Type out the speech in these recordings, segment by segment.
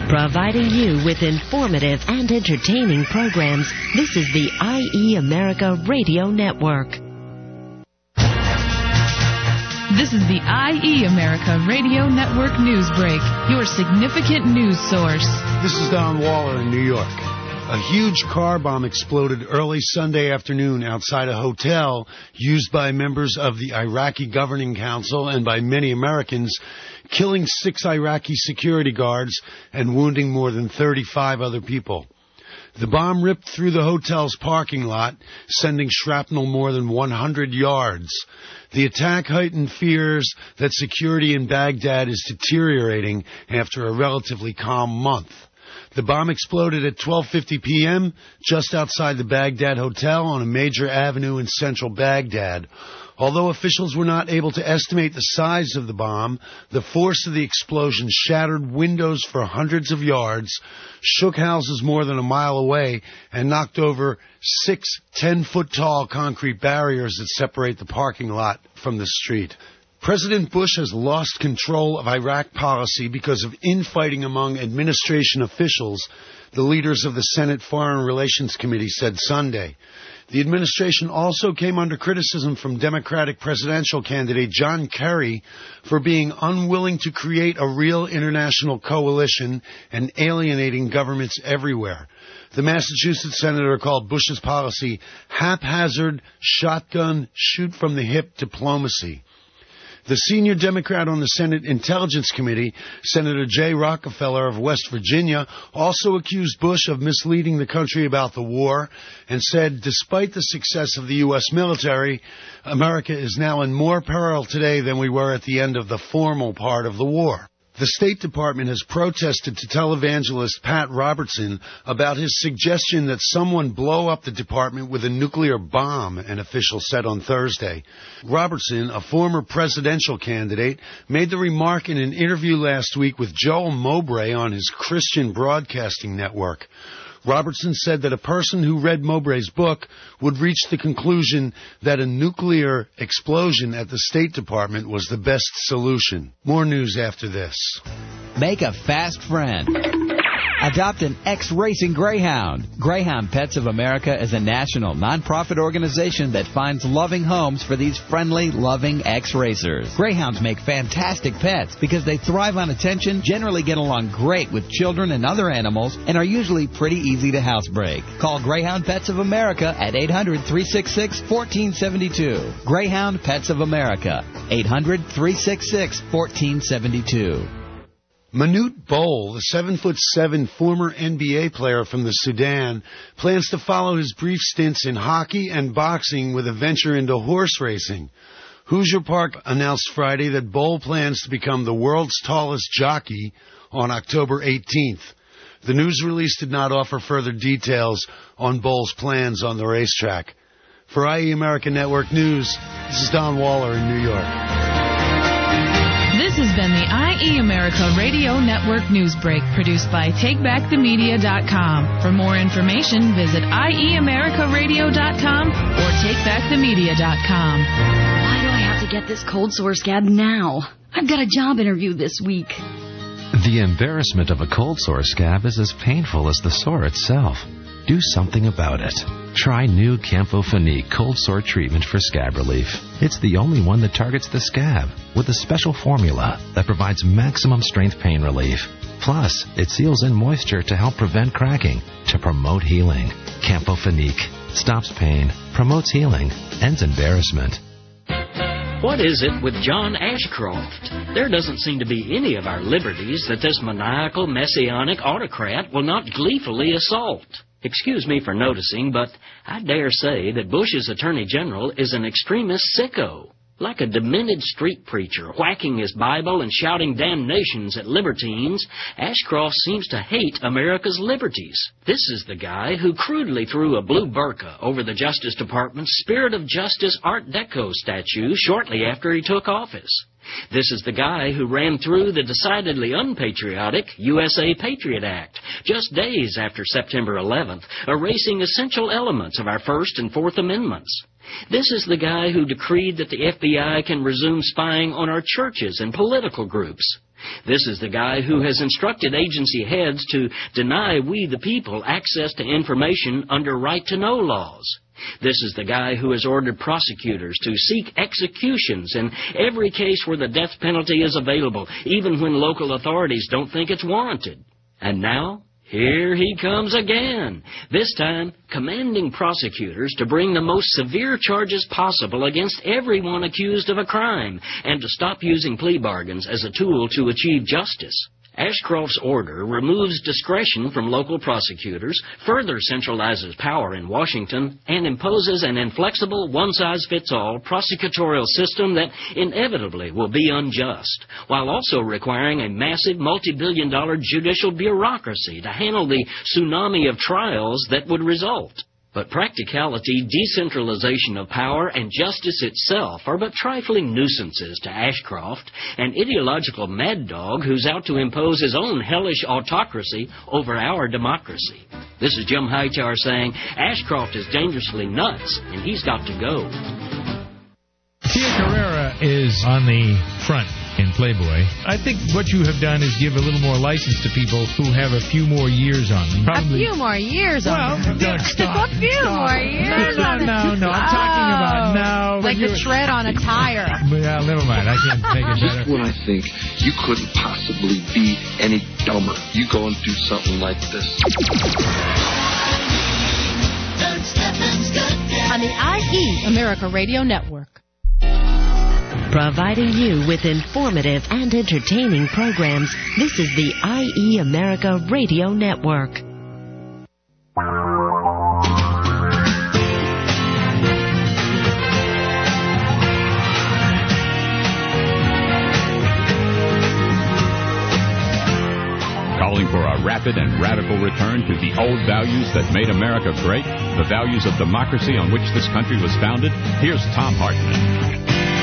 Providing you with informative and entertaining programs, this is the IE America Radio Network. This is the IE America Radio Network News Break, your significant news source. This is Don Waller in New York. A huge car bomb exploded early Sunday afternoon outside a hotel used by members of the Iraqi Governing Council and by many Americans, killing 6 Iraqi security guards and wounding more than 35 other people. The bomb ripped through the hotel's parking lot, sending shrapnel more than 100 yards. The attack heightened fears that security in Baghdad is deteriorating after a relatively calm month. The bomb exploded at 12:50 p.m. just outside the Baghdad Hotel on a major avenue in central Baghdad. Although officials were not able to estimate the size of the bomb, the force of the explosion shattered windows for hundreds of yards, shook houses more than a mile away, and knocked over 6 10-foot-tall concrete barriers that separate the parking lot from the street. President Bush has lost control of Iraq policy because of infighting among administration officials, the leaders of the Senate Foreign Relations Committee said Sunday. The administration also came under criticism from Democratic presidential candidate John Kerry for being unwilling to create a real international coalition and alienating governments everywhere. The Massachusetts senator called Bush's policy haphazard, shotgun, shoot-from-the-hip diplomacy. The senior Democrat on the Senate Intelligence Committee, Senator Jay Rockefeller of West Virginia, also accused Bush of misleading the country about the war and said, despite the success of the U.S. military, America is now in more peril today than we were at the end of the formal part of the war. The State Department has protested to televangelist Pat Robertson about his suggestion that someone blow up the department with a nuclear bomb, an official said on Thursday. Robertson, a former presidential candidate, made the remark in an interview last week with Joel Mowbray on his Christian Broadcasting Network. Robertson said that a person who read Mowbray's book would reach the conclusion that a nuclear explosion at the State Department was the best solution. More news after this. Make a fast friend. Adopt an ex-racing greyhound. Greyhound Pets of America is a national nonprofit organization that finds loving homes for these friendly, loving ex-racers. Greyhounds make fantastic pets because they thrive on attention, generally get along great with children and other animals, and are usually pretty easy to housebreak. Call Greyhound Pets of America at 800-366-1472. Greyhound Pets of America, 800-366-1472. Manute Bol, the 7'7" former NBA player from the Sudan, plans to follow his brief stints in hockey and boxing with a venture into horse racing. Hoosier Park announced Friday that Bol plans to become the world's tallest jockey on October 18th. The news release did not offer further details on Bol's plans on the racetrack. For IE American Network News, this is Don Waller in New York. This has been the IE America Radio Network News Break, produced by TakeBackTheMedia.com. For more information, visit IEAmericaRadio.com or TakeBackTheMedia.com. Why do I have to get this cold sore scab now? I've got a job interview this week. The embarrassment of a cold sore scab is as painful as the sore itself. Do something about it. Try new Campho-Phenique cold sore treatment for scab relief. It's the only one that targets the scab with a special formula that provides maximum strength pain relief. Plus, it seals in moisture to help prevent cracking, to promote healing. Campho-Phenique stops pain, promotes healing, ends embarrassment. What is it with John Ashcroft? There doesn't seem to be any of our liberties that this maniacal, messianic autocrat will not gleefully assault. Excuse me for noticing, but I dare say that Bush's Attorney General is an extremist sicko. Like a demented street preacher whacking his Bible and shouting damnations at libertines, Ashcroft seems to hate America's liberties. This is the guy who crudely threw a blue burqa over the Justice Department's Spirit of Justice Art Deco statue shortly after he took office. This is the guy who ran through the decidedly unpatriotic USA Patriot Act just days after September 11th, erasing essential elements of our First and Fourth Amendments. This is the guy who decreed that the FBI can resume spying on our churches and political groups. This is the guy who has instructed agency heads to deny we the people access to information under right-to-know laws. This is the guy who has ordered prosecutors to seek executions in every case where the death penalty is available, even when local authorities don't think it's warranted. And now, here he comes again, this time commanding prosecutors to bring the most severe charges possible against everyone accused of a crime and to stop using plea bargains as a tool to achieve justice. Ashcroft's order removes discretion from local prosecutors, further centralizes power in Washington, and imposes an inflexible, one-size-fits-all prosecutorial system that inevitably will be unjust, while also requiring a massive multi-billion-dollar judicial bureaucracy to handle the tsunami of trials that would result. But practicality, decentralization of power, and justice itself are but trifling nuisances to Ashcroft, an ideological mad dog who's out to impose his own hellish autocracy over our democracy. This is Jim Hightower saying Ashcroft is dangerously nuts, and he's got to go. Tia Carrera is on the front in Playboy. I think what you have done is give a little more license to people who have a few more years on them. Probably. A few more years on them? Stop. A few more years on them. No. I'm talking about now. Like the tread on a tire. Well, never mind. I can't make it better. Just when I think you couldn't possibly be any dumber, you go and do something like this. On the IE America Radio Network. Providing you with informative and entertaining programs, this is the IE America Radio Network. Calling for a rapid and radical return to the old values that made America great, the values of democracy on which this country was founded, here's Thom Hartmann.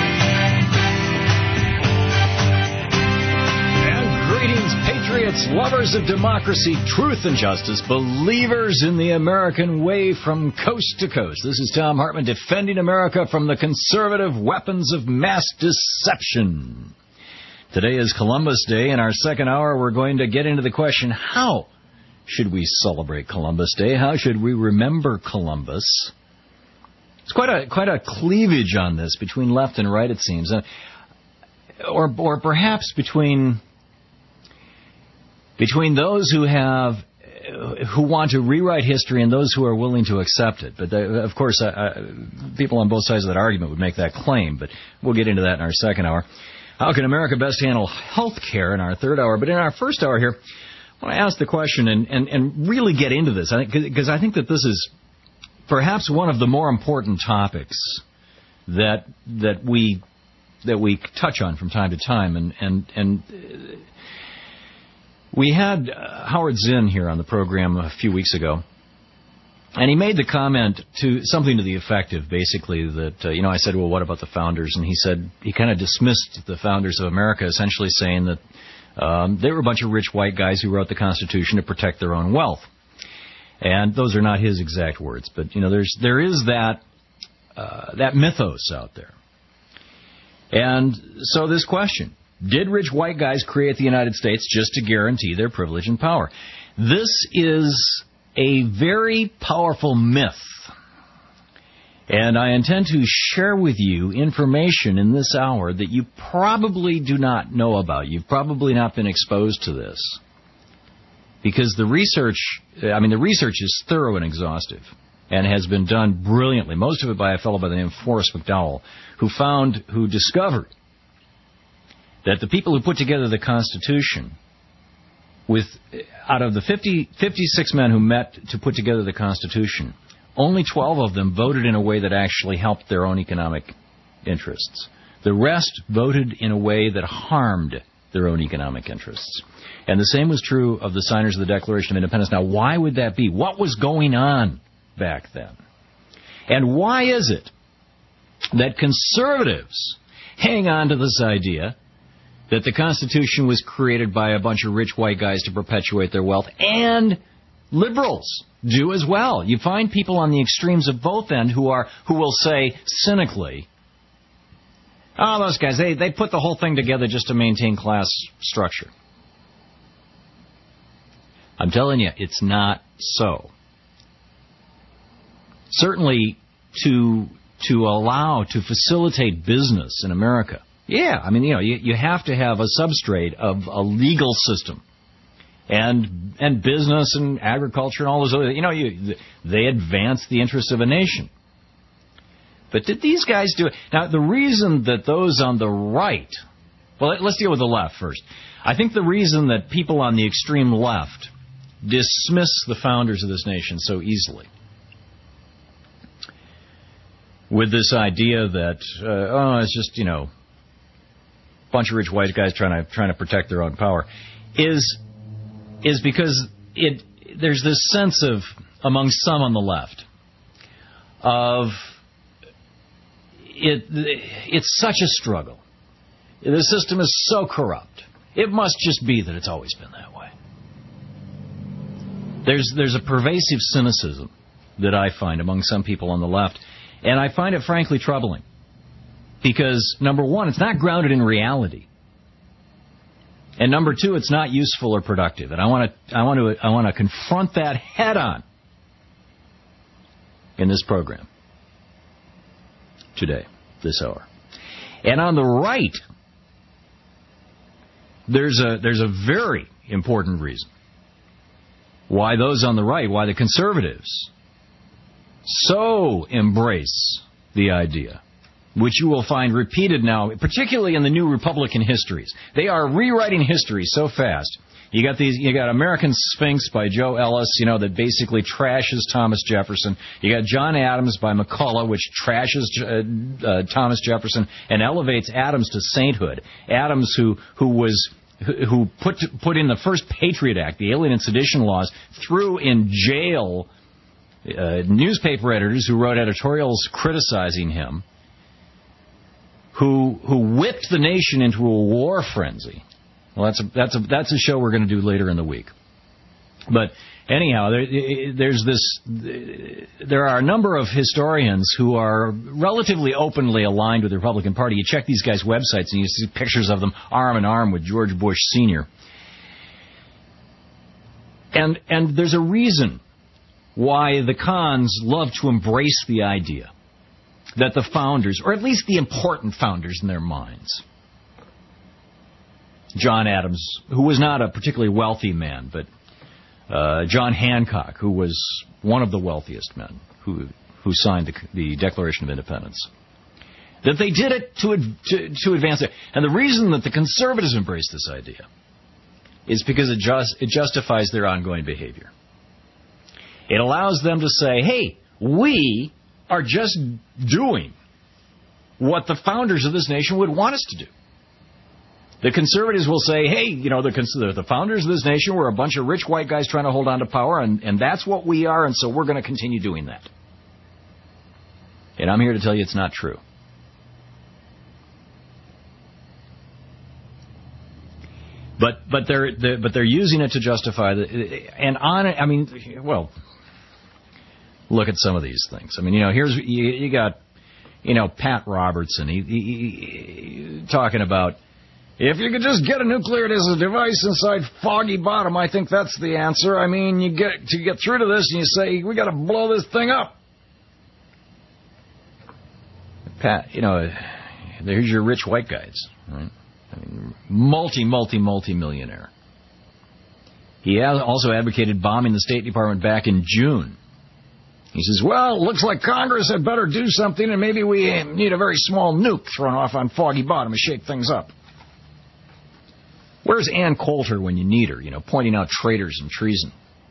Greetings, patriots, lovers of democracy, truth, and justice, believers in the American way from coast to coast. This is Thom Hartmann defending America from the conservative weapons of mass deception. Today is Columbus Day. In our second hour, we're going to get into the question, how should we celebrate Columbus Day? How should we remember Columbus? It's quite a cleavage on this between left and right, it seems, or perhaps between those who want to rewrite history and those who are willing to accept it. But of course, people on both sides of that argument would make that claim. But we'll get into that in our second hour. How can America best handle health care in our third hour? But in our first hour here, I want to ask the question and really get into this, because I think that this is perhaps one of the more important topics that we touch on from time to time. And we had Howard Zinn here on the program a few weeks ago, and he made the comment to something to the effect of basically that, I said, well, what about the founders? And he said he kind of dismissed the founders of America, essentially saying that they were a bunch of rich white guys who wrote the Constitution to protect their own wealth. And those are not his exact words, but, there is that mythos out there. And so this question: did rich white guys create the United States just to guarantee their privilege and power? This is a very powerful myth. And I intend to share with you information in this hour that you probably do not know about. You've probably not been exposed to this. Because the research is thorough and exhaustive and has been done brilliantly. Most of it by a fellow by the name of Forrest McDowell, who discovered that the people who put together the Constitution, out of the 56 men who met to put together the Constitution, only 12 of them voted in a way that actually helped their own economic interests. The rest voted in a way that harmed their own economic interests. And the same was true of the signers of the Declaration of Independence. Now, why would that be? What was going on back then? And why is it that conservatives hang on to this idea that the Constitution was created by a bunch of rich white guys to perpetuate their wealth, and liberals do as well? You find people on the extremes of both ends who will say cynically Oh, those guys, they put the whole thing together just to maintain class structure. I'm telling you, it's not so. Certainly to facilitate business in America. Yeah, I mean, you have to have a substrate of a legal system. And business and agriculture and all those other, they advance the interests of a nation. But did these guys do it? Now, the reason that those on the right, well, let's deal with the left first. I think the reason that people on the extreme left dismiss the founders of this nation so easily with this idea that, it's just, a bunch of rich white guys trying to protect their own power, is because there's this sense of, among some on the left, of it's such a struggle. The system is so corrupt. It must just be that it's always been that way. There's a pervasive cynicism that I find among some people on the left, and I find it frankly troubling. Because, number one, it's not grounded in reality. And number two, it's not useful or productive. And I want to confront that head on in this program today, this hour. And on the right, there's a very important reason why those on the right, why the conservatives so embrace the idea, which you will find repeated now, particularly in the new Republican histories. They are rewriting history so fast. You got American Sphinx by Joe Ellis, that basically trashes Thomas Jefferson. You got John Adams by McCullough, which trashes Thomas Jefferson and elevates Adams to sainthood. Adams, who put in the first Patriot Act, the Alien and Sedition laws, threw in jail newspaper editors who wrote editorials criticizing him, who whipped the nation into a war frenzy. Well, that's a show we're going to do later in the week. But anyhow, there are a number of historians who are relatively openly aligned with the Republican Party. You check these guys' websites and you see pictures of them arm in arm with George Bush Sr. And there's a reason why the cons love to embrace the idea that the founders, or at least the important founders in their minds, John Adams, who was not a particularly wealthy man, but John Hancock, who was one of the wealthiest men who signed the Declaration of Independence, that they did it to advance it. And the reason that the conservatives embrace this idea is because it justifies their ongoing behavior. It allows them to say, hey, we are just doing what the founders of this nation would want us to do. The conservatives will say, hey, the founders of this nation were a bunch of rich white guys trying to hold on to power, and that's what we are, and so we're going to continue doing that. And I'm here to tell you it's not true. But they're using it to justify look at some of these things. I mean, here's you got Pat Robertson he talking about, if you could just get a nuclear device inside Foggy Bottom, I think that's the answer. I mean, you get through to this and you say, we got to blow this thing up. Pat, there's your rich white guys, right? I mean, multi-millionaire. He also advocated bombing the State Department back in June. He says, well, looks like Congress had better do something, and maybe we need a very small nuke thrown off on Foggy Bottom to shake things up. Where's Ann Coulter when you need her, pointing out traitors and treason?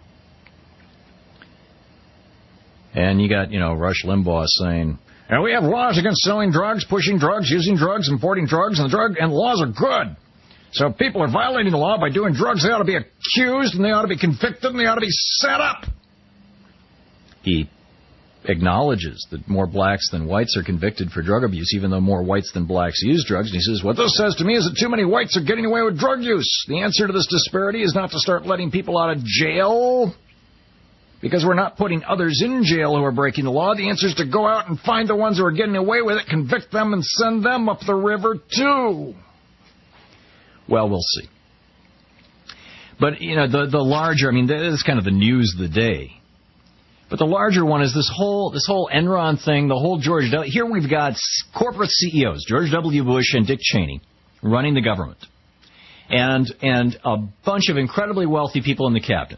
And you got, Rush Limbaugh saying, and we have laws against selling drugs, pushing drugs, using drugs, importing drugs, and the laws are good. So if people are violating the law by doing drugs, they ought to be accused, and they ought to be convicted, and they ought to be set up. He acknowledges that more blacks than whites are convicted for drug abuse, even though more whites than blacks use drugs. And he says, what this says to me is that too many whites are getting away with drug use. The answer to this disparity is not to start letting people out of jail, because we're not putting others in jail who are breaking the law. The answer is to go out and find the ones who are getting away with it, convict them, and send them up the river, too. Well, we'll see. But, the larger, that is kind of the news of the day. But the larger one is this whole Enron thing, the whole George W. Here we've got corporate CEOs, George W. Bush and Dick Cheney, running the government. And a bunch of incredibly wealthy people in the cabinet.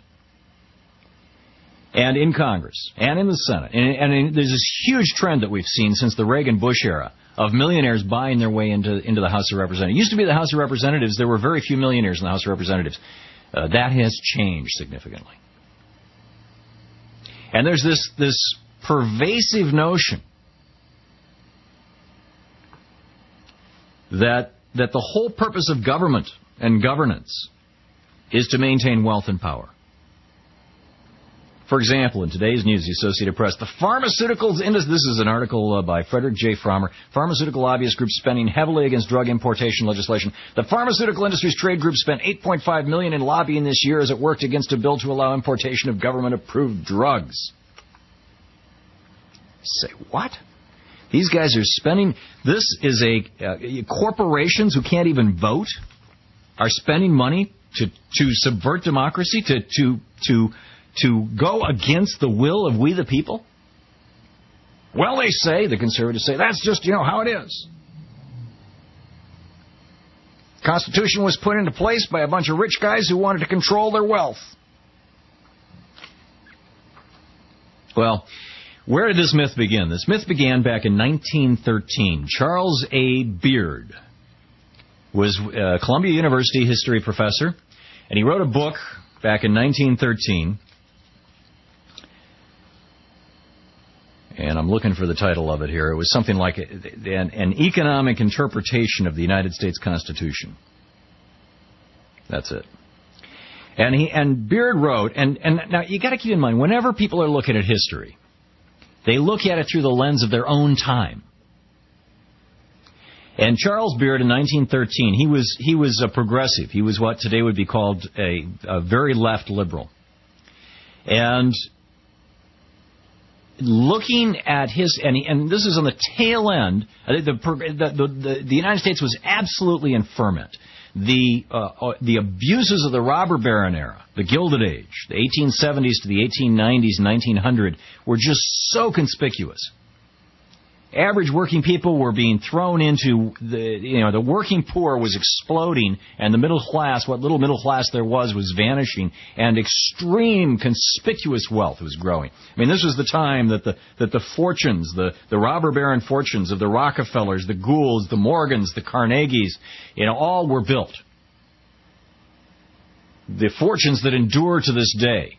And in Congress. And in the Senate. And there's this huge trend that we've seen since the Reagan-Bush era of millionaires buying their way into the House of Representatives. It used to be the House of Representatives. There were very few millionaires in the House of Representatives. That has changed significantly. And there's this pervasive notion that the whole purpose of government and governance is to maintain wealth and power. For example, in today's news, the Associated Press, the pharmaceuticals industry, this is an article by Frederick J. Frommer, pharmaceutical lobbyist group spending heavily against drug importation legislation. The pharmaceutical industry's trade group spent $8.5 million in lobbying this year as it worked against a bill to allow importation of government-approved drugs. Say what? These guys are spending, this is corporations who can't even vote are spending money to subvert democracy, to go against the will of we the people? Well, the conservatives say, that's just, how it is. Constitution was put into place by a bunch of rich guys who wanted to control their wealth. Well, where did this myth begin? This myth began back in 1913. Charles A. Beard was a Columbia University history professor, and he wrote a book back in 1913. And I'm looking for the title of it here. It was something like an economic interpretation of the United States Constitution. That's it. And Beard wrote, and now you got to keep in mind, whenever people are looking at history, they look at it through the lens of their own time. And Charles Beard in 1913, he was a progressive. He was what today would be called a very left liberal. And looking at his, and this is on the tail end, the United States was absolutely in ferment. The abuses of the robber baron era, the Gilded Age, the 1870s to the 1890s, 1900, were just so conspicuous. Average working people were being thrown into the working poor was exploding, and the middle class, what little middle class there was vanishing, and extreme conspicuous wealth was growing. This was the time that the fortunes, the robber baron fortunes of the Rockefellers, the Goulds, the Morgans, the Carnegies, all were built. The fortunes that endure to this day.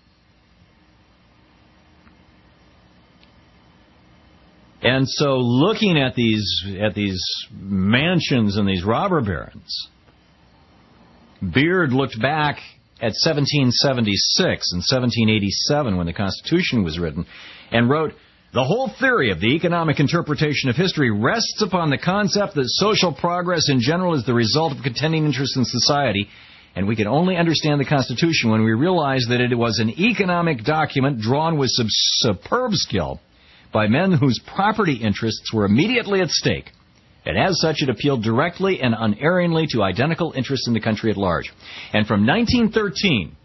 And so looking at these mansions and these robber barons, Beard looked back at 1776 and 1787 when the Constitution was written and wrote, the whole theory of the economic interpretation of history rests upon the concept that social progress in general is the result of contending interests in society, and we can only understand the Constitution when we realize that it was an economic document drawn with superb skill by men whose property interests were immediately at stake, and as such it appealed directly and unerringly to identical interests in the country at large. And from 1913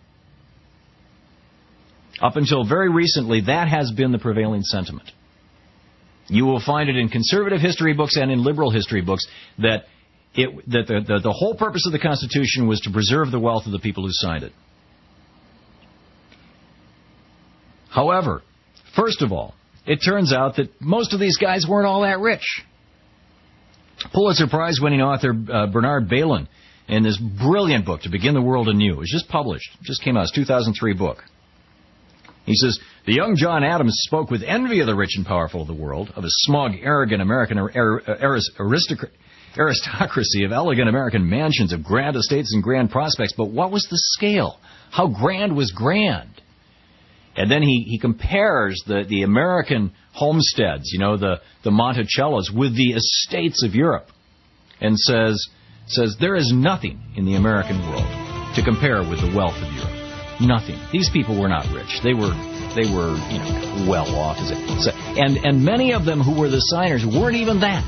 up until very recently, that has been the prevailing sentiment. You will find it in conservative history books and in liberal history books that the whole purpose of the Constitution was to preserve the wealth of the people who signed it. However, first of all, it turns out that most of these guys weren't all that rich. Pulitzer Prize-winning author Bernard Bailyn, in this brilliant book, To Begin the World Anew, it was just published, just came out, it's a 2003 book. He says, the young John Adams spoke with envy of the rich and powerful of the world, of a smug, arrogant American aristocracy, of elegant American mansions, of grand estates and grand prospects. But what was the scale? How grand was grand? And then he compares the American homesteads, the Monticellos, with the estates of Europe, and says there is nothing in the American world to compare with the wealth of Europe. Nothing. These people were not rich. They were well off. And many of them who were the signers weren't even that.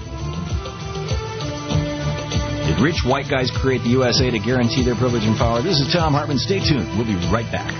Did rich white guys create the USA to guarantee their privilege and power? This is Tom Hartman. Stay tuned. We'll be right back.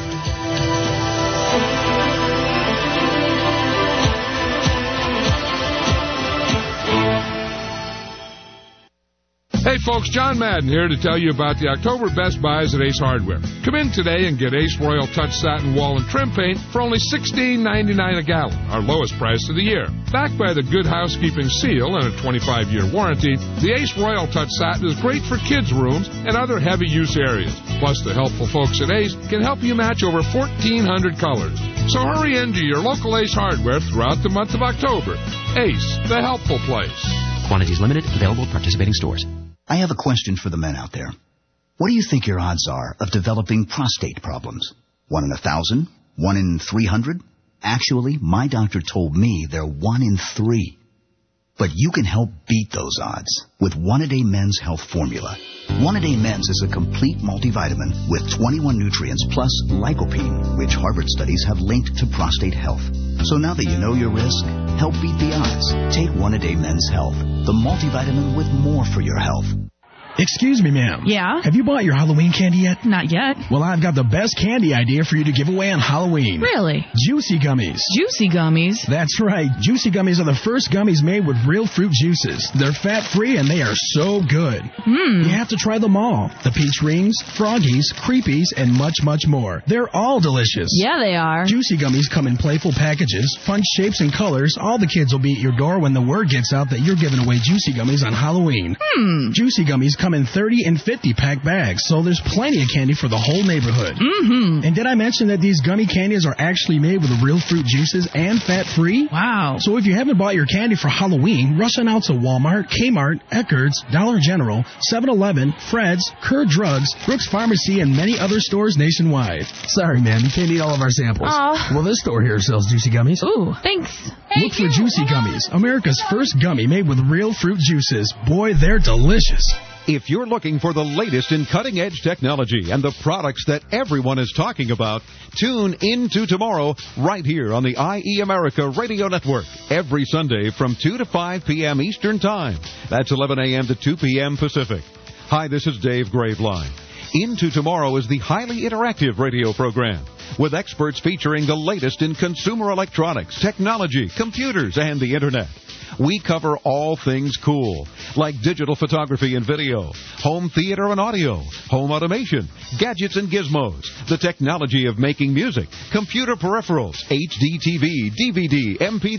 Hey folks, John Madden here to tell you about the October Best Buys at Ace Hardware. Come in today and get Ace Royal Touch Satin Wall and Trim Paint for only $16.99 a gallon, our lowest price of the year. Backed by the Good Housekeeping seal and a 25-year warranty, the Ace Royal Touch Satin is great for kids' rooms and other heavy-use areas. Plus, the helpful folks at Ace can help you match over 1,400 colors. So hurry into your local Ace Hardware throughout the month of October. Ace, the helpful place. Quantities limited, available at participating stores. I have a question for the men out there. What do you think your odds are of developing prostate problems? 1 in 1,000? 1 in 300? Actually, my doctor told me they're 1 in 3. But you can help beat those odds with One-A-Day Men's Health Formula. One-A-Day Men's is a complete multivitamin with 21 nutrients plus lycopene, which Harvard studies have linked to prostate health. So now that you know your risk, help beat the odds. Take One-A-Day Men's Health, the multivitamin with more for your health. Excuse me, ma'am. Yeah? Have you bought your Halloween candy yet? Not yet. Well, I've got the best candy idea for you to give away on Halloween. Really? Juicy Gummies. Juicy Gummies? That's right. Juicy Gummies are the first gummies made with real fruit juices. They're fat-free and they are so good. You have to try them all. The Peach Rings, Froggies, Creepies, and much, much more. They're all delicious. Yeah, they are. Juicy Gummies come in playful packages, fun shapes and colors. All the kids will be at your door when the word gets out that you're giving away Juicy Gummies on Halloween. Juicy Gummies come in 30 and 50-pack bags, so there's plenty of candy for the whole neighborhood. And did I mention that these gummy candies are actually made with real fruit juices and fat-free? Wow. So if you haven't bought your candy for Halloween, rush on out to Walmart, Kmart, Eckerd's, Dollar General, 7-Eleven, Fred's, Kerr Drugs, Brooks Pharmacy, and many other stores nationwide. Sorry, ma'am, you can't eat all of our samples. Well, this store here sells Juicy Gummies. Ooh, thanks. Look for Juicy Gummies, America's first gummy made with real fruit juices. Boy, they're delicious. If you're looking for the latest in cutting-edge technology and the products that everyone is talking about, tune into tomorrow right here on the IE America Radio Network every Sunday from 2 to 5 p.m. Eastern Time. That's 11 a.m. to 2 p.m. Pacific. Hi, this is Dave Graveline. Into Tomorrow is the highly interactive radio program with experts featuring the latest in consumer electronics, technology, computers, and the Internet. We cover all things cool, like digital photography and video, home theater and audio, home automation, gadgets and gizmos, the technology of making music, computer peripherals, HD TV, DVD,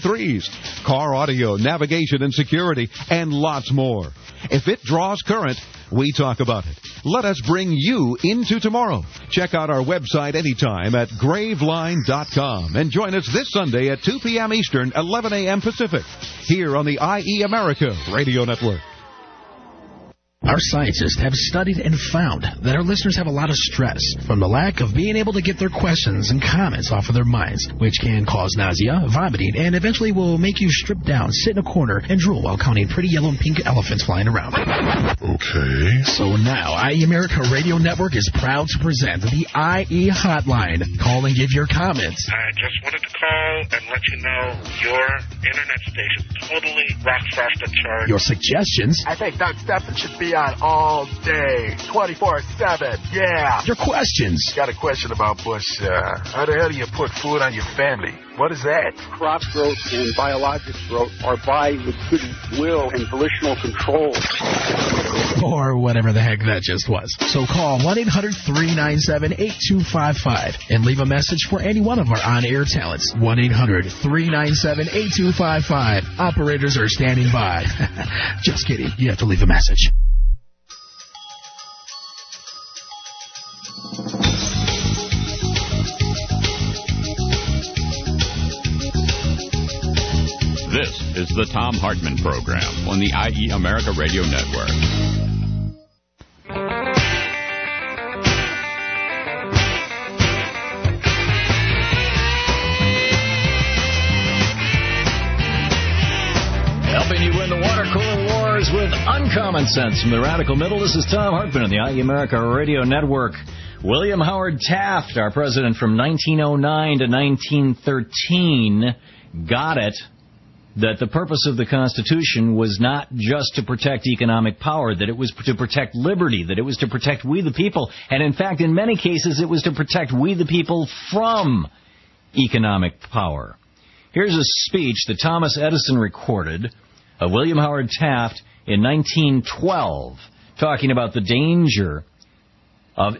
MP3s, car audio, navigation and security, and lots more. If it draws current, we talk about it. Let us bring you into tomorrow. Check out our website anytime at graveline.com and join us this Sunday at 2 p.m. Eastern, 11 a.m. Pacific, here on the IE America Radio Network. Our scientists have studied and found that our listeners have a lot of stress from the lack of being able to get their questions and comments off of their minds, which can cause nausea, vomiting, and eventually will make you strip down, sit in a corner, and drool while counting pretty yellow and pink elephants flying around. Okay. So now, IE America Radio Network is proud to present the IE Hotline. Call and give your comments. I just wanted to call and let you know your internet station totally rocks off the chart. Your suggestions. I think Doug Stephan should be on all day, 24/7. Yeah. Your questions. Got a question about Bush. How the hell do you put food on your family? What is that? Crop growth and biologic growth are by with goodwill and volitional control. Or whatever the heck that just was. So call 1-800-397-8255 and leave a message for any one of our on-air talents. 1-800-397-8255. Operators are standing by. Just kidding. You have to leave a message. This is the Tom Hartman Program on the IE America Radio Network. Helping you win the water cooler wars with uncommon sense from the radical middle. This is Tom Hartman on the IE America Radio Network. William Howard Taft, our president from 1909 to 1913, got it that the purpose of the Constitution was not just to protect economic power, that it was to protect liberty, that it was to protect we the people, and in fact, in many cases, it was to protect we the people from economic power. Here's a speech that Thomas Edison recorded of William Howard Taft in 1912, talking about the danger of,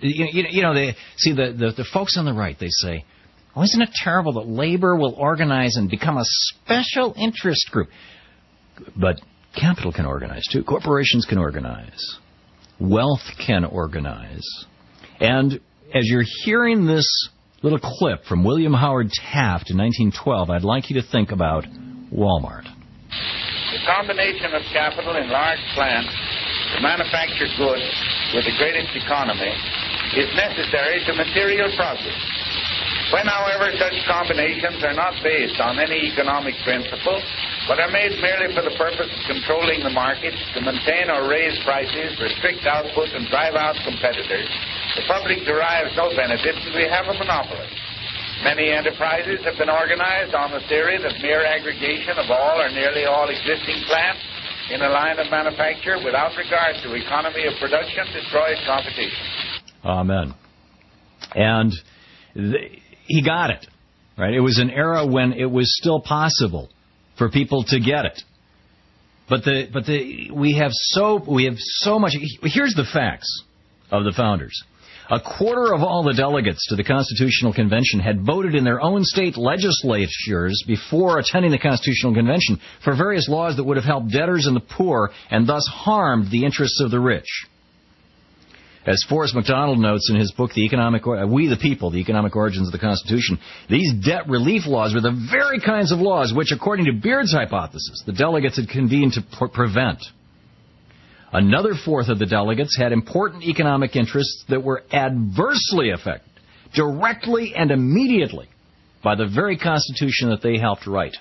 the folks on the right, they say, oh, isn't it terrible that labor will organize and become a special interest group? But capital can organize, too. Corporations can organize. Wealth can organize. And as you're hearing this little clip from William Howard Taft in 1912, I'd like you to think about Walmart. The combination of capital in large plants to manufacture goods with the greatest economy is necessary to material progress. When, however, such combinations are not based on any economic principle, but are made merely for the purpose of controlling the markets, to maintain or raise prices, restrict output, and drive out competitors, the public derives no benefit, and we have a monopoly. Many enterprises have been organized on the theory that mere aggregation of all or nearly all existing plants in a line of manufacture without regard to economy of production destroys competition. Amen. And he got it, right? It was an era when it was still possible for people to get it. But we have so much. Here's the facts of the founders. A quarter of all the delegates to the Constitutional Convention had voted in their own state legislatures before attending the Constitutional Convention for various laws that would have helped debtors and the poor and thus harmed the interests of the rich. As Forrest McDonald notes in his book, We the People, The Economic Origins of the Constitution, these debt relief laws were the very kinds of laws which, according to Beard's hypothesis, the delegates had convened to prevent. Another fourth of the delegates had important economic interests that were adversely affected, directly and immediately, by the very Constitution that they helped write.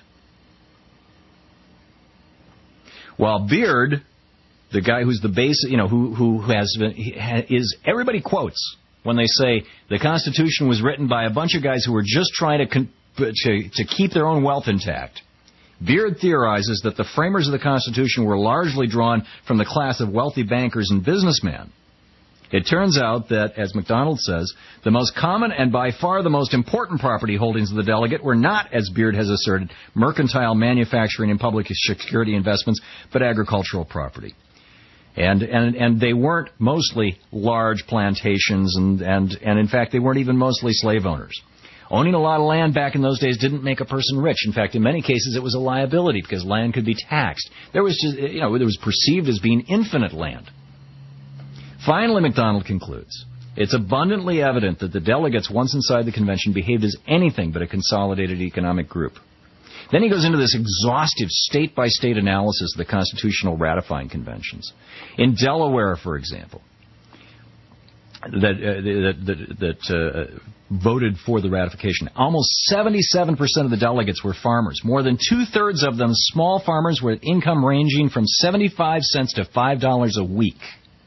While Beard, the guy who's the base, everybody quotes when they say the Constitution was written by a bunch of guys who were just trying to keep their own wealth intact. Beard theorizes that the framers of the Constitution were largely drawn from the class of wealthy bankers and businessmen. It turns out that, as MacDonald says, the most common and by far the most important property holdings of the delegate were not, as Beard has asserted, mercantile, manufacturing, and public security investments, but agricultural property. And they weren't mostly large plantations, and in fact, they weren't even mostly slave owners. Owning a lot of land back in those days didn't make a person rich. In fact, in many cases, it was a liability because land could be taxed. There was just, it was perceived as being infinite land. Finally, MacDonald concludes, it's abundantly evident that the delegates, once inside the convention, behaved as anything but a consolidated economic group. Then he goes into this exhaustive state-by-state analysis of the constitutional ratifying conventions. In Delaware, for example, that voted for the ratification, almost 77% of the delegates were farmers. More than two-thirds of them small farmers with income ranging from 75 cents to $5 a week.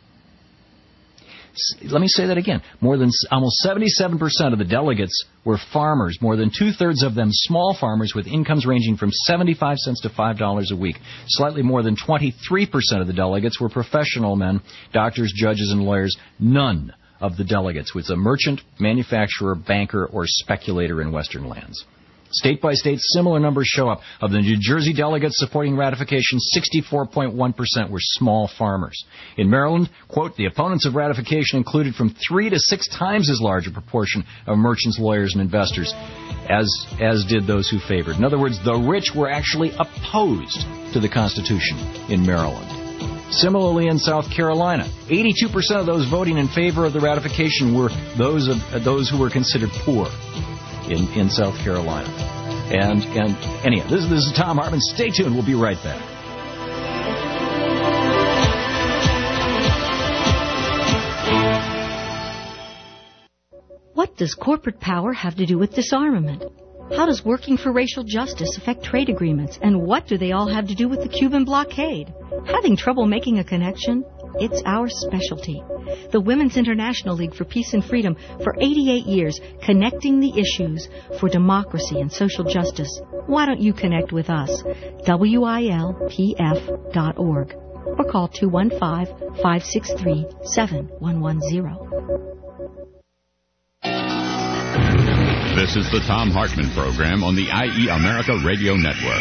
Let me say that again. Almost 77% of the delegates were farmers. More than two-thirds of them small farmers with incomes ranging from 75 cents to $5 a week. Slightly more than 23% of the delegates were professional men, doctors, judges, and lawyers. None of the delegates was a merchant, manufacturer, banker, or speculator in Western lands. State by state, similar numbers show up. Of the New Jersey delegates supporting ratification, 64.1% were small farmers. In Maryland, quote, the opponents of ratification included from 3 to 6 times as large a proportion of merchants, lawyers, and investors as did those who favored. In other words, the rich were actually opposed to the Constitution in Maryland. Similarly, in South Carolina, 82% of those voting in favor of the ratification were those who were considered poor in South Carolina. And anyhow, this is Tom Hartman. Stay tuned. We'll be right back. What does corporate power have to do with disarmament? How does working for racial justice affect trade agreements? And what do they all have to do with the Cuban blockade? Having trouble making a connection? It's our specialty. The Women's International League for Peace and Freedom for 88 years, connecting the issues for democracy and social justice. Why don't you connect with us? WILPF.org or call 215-563-7110. This is the Thom Hartmann Program on the IE America Radio Network.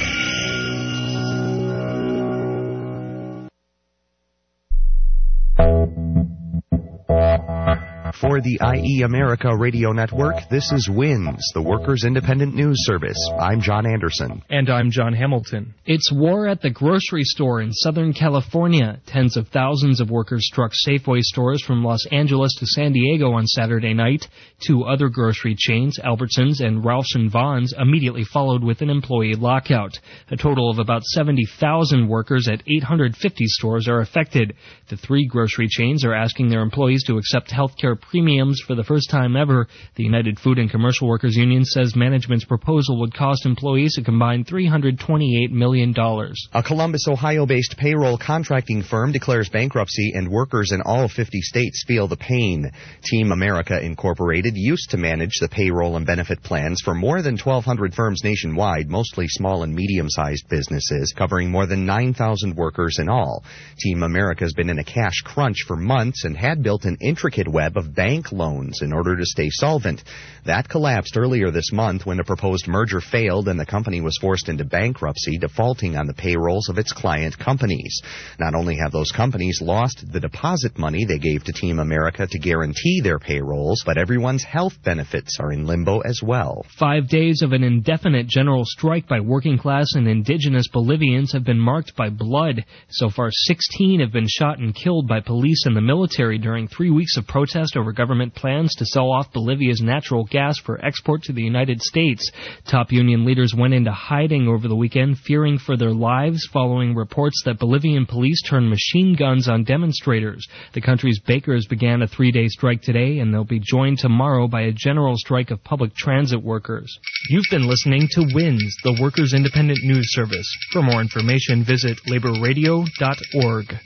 For the IE America Radio Network, this is WINS, the Workers' Independent News Service. I'm John Anderson. And I'm John Hamilton. It's war at the grocery store in Southern California. Tens of thousands of workers struck Safeway stores from Los Angeles to San Diego on Saturday night. Two other grocery chains, Albertsons and Ralphs and Vons, immediately followed with an employee lockout. A total of about 70,000 workers at 850 stores are affected. The three grocery chains are asking their employees to accept health care premiums for the first time ever. The United Food and Commercial Workers Union says management's proposal would cost employees a combined $328 million. A Columbus, Ohio-based payroll contracting firm declares bankruptcy, and workers in all 50 states feel the pain. Team America Incorporated used to manage the payroll and benefit plans for more than 1,200 firms nationwide, mostly small and medium-sized businesses, covering more than 9,000 workers in all. Team America has been in a cash crunch for months and had built an intricate web of bank loans in order to stay solvent. That collapsed earlier this month when a proposed merger failed and the company was forced into bankruptcy, defaulting on the payrolls of its client companies. Not only have those companies lost the deposit money they gave to Team America to guarantee their payrolls, but everyone's health benefits are in limbo as well. 5 days of an indefinite general strike by working class and indigenous Bolivians have been marked by blood. So far, 16 have been shot and killed by police and the military during 3 weeks of protest over government plans to sell off Bolivia's natural gas for export to the United States. Top union leaders went into hiding over the weekend, fearing for their lives following reports that Bolivian police turned machine guns on demonstrators. The country's bakers began a 3-day strike today, and they'll be joined tomorrow by a general strike of public transit workers. You've been listening to WINS, the Workers' Independent News Service. For more information, visit laborradio.org.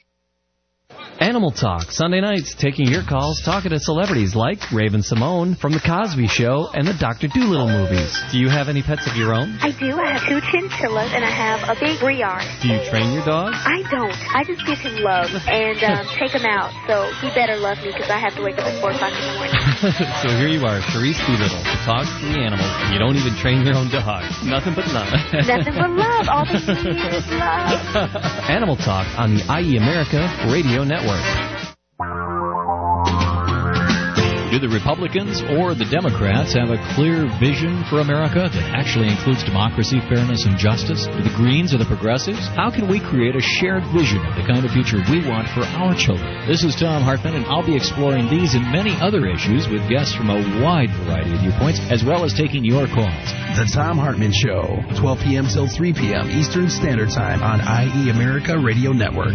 Animal Talk, Sunday nights, taking your calls, talking to celebrities like Raven-Symoné from The Cosby Show and the Dr. Dolittle movies. Do you have any pets of your own? I do. I have 2 chinchillas, and I have a big Briard. Do you train your dog? I don't. I just give him love and take him out, so he better love me because I have to wake up at 4 o'clock in the morning. So here you are, Sharice Doolittle, who talks to the animals, and you don't even train your own dog. Nothing but love. Nothing but love. All they need is love. Animal Talk on the IE America Radio Network. Do the Republicans or the Democrats have a clear vision for America that actually includes democracy, fairness, and justice? Do the Greens or the Progressives? How can we create a shared vision of the kind of future we want for our children? This is Thom Hartmann, and I'll be exploring these and many other issues with guests from a wide variety of viewpoints, as well as taking your calls. The Thom Hartmann Show, 12 p.m. till 3 p.m. Eastern Standard Time on IE America Radio Network.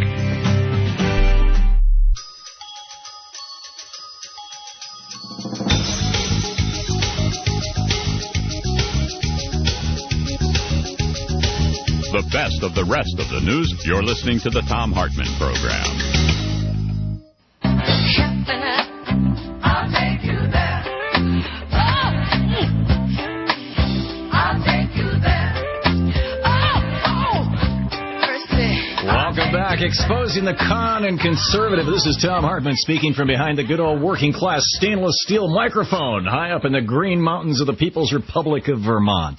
The best of the rest of the news. You're listening to the Thom Hartmann Program. I'll take you there. I'll take you there. Welcome back. Exposing the con and conservative. This is Thom Hartmann speaking from behind the good old working class stainless steel microphone high up in the Green Mountains of the People's Republic of Vermont.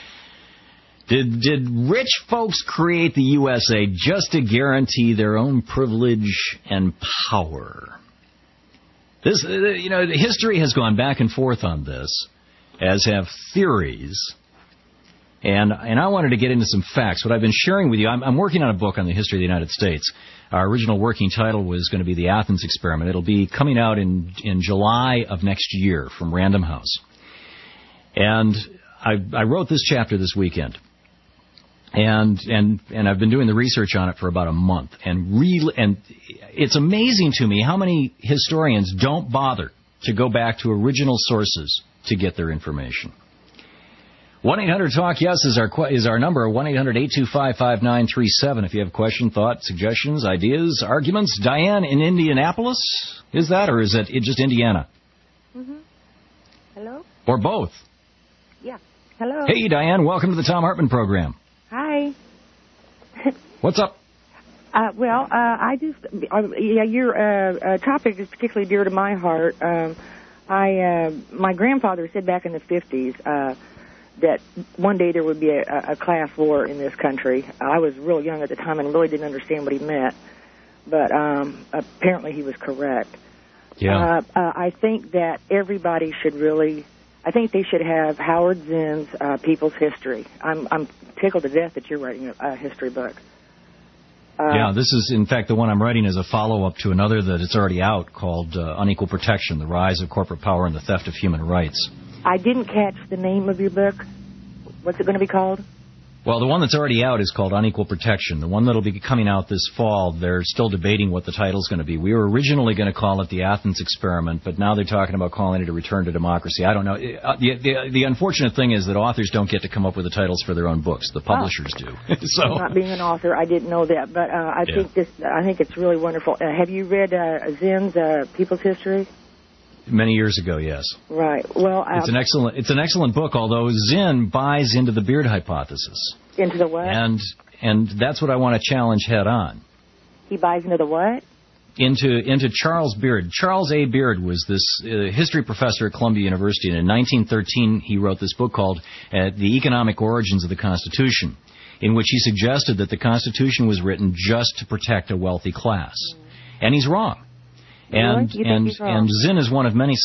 Did rich folks create the USA just to guarantee their own privilege and power? This, the history has gone back and forth on this, as have theories. And I wanted to get into some facts. What I've been sharing with you, I'm working on a book on the history of the United States. Our original working title was going to be The Athens Experiment. It'll be coming out in July of next year from Random House. And I wrote this chapter this weekend. And I've been doing the research on it for about a month, and it's amazing to me how many historians don't bother to go back to original sources to get their information. 1-800-TALK, yes, is our number, 1-800-825-5937. If you have a question, thought, suggestions, ideas, arguments. Diane in Indianapolis, is that, or is it just Indiana? Mm-hmm. Hello? Or both? Yeah. Hello. Hey, Diane, welcome to the Tom Hartman program. Hi. What's up? Your topic is particularly dear to my heart. My grandfather said back in the 50s that one day there would be a class war in this country. I was real young at the time and really didn't understand what he meant, but apparently he was correct. Yeah. I think that everybody should I think they should have Howard Zinn's People's History. I'm tickled to death that you're writing a history book. Yeah, this is, in fact, the one I'm writing is a follow-up to another that it's already out called Unequal Protection, The Rise of Corporate Power and the Theft of Human Rights. I didn't catch the name of your book. What's it going to be called? Well, the one that's already out is called Unequal Protection. The one that'll be coming out this fall, they're still debating what the title's going to be. We were originally going to call it The Athens Experiment, but now they're talking about calling it A Return to Democracy. I don't know. The unfortunate thing is that authors don't get to come up with the titles for their own books. The publishers do. So, not being an author, I didn't know that, but I think it's really wonderful. Have you read Zinn's People's History? Many years ago, yes. Right. Well, it's an excellent book. Although Zinn buys into the Beard hypothesis. Into the what? And that's what I want to challenge head on. He buys into the what? Into Charles Beard. Charles A. Beard was this history professor at Columbia University, and in 1913 he wrote this book called The Economic Origins of the Constitution, in which he suggested that the Constitution was written just to protect a wealthy class, and he's wrong. And Zinn is one of many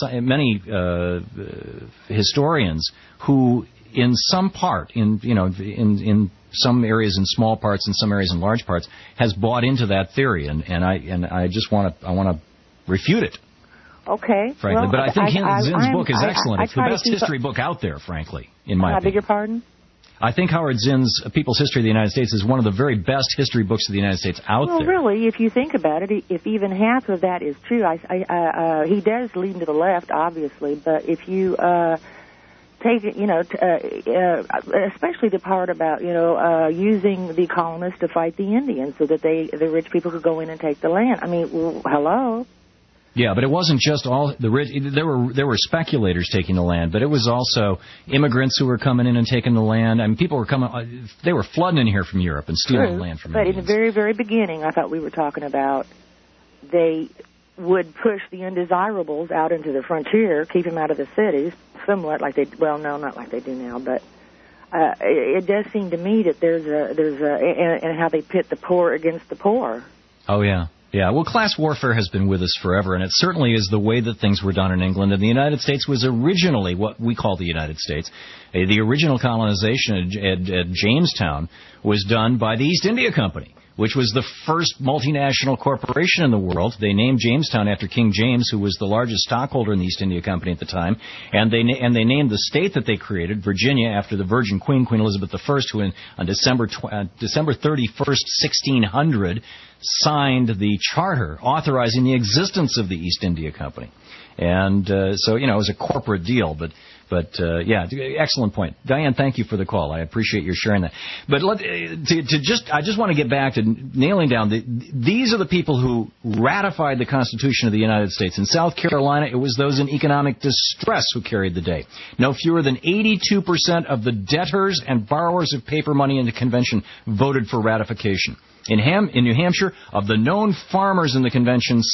historians who, in some part, in some areas in small parts, in some areas in large parts, has bought into that theory, and I just want to refute it. Okay. Frankly, but I think Zinn's book is excellent. It's the best history book out there, frankly, in my opinion. I beg your pardon? I think Howard Zinn's People's History of the United States is one of the very best history books of the United States out there. Well, really, if you think about it, if even half of that is true, he does lean to the left, obviously, but if you take it, especially the part about, using the colonists to fight the Indians so that the rich people could go in and take the land. I mean, hello? Yeah, but it wasn't just all the rich. There were speculators taking the land, but it was also immigrants who were coming in and taking the land. I mean, people were coming. They were flooding in here from Europe and stealing land from Indians. But in the very, very beginning, I thought we were talking about they would push the undesirables out into the frontier, keep them out of the cities, somewhat like not like they do now, but it does seem to me that there's and how they pit the poor against the poor. Oh yeah. Yeah, well, class warfare has been with us forever, and it certainly is the way that things were done in England. And the United States was originally what we call the United States. The original colonization at Jamestown was done by the East India Company, which was the first multinational corporation in the world. They named Jamestown after King James, who was the largest stockholder in the East India Company at the time. And they named the state that they created, Virginia, after the Virgin Queen, Queen Elizabeth I, who on December 31st, 1600, signed the charter authorizing the existence of the East India Company. And so, it was a corporate deal, but excellent point. Diane, thank you for the call. I appreciate your sharing that. But I just want to get back to nailing down these are the people who ratified the Constitution of the United States. In South Carolina, it was those in economic distress who carried the day. No fewer than 82% of the debtors and borrowers of paper money in the convention voted for ratification. In New Hampshire, of the known farmers in the convention,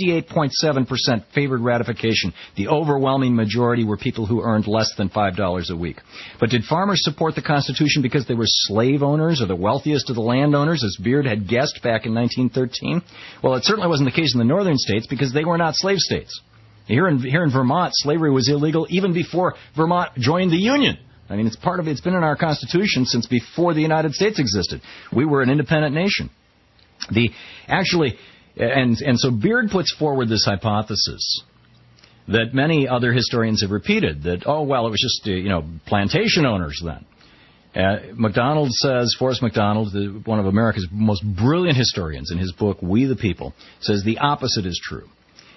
68.7% favored ratification. The overwhelming majority were people who earned less than $5 a week. But did farmers support the Constitution because they were slave owners or the wealthiest of the landowners, as Beard had guessed back in 1913? Well, it certainly wasn't the case in the northern states because they were not slave states. Here in Vermont, slavery was illegal even before Vermont joined the Union. I mean, it's been in our Constitution since before the United States existed. We were an independent nation. So Beard puts forward this hypothesis that many other historians have repeated, that, it was just, plantation owners then. MacDonald says, Forrest MacDonald, one of America's most brilliant historians, in his book, We the People, says the opposite is true.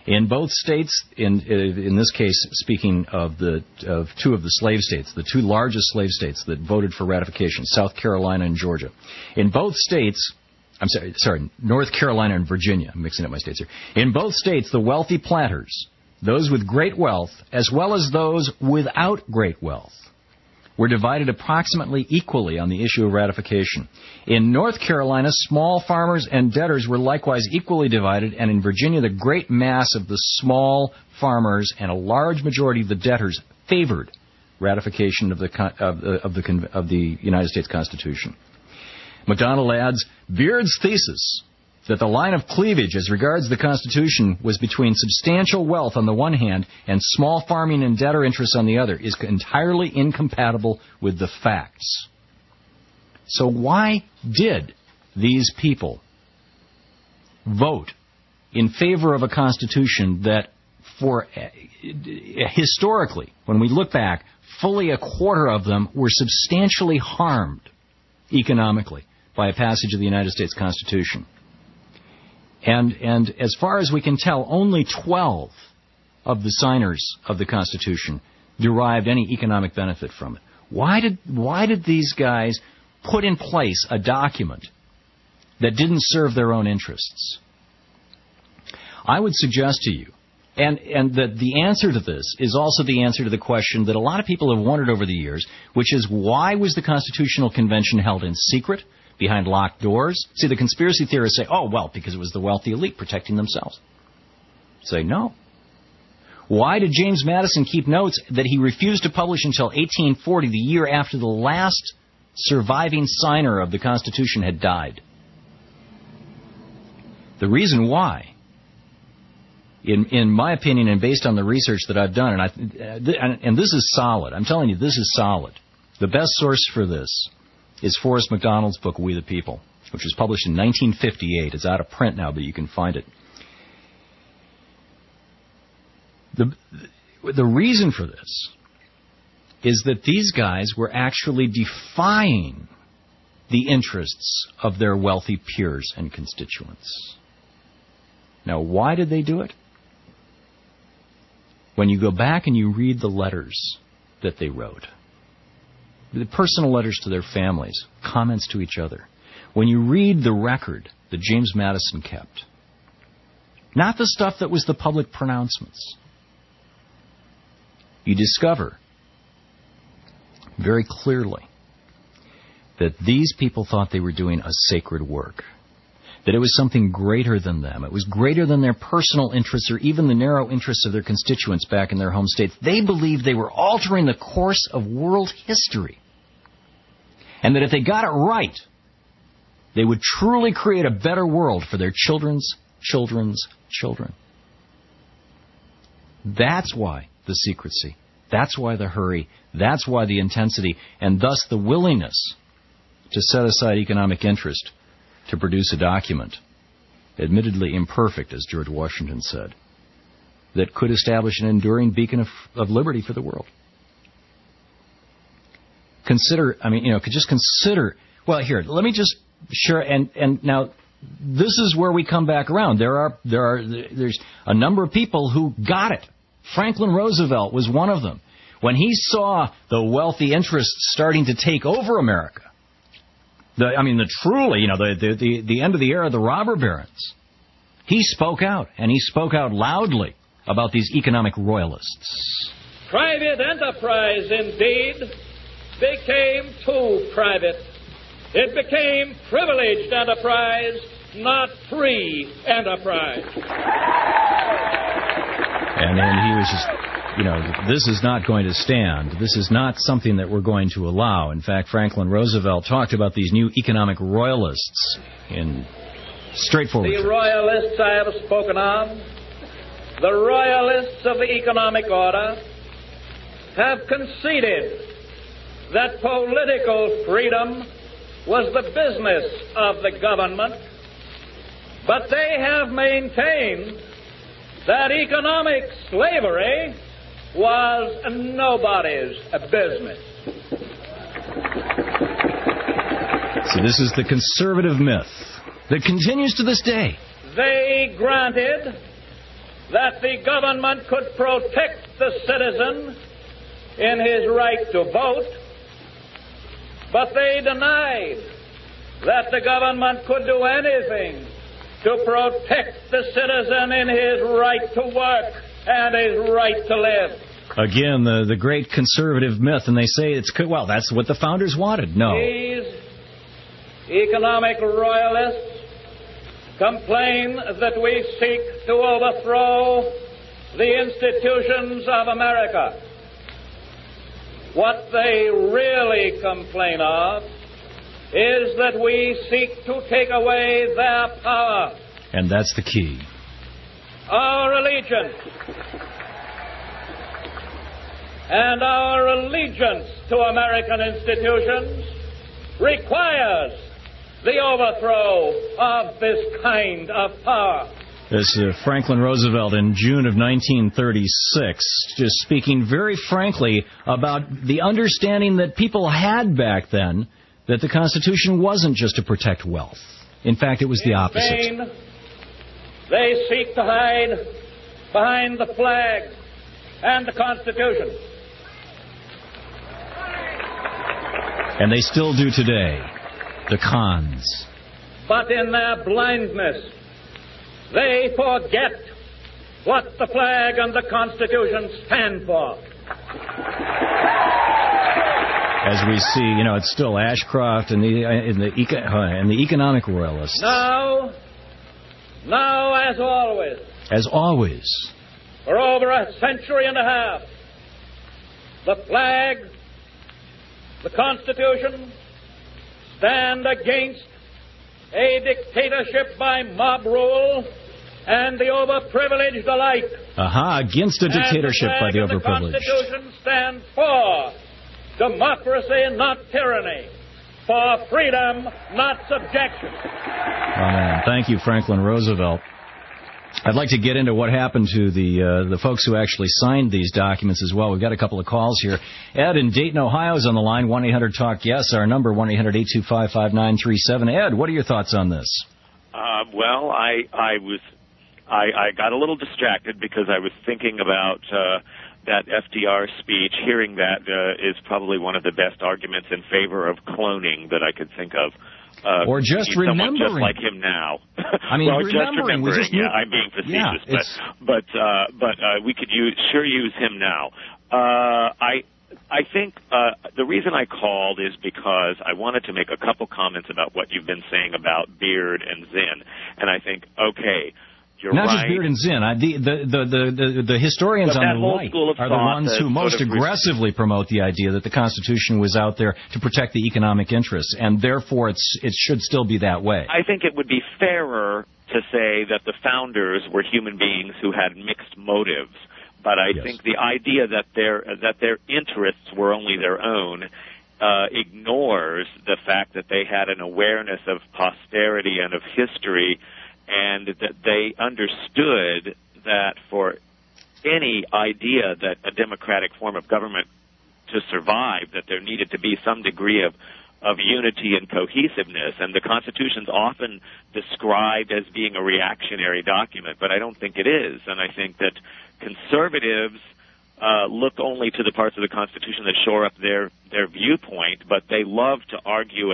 In both states, in this case, speaking of two of the slave states, the two largest slave states that voted for ratification, South Carolina and Georgia. In both states, North Carolina and Virginia. I'm mixing up my states here. In both states, the wealthy planters, those with great wealth, as well as those without great wealth, were divided approximately equally on the issue of ratification. In North Carolina, small farmers and debtors were likewise equally divided, and in Virginia, the great mass of the small farmers and a large majority of the debtors favored ratification of the United States Constitution. MacDonald adds, Beard's thesis that the line of cleavage as regards the Constitution was between substantial wealth on the one hand and small farming and debtor interests on the other is entirely incompatible with the facts. So why did these people vote in favor of a Constitution that, historically, when we look back, fully a quarter of them were substantially harmed economically by a passage of the United States Constitution? And as far as we can tell, only 12 of the signers of the Constitution derived any economic benefit from it. Why did these guys put in place a document that didn't serve their own interests? I would suggest to you, and that the answer to this is also the answer to the question that a lot of people have wondered over the years, which is, why was the Constitutional Convention held in secret, behind locked doors? See, the conspiracy theorists say, oh, well, because it was the wealthy elite protecting themselves. Say, no. Why did James Madison keep notes that he refused to publish until 1840, the year after the last surviving signer of the Constitution had died? The reason why, in my opinion and based on the research that I've done, and this is solid, I'm telling you, this is solid. The best source for this is Forrest McDonald's book, We the People, which was published in 1958. It's out of print now, but you can find it. The reason for this is that these guys were actually defying the interests of their wealthy peers and constituents. Now, why did they do it? When you go back and you read the letters that they wrote, the personal letters to their families, comments to each other, when you read the record that James Madison kept, not the stuff that was the public pronouncements, you discover very clearly that these people thought they were doing a sacred work, that it was something greater than them. It was greater than their personal interests or even the narrow interests of their constituents back in their home states. They believed they were altering the course of world history, and that if they got it right, they would truly create a better world for their children's children's children. That's why the secrecy. That's why the hurry. That's why the intensity, and thus the willingness to set aside economic interest to produce a document, admittedly imperfect, as George Washington said, that could establish an enduring beacon of liberty for the world. Consider, well, here, let me just share, and now, this is where we come back around. There's a number of people who got it. Franklin Roosevelt was one of them. When he saw the wealthy interests starting to take over America, the end of the era of the robber barons, he spoke out, and he spoke out loudly about these economic royalists. Private enterprise, indeed, became too private. It became privileged enterprise, not free enterprise. And then he was just, this is not going to stand. This is not something that we're going to allow. In fact, Franklin Roosevelt talked about these new economic royalists in straightforward terms. The royalists I have spoken of, the royalists of the economic order, have conceded that political freedom was the business of the government, but they have maintained that economic slavery was nobody's business. So this is the conservative myth that continues to this day. They granted that the government could protect the citizen in his right to vote, but they denied that the government could do anything to protect the citizen in his right to work and his right to live. Again, the great conservative myth, and they say well, that's what the founders wanted. No. These economic royalists complain that we seek to overthrow the institutions of America. What they really complain of is that we seek to take away their power. And that's the key. Our allegiance and our allegiance to American institutions requires the overthrow of this kind of power. This Franklin Roosevelt in June of 1936, just speaking very frankly about the understanding that people had back then that the Constitution wasn't just to protect wealth. In fact, it was the opposite. In vain, they seek to hide behind the flag and the Constitution. And they still do today. The cons. But in their blindness, they forget what the flag and the Constitution stand for. As we see, it's still Ashcroft and the economic royalists. Now, as always. As always. For over a century and a half, the flag, the Constitution, stand against a dictatorship by mob rule and the overprivileged alike. Against a dictatorship by the overprivileged. The Constitution stands for democracy, not tyranny. For freedom, not subjection. Amen. Thank you, Franklin Roosevelt. I'd like to get into what happened to the folks who actually signed these documents as well. We've got a couple of calls here. Ed in Dayton, Ohio is on the line. 1-800-TALK-YES. Our number, 1-800-825-5937. Ed, what are your thoughts on this? Well, I got a little distracted because I was thinking about that FDR speech. Hearing that is probably one of the best arguments in favor of cloning that I could think of. Or just remembering. Just like him now. I mean, well, remembering. Just remembering. I'm being facetious, but we could sure use him now. I think the reason I called is because I wanted to make a couple comments about what you've been saying about Beard and Zinn, and I think, okay, you're Not right. just Beard and Zinn. The historians on the right are the ones who most aggressively promote the idea that the Constitution was out there to protect the economic interests, and therefore it should still be that way. I think it would be fairer to say that the founders were human beings who had mixed motives, but I think the idea that their interests were only their own ignores the fact that they had an awareness of posterity and of history, and that they understood that for any idea that a democratic form of government to survive, that there needed to be some degree of unity and cohesiveness. And the Constitution's often described as being a reactionary document, but I don't think it is. And I think that conservatives look only to the parts of the Constitution that shore up their viewpoint, but they love to argue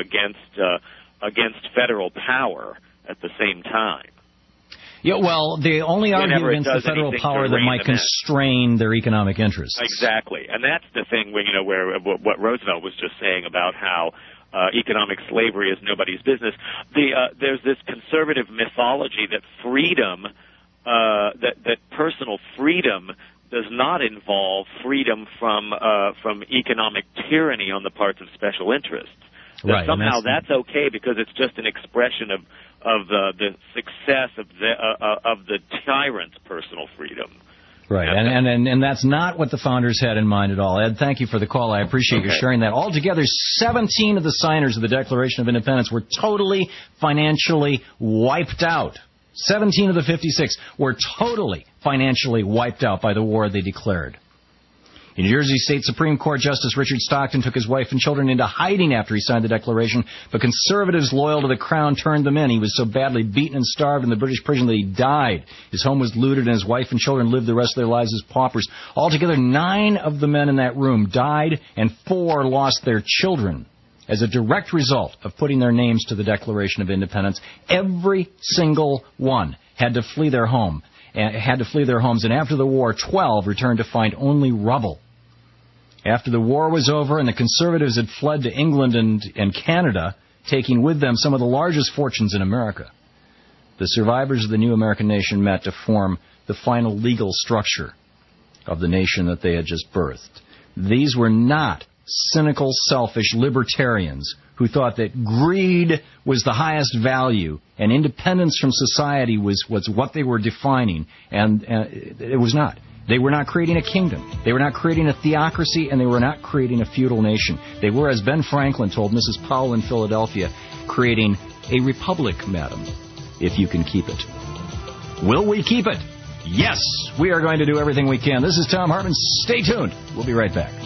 against federal power at the same time. Yeah, well, they only argue against the federal power that might constrain their economic interests. Exactly, and that's the thing where what Roosevelt was just saying about how economic slavery is nobody's business. There's this conservative mythology that freedom, that personal freedom, does not involve freedom from economic tyranny on the parts of special interests. That somehow that's okay because it's just an expression of the success of the tyrant's personal freedom. Right, and that's not what the founders had in mind at all. Ed, thank you for the call. I appreciate you sharing that. Altogether, 17 of the signers of the Declaration of Independence were totally financially wiped out. 17 of the 56 were totally financially wiped out by the war they declared. New Jersey State Supreme Court Justice Richard Stockton took his wife and children into hiding after he signed the Declaration, but conservatives loyal to the Crown turned them in. He was so badly beaten and starved in the British prison that he died. His home was looted, and his wife and children lived the rest of their lives as paupers. Altogether, 9 of the men in that room died, and 4 lost their children as a direct result of putting their names to the Declaration of Independence. Every single one had to flee their homes, and after the war, 12 returned to find only rubble. After the war was over and the conservatives had fled to England and Canada, taking with them some of the largest fortunes in America, the survivors of the new American nation met to form the final legal structure of the nation that they had just birthed. These were not cynical, selfish libertarians who thought that greed was the highest value and independence from society was what they were defining, and it was not. They were not creating a kingdom. They were not creating a theocracy, and they were not creating a feudal nation. They were, as Ben Franklin told Mrs. Powell in Philadelphia, creating a republic, madam, if you can keep it. Will we keep it? Yes, we are going to do everything we can. This is Tom Hartman. Stay tuned. We'll be right back.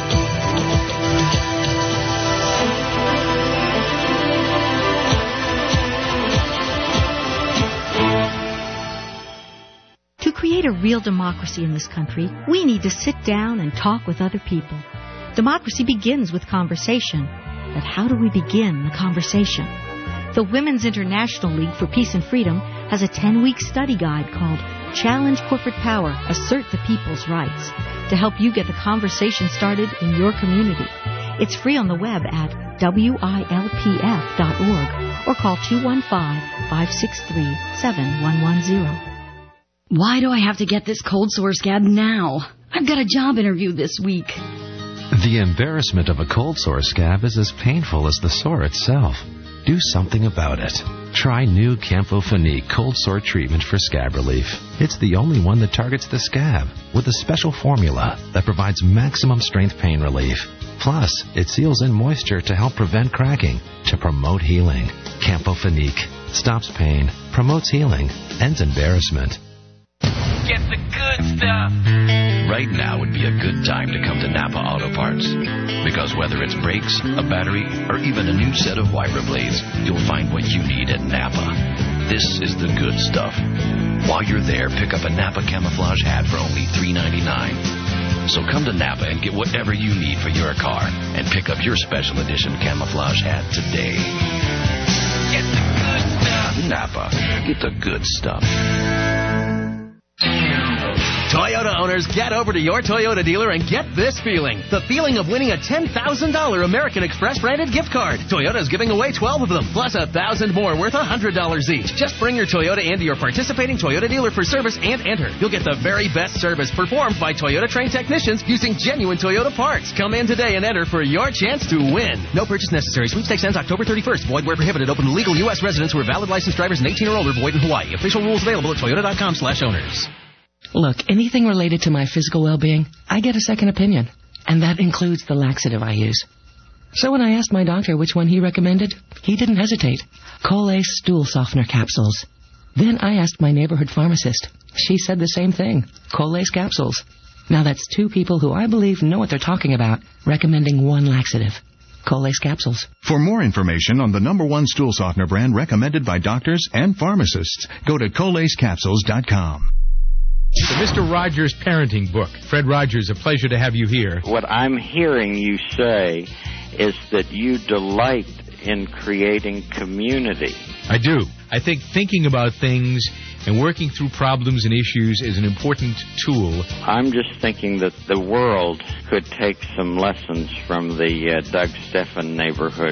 To create a real democracy in this country, we need to sit down and talk with other people. Democracy begins with conversation. But how do we begin the conversation? The Women's International League for Peace and Freedom has a 10-week study guide called Challenge Corporate Power, Assert the People's Rights, to help you get the conversation started in your community. It's free on the web at WILPF.org or call 215-563-7110. Why do I have to get this cold sore scab now? I've got a job interview this week. The embarrassment of a cold sore scab is as painful as the sore itself. Do something about it. Try new Campho-Phenique cold sore treatment for scab relief. It's the only one that targets the scab with a special formula that provides maximum strength pain relief. Plus, it seals in moisture to help prevent cracking, to promote healing. Campho-Phenique stops pain, promotes healing, ends embarrassment. Get the good stuff. Right now would be a good time to come to Napa Auto Parts. Because whether it's brakes, a battery, or even a new set of wiper blades, you'll find what you need at Napa. This is the good stuff. While you're there, pick up a Napa camouflage hat for only $3.99. So come to Napa and get whatever you need for your car and pick up your special edition camouflage hat today. Get the good stuff. Napa. Get the good stuff. Toyota owners, get over to your Toyota dealer and get this feeling. The feeling of winning a $10,000 American Express branded gift card. Toyota's giving away 12 of them, plus 1,000 more worth $100 each. Just bring your Toyota into your participating Toyota dealer for service and enter. You'll get the very best service performed by Toyota trained technicians using genuine Toyota parts. Come in today and enter for your chance to win. No purchase necessary. Sweepstakes ends October 31st. Void where prohibited. Open to legal U.S. residents who are valid licensed drivers and 18 or older. Void in Hawaii. Official rules available at toyota.com/owners. Look, anything related to my physical well-being, I get a second opinion, and that includes the laxative I use. So when I asked my doctor which one he recommended, he didn't hesitate. Colace Stool Softener Capsules. Then I asked my neighborhood pharmacist. She said the same thing, Colace Capsules. Now that's 2 people who I believe know what they're talking about, recommending one laxative. Colace Capsules. For more information on the #1 stool softener brand recommended by doctors and pharmacists, go to colacecapsules.com. The Mr. Rogers Parenting Book. Fred Rogers, a pleasure to have you here. What I'm hearing you say is that you delight in creating community. I do. I think thinking about things and working through problems and issues is an important tool. I'm just thinking that the world could take some lessons from the Doug Stephan neighborhood.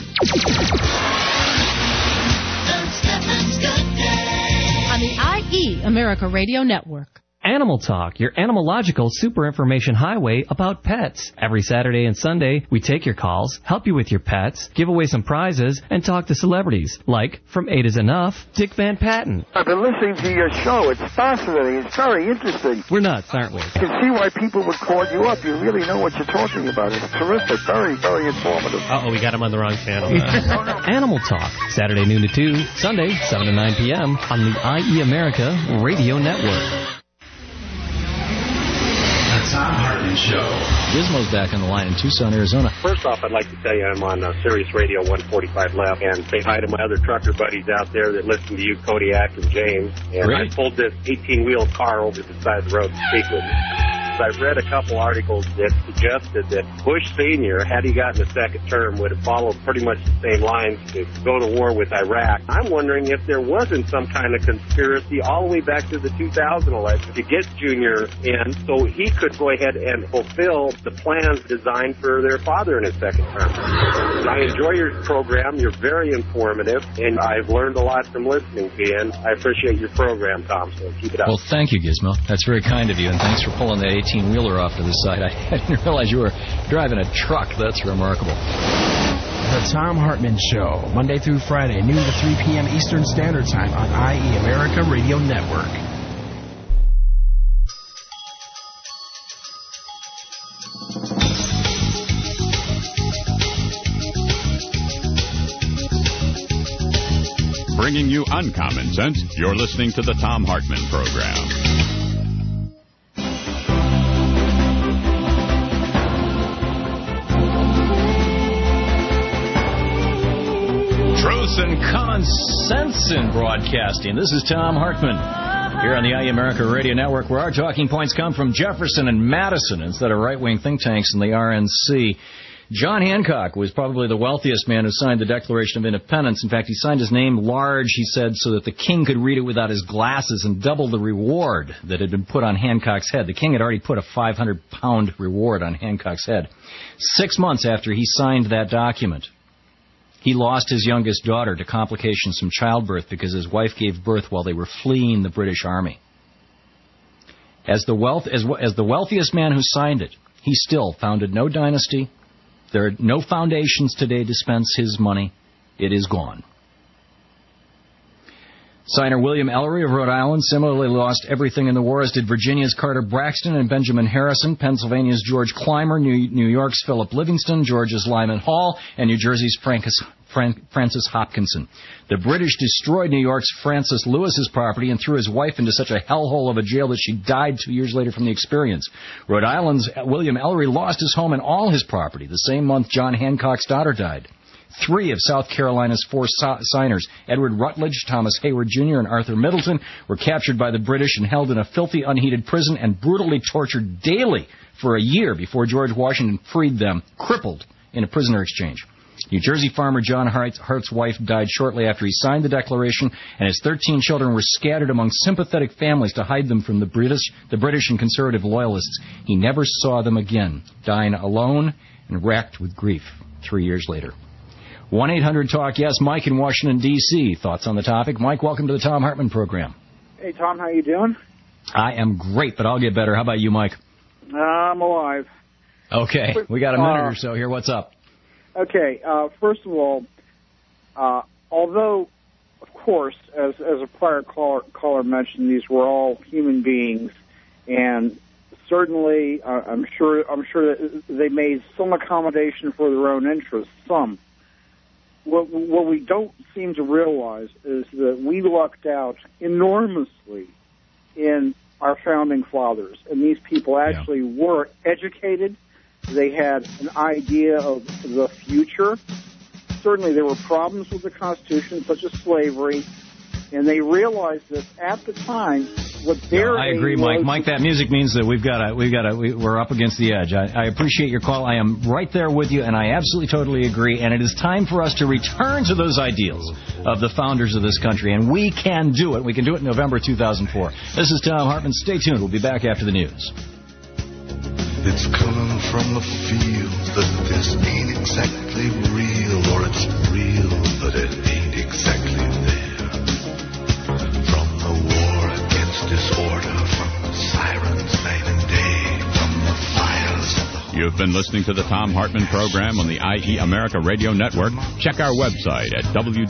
Doug Stephan's Good Day. On the IE America Radio Network. Animal Talk, your animalogical super information highway about pets. Every Saturday and Sunday, we take your calls, help you with your pets, give away some prizes, and talk to celebrities, like From 8 is Enough, Dick Van Patten. I've been listening to your show. It's fascinating. It's very interesting. We're nuts, aren't we? You can see why people would call you up. You really know what you're talking about. It's terrific. Very, very informative. Uh-oh, we got him on the wrong channel. Animal Talk, Saturday noon to 2, Sunday 7 to 9 p.m. on the IE America Radio Network. The Tom Hartman Hartman Show. Gizmo's back on the line in Tucson, Arizona. First off, I'd like to tell you I'm on Sirius Radio 145 Left, and say hi to my other trucker buddies out there that listen to you, Kodiak and James. And Great. I pulled this 18-wheel car over to the side of the road to speak with you. I've read a couple articles that suggested that Bush Sr., had he gotten a second term, would have followed pretty much the same lines to go to war with Iraq. I'm wondering if there wasn't some kind of conspiracy all the way back to the 2000 election to get Jr. in so he could go ahead and fulfill the plans designed for their father in his second term. I enjoy your program. You're very informative, and I've learned a lot from listening to you, and I appreciate your program, Tom, so keep it up. Well, thank you, Gizmo. That's very kind of you, and thanks for pulling that 18-wheeler off to the side. I didn't realize you were driving a truck. That's remarkable. The Tom Hartman Show, Monday through Friday, noon to 3 p.m. Eastern Standard Time on IE America Radio Network. Bringing you uncommon sense, you're listening to the Tom Hartman Program. Truth and common sense in broadcasting. This is Tom Hartman here on the IE America Radio Network, where our talking points come from Jefferson and Madison instead of right-wing think tanks in the RNC. John Hancock was probably the wealthiest man who signed the Declaration of Independence. In fact, he signed his name large, he said, so that the king could read it without his glasses, and double the reward that had been put on Hancock's head. The king had already put a 500-pound reward on Hancock's head. 6 months after he signed that document, he lost his youngest daughter to complications from childbirth because his wife gave birth while they were fleeing the British Army. As the wealthiest man who signed it, he still founded no dynasty. There are no foundations today to dispense his money. It is gone. Signer William Ellery of Rhode Island similarly lost everything in the war, as did Virginia's Carter Braxton and Benjamin Harrison, Pennsylvania's George Clymer, New York's Philip Livingston, Georgia's Lyman Hall, and New Jersey's Francis Hopkinson. The British destroyed New York's Francis Lewis's property and threw his wife into such a hellhole of a jail that she died 2 years later from the experience. Rhode Island's William Ellery lost his home and all his property the same month John Hancock's daughter died. 3 of South Carolina's 4 signers, Edward Rutledge, Thomas Hayward Jr., and Arthur Middleton, were captured by the British and held in a filthy, unheated prison and brutally tortured daily for a year before George Washington freed them, crippled, in a prisoner exchange. New Jersey farmer John Hart's wife died shortly after he signed the Declaration, and his 13 children were scattered among sympathetic families to hide them from the British and conservative loyalists. He never saw them again, dying alone and racked with grief 3 years later. 1-800-TALK-YES. Mike in Washington, D.C. Thoughts on the topic? Mike, welcome to the Tom Hartman Program. Hey, Tom, how you doing? I am great, but I'll get better. How about you, Mike? I'm alive. Okay, we got a minute or so here. What's up? Okay, first of all, although, of course, as a prior caller mentioned, these were all human beings, and certainly I'm sure that they made some accommodation for their own interests, some. What we don't seem to realize is that we lucked out enormously in our founding fathers, and these people actually were educated. They had an idea of the future. Certainly there were problems with the Constitution, such as slavery, and they realized that at the time, what their I agree, Mike. Mike, that music means that we're up against the edge. I appreciate your call. I am right there with you, and I absolutely, totally agree. And it is time for us to return to those ideals of the founders of this country, and we can do it. We can do it in November 2004. This is Tom Hartman. Stay tuned. We'll be back after the news. It's coming from the field that this ain't exactly real, or it's real, but it ain't exactly there. From the war against disorder, from the sirens night and day, from the fires of the... You've been listening to the Tom Hartman Program on the IE America Radio Network. Check our website at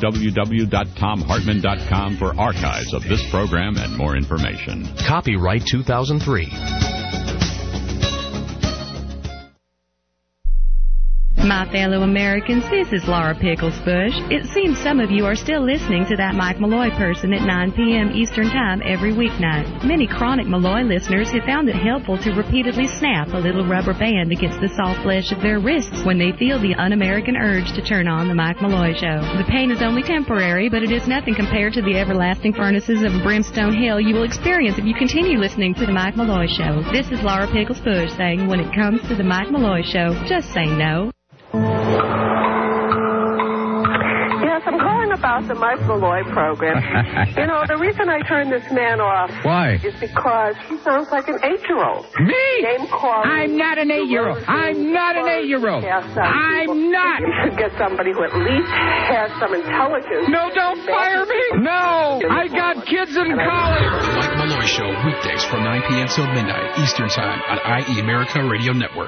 www.tomhartman.com for archives of this program and more information. Copyright 2003. My fellow Americans, this is Laura Pickles Bush. It seems some of you are still listening to that Mike Malloy person at 9 p.m. Eastern Time every weeknight. Many chronic Malloy listeners have found it helpful to repeatedly snap a little rubber band against the soft flesh of their wrists when they feel the un-American urge to turn on the Mike Malloy Show. The pain is only temporary, but it is nothing compared to the everlasting furnaces of brimstone hell you will experience if you continue listening to the Mike Malloy Show. This is Laura Pickles Bush saying, when it comes to the Mike Malloy Show, just say no. Yes, I'm calling about the Mike Malloy program. You know, the reason I turned this man off is because he sounds like an 8-year-old. Me? Name calling. I'm not an 8-year-old. I'm not an 8-year-old. I'm not. You should get somebody who at least has some intelligence. No, don't fire me. No, I got kids in college. The Mike Malloy Show, weekdays from 9 p.m. till midnight Eastern Time on IE America Radio Network.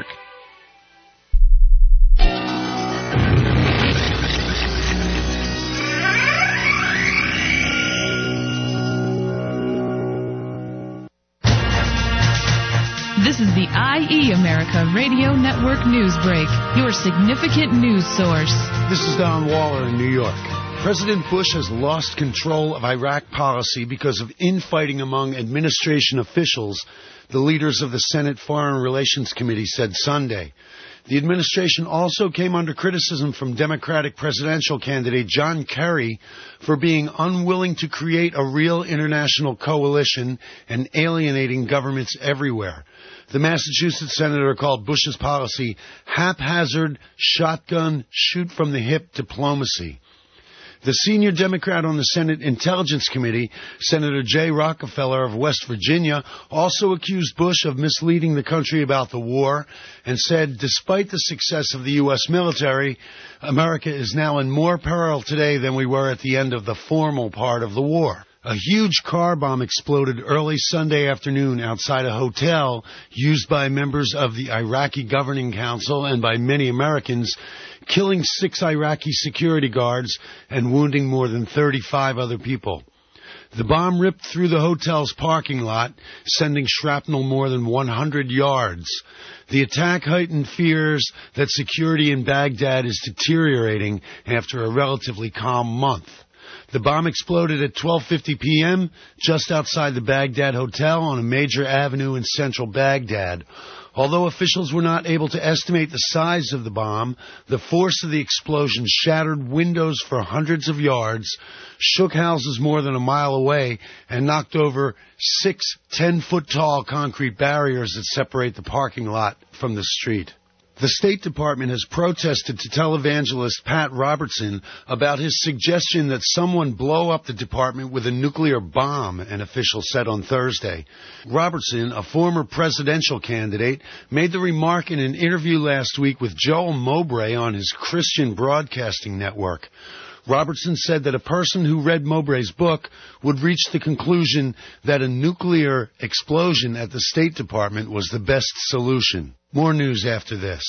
This is the IE America Radio Network News Break, your significant news source. This is Don Waller in New York. President Bush has lost control of Iraq policy because of infighting among administration officials, the leaders of the Senate Foreign Relations Committee said Sunday. The administration also came under criticism from Democratic presidential candidate John Kerry for being unwilling to create a real international coalition and alienating governments everywhere. The Massachusetts senator called Bush's policy haphazard, shotgun, shoot-from-the-hip diplomacy. The senior Democrat on the Senate Intelligence Committee, Senator Jay Rockefeller of West Virginia, also accused Bush of misleading the country about the war and said, despite the success of the U.S. military, America is now in more peril today than we were at the end of the formal part of the war. A huge car bomb exploded early Sunday afternoon outside a hotel used by members of the Iraqi Governing Council and by many Americans, killing 6 Iraqi security guards and wounding more than 35 other people. The bomb ripped through the hotel's parking lot, sending shrapnel more than 100 yards. The attack heightened fears that security in Baghdad is deteriorating after a relatively calm month. The bomb exploded at 12:50 p.m. just outside the Baghdad Hotel on a major avenue in central Baghdad. Although officials were not able to estimate the size of the bomb, the force of the explosion shattered windows for hundreds of yards, shook houses more than a mile away, and knocked over 6 10-foot-tall concrete barriers that separate the parking lot from the street. The State Department has protested to televangelist Pat Robertson about his suggestion that someone blow up the department with a nuclear bomb, an official said on Thursday. Robertson, a former presidential candidate, made the remark in an interview last week with Joel Mowbray on his Christian Broadcasting Network. Robertson said that a person who read Mowbray's book would reach the conclusion that a nuclear explosion at the State Department was the best solution. More news after this.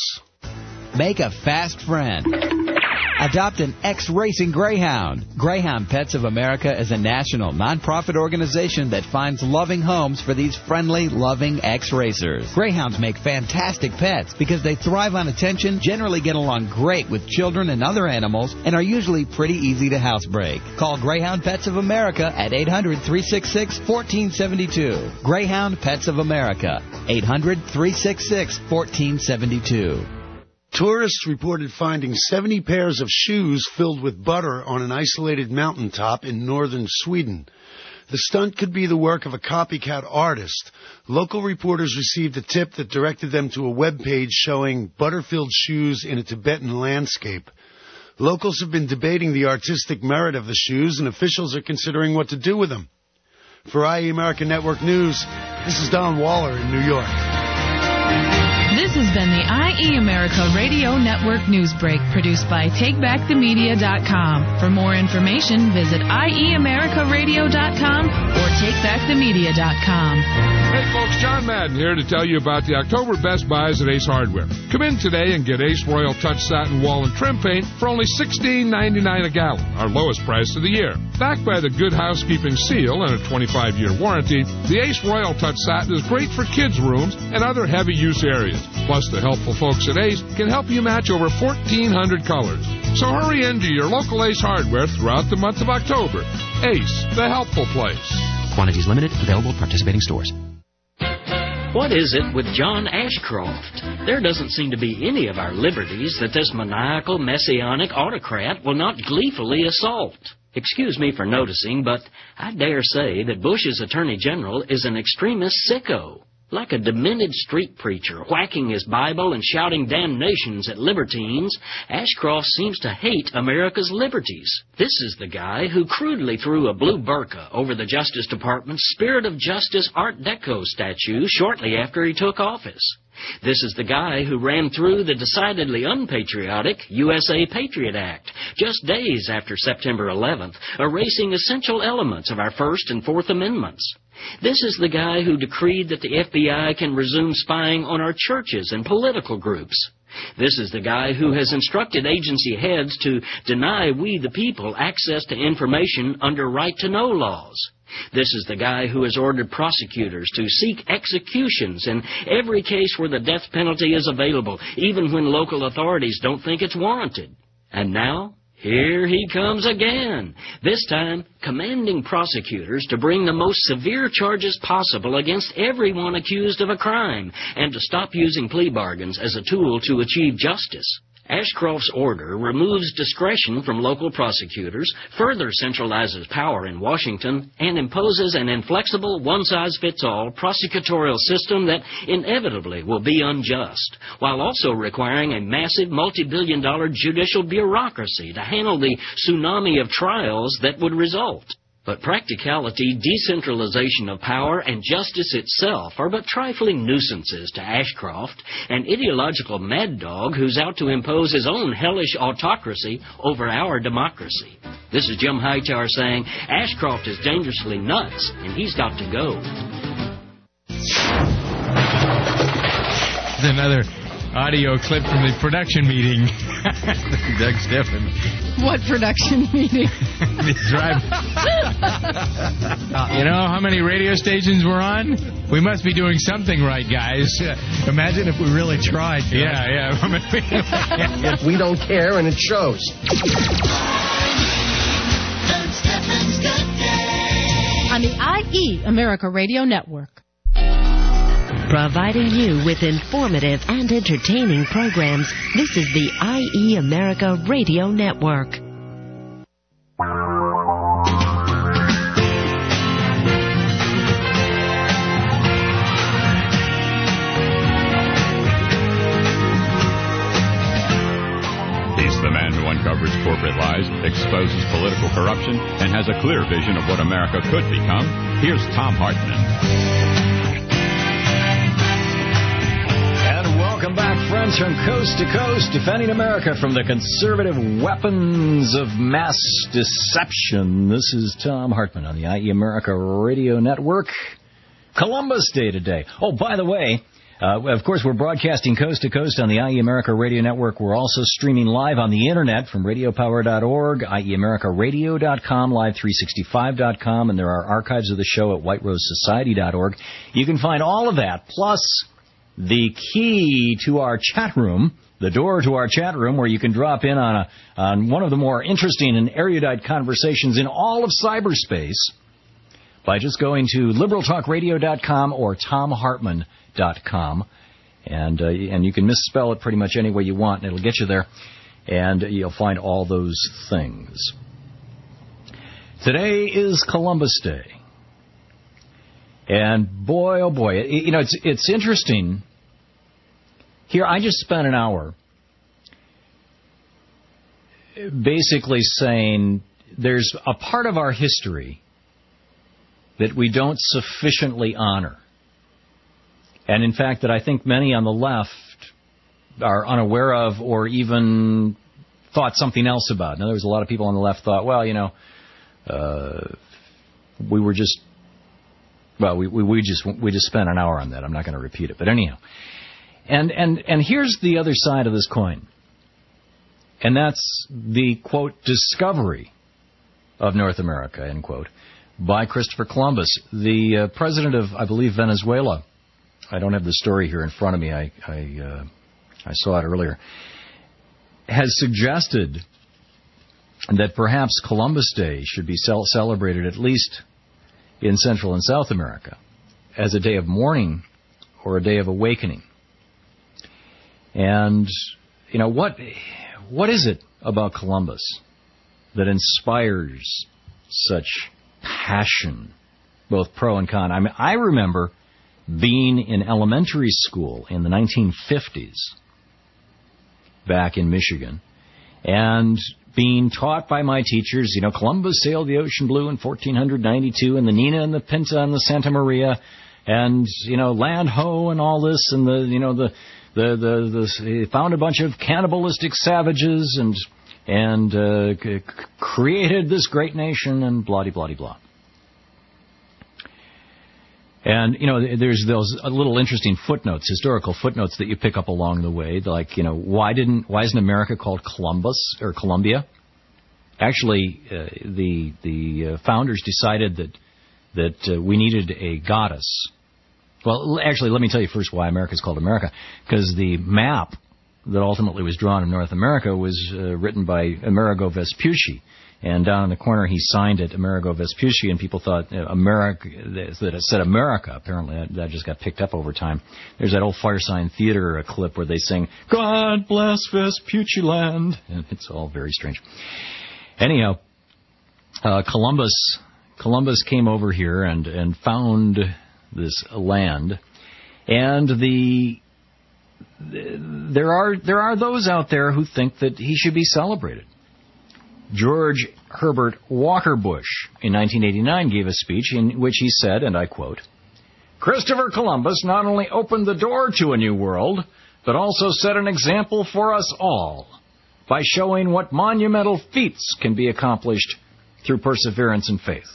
Make a fast friend. Adopt an ex-racing greyhound. Greyhound Pets of America is a national nonprofit organization that finds loving homes for these friendly, loving ex-racers. Greyhounds make fantastic pets because they thrive on attention, generally get along great with children and other animals, and are usually pretty easy to housebreak. Call Greyhound Pets of America at 800-366-1472. Greyhound Pets of America, 800-366-1472. Tourists reported finding 70 pairs of shoes filled with butter on an isolated mountaintop in northern Sweden. The stunt could be the work of a copycat artist. Local reporters received a tip that directed them to a web page showing butter-filled shoes in a Tibetan landscape. Locals have been debating the artistic merit of the shoes, and officials are considering what to do with them. For IE America Network News, this is Don Waller in New York. This has been the IE America Radio Network News Break, produced by TakeBackTheMedia.com. For more information, visit IEAmericaRadio.com or TakeBackTheMedia.com. Hey folks, John Madden here to tell you about the October Best Buys at Ace Hardware. Come in today and get Ace Royal Touch Satin Wall and Trim Paint for only $16.99 a gallon, our lowest price of the year. Backed by the Good Housekeeping seal and a 25-year warranty, the Ace Royal Touch Satin is great for kids' rooms and other heavy-use areas. Plus, the helpful folks at Ace can help you match over 1,400 colors. So hurry into your local Ace Hardware throughout the month of October. Ace, the helpful place. Quantities limited. Available at participating stores. What is it with John Ashcroft? There doesn't seem to be any of our liberties that this maniacal, messianic autocrat will not gleefully assault. Excuse me for noticing, but I dare say that Bush's Attorney General is an extremist sicko. Like a demented street preacher, whacking his Bible and shouting damnations at libertines, Ashcroft seems to hate America's liberties. This is the guy who crudely threw a blue burqa over the Justice Department's Spirit of Justice Art Deco statue shortly after he took office. This is the guy who ran through the decidedly unpatriotic USA Patriot Act just days after September 11th, erasing essential elements of our First and Fourth Amendments. This is the guy who decreed that the FBI can resume spying on our churches and political groups. This is the guy who has instructed agency heads to deny we the people access to information under right-to-know laws. This is the guy who has ordered prosecutors to seek executions in every case where the death penalty is available, even when local authorities don't think it's warranted. And now, here he comes again, this time commanding prosecutors to bring the most severe charges possible against everyone accused of a crime and to stop using plea bargains as a tool to achieve justice. Ashcroft's order removes discretion from local prosecutors, further centralizes power in Washington, and imposes an inflexible, one-size-fits-all prosecutorial system that inevitably will be unjust, while also requiring a massive multi-billion-dollar judicial bureaucracy to handle the tsunami of trials that would result. But practicality, decentralization of power, and justice itself are but trifling nuisances to Ashcroft, an ideological mad dog who's out to impose his own hellish autocracy over our democracy. This is Jim Hightower saying Ashcroft is dangerously nuts, and he's got to go. Another audio clip from the production meeting. Doug Steffen. What production meeting? You know how many radio stations we're on? We must be doing something right, guys. Imagine if we really tried. Yeah. We don't care, and it shows. On the IE America Radio Network. Providing you with informative and entertaining programs, this is the IE America Radio Network. He's the man who uncovers corporate lies, exposes political corruption, and has a clear vision of what America could become. Here's Thom Hartmann. Welcome back, friends, from coast to coast, defending America from the conservative weapons of mass deception. This is Thom Hartmann on the IE America Radio Network. Columbus Day today. Oh, by the way, of course, we're broadcasting coast to coast on the IE America Radio Network. We're also streaming live on the Internet from radiopower.org, IEAmericaRadio.com, Live365.com, and there are archives of the show at whiterosesociety.org. You can find all of that, plus the key to our chat room, the door to our chat room, where you can drop in on one of the more interesting and erudite conversations in all of cyberspace by just going to liberaltalkradio.com or ThomHartmann.com. And you can misspell it pretty much any way you want, and it'll get you there. And you'll find all those things. Today is Columbus Day. And boy, oh boy, it's interesting. Here, I just spent an hour basically saying there's a part of our history that we don't sufficiently honor. And in fact, that I think many on the left are unaware of or even thought something else about. In other words, a lot of people on the left thought, well, we were just Well, we just spent an hour on that. I'm not going to repeat it, but anyhow. And here's the other side of this coin. And that's the, quote, discovery of North America, end quote, by Christopher Columbus. The president of, I believe, Venezuela, I don't have the story here in front of me, I saw it earlier, has suggested that perhaps Columbus Day should be celebrated at least in Central and South America as a day of mourning or a day of awakening. And, you know, what is it about Columbus that inspires such passion, both pro and con? I mean, I remember being in elementary school in the 1950s back in Michigan and being taught by my teachers, you know, Columbus sailed the ocean blue in 1492 and the Nina and the Pinta and the Santa Maria and, you know, land ho and all this and he found a bunch of cannibalistic savages and created this great nation and blah-de-blah-de-blah. And, you know, there's those little interesting footnotes, historical footnotes that you pick up along the way, like, you know, why isn't America called Columbus or Columbia? Actually, the founders decided that we needed a goddess. Well, actually, let me tell you first why America is called America, because the map that ultimately was drawn of North America was written by Amerigo Vespucci. And down in the corner, he signed it, Amerigo Vespucci, and people thought America, that it said America. Apparently, that just got picked up over time. There's that old Firesign Theater clip where they sing, God bless Vespucci land. And it's all very strange. Anyhow, Columbus came over here and found this land. And there are those out there who think that he should be celebrated. George Herbert Walker Bush in 1989 gave a speech in which he said, and I quote, Christopher Columbus not only opened the door to a new world, but also set an example for us all by showing what monumental feats can be accomplished through perseverance and faith.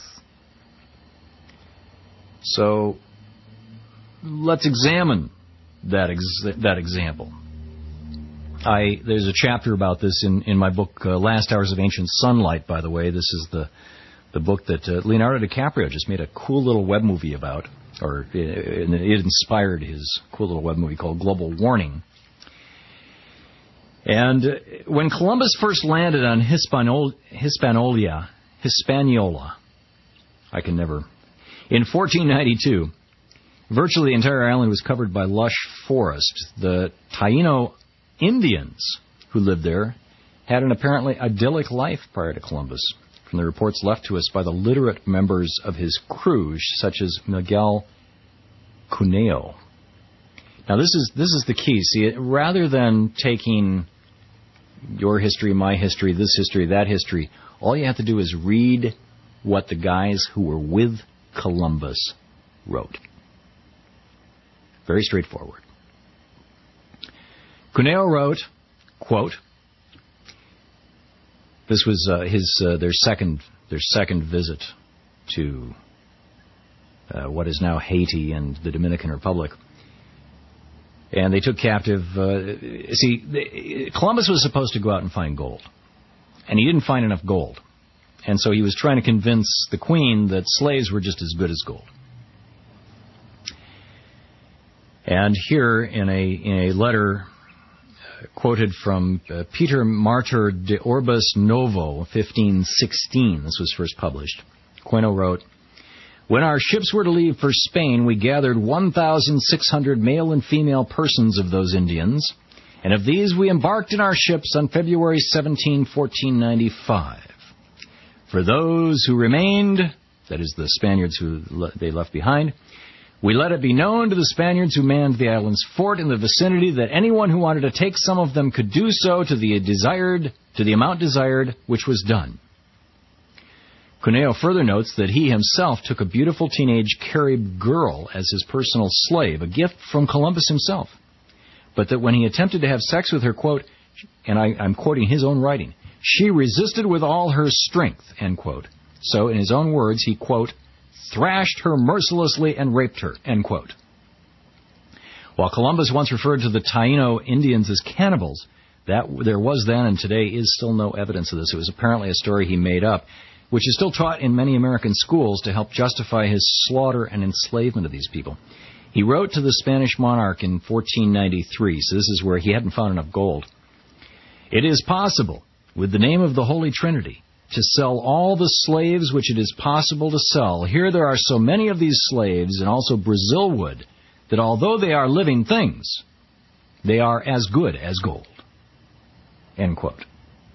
So let's examine that example. There's a chapter about this in my book, Last Hours of Ancient Sunlight, by the way. This is the book that Leonardo DiCaprio just made a cool little web movie about, or it inspired his cool little web movie called Global Warning. And when Columbus first landed on Hispaniola, in 1492, virtually the entire island was covered by lush forest. The Taino Indians who lived there had an apparently idyllic life prior to Columbus, from the reports left to us by the literate members of his crew, such as Miguel Cuneo. Now, this is the key. See, rather than taking your history, my history, this history, that history, all you have to do is read what the guys who were with Columbus wrote. Very straightforward. Cuneo wrote, quote, this was their second visit to what is now Haiti and the Dominican Republic. And they took captive... Columbus was supposed to go out and find gold. And he didn't find enough gold. And so he was trying to convince the queen that slaves were just as good as gold. And here, in a letter quoted from Peter Martyr de Orbis Novo, 1516, this was first published, Cuneo wrote, when our ships were to leave for Spain, we gathered 1,600 male and female persons of those Indians, and of these we embarked in our ships on February 17, 1495. For those who remained, that is the Spaniards who they left behind, we let it be known to the Spaniards who manned the island's fort in the vicinity that anyone who wanted to take some of them could do so to the amount desired, which was done. Cuneo further notes that he himself took a beautiful teenage Carib girl as his personal slave, a gift from Columbus himself. But that when he attempted to have sex with her, quote, and I'm quoting his own writing, she resisted with all her strength, end quote. So, in his own words, he, quote, thrashed her mercilessly and raped her, end quote. While Columbus once referred to the Taino Indians as cannibals, that there was then and today is still no evidence of this. It was apparently a story he made up, which is still taught in many American schools to help justify his slaughter and enslavement of these people. He wrote to the Spanish monarch in 1493, so this is where he hadn't found enough gold. It is possible, with the name of the Holy Trinity, to sell all the slaves which it is possible to sell. Here there are so many of these slaves, and also Brazil wood, that although they are living things, they are as good as gold. End quote.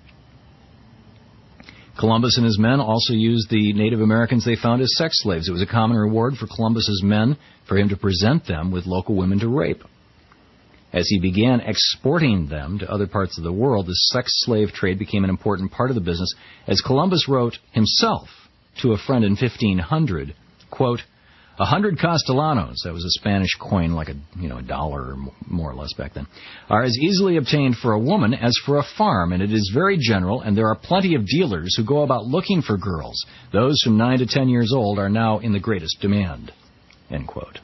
Columbus and his men also used the Native Americans they found as sex slaves. It was a common reward for Columbus's men for him to present them with local women to rape. As he began exporting them to other parts of the world, the sex slave trade became an important part of the business. As Columbus wrote himself to a friend in 1500, quote, 100 castellanos, that was a Spanish coin like a dollar or more or less back then, are as easily obtained for a woman as for a farm, and it is very general, and there are plenty of dealers who go about looking for girls. Those from 9 to 10 years old are now in the greatest demand, end quote.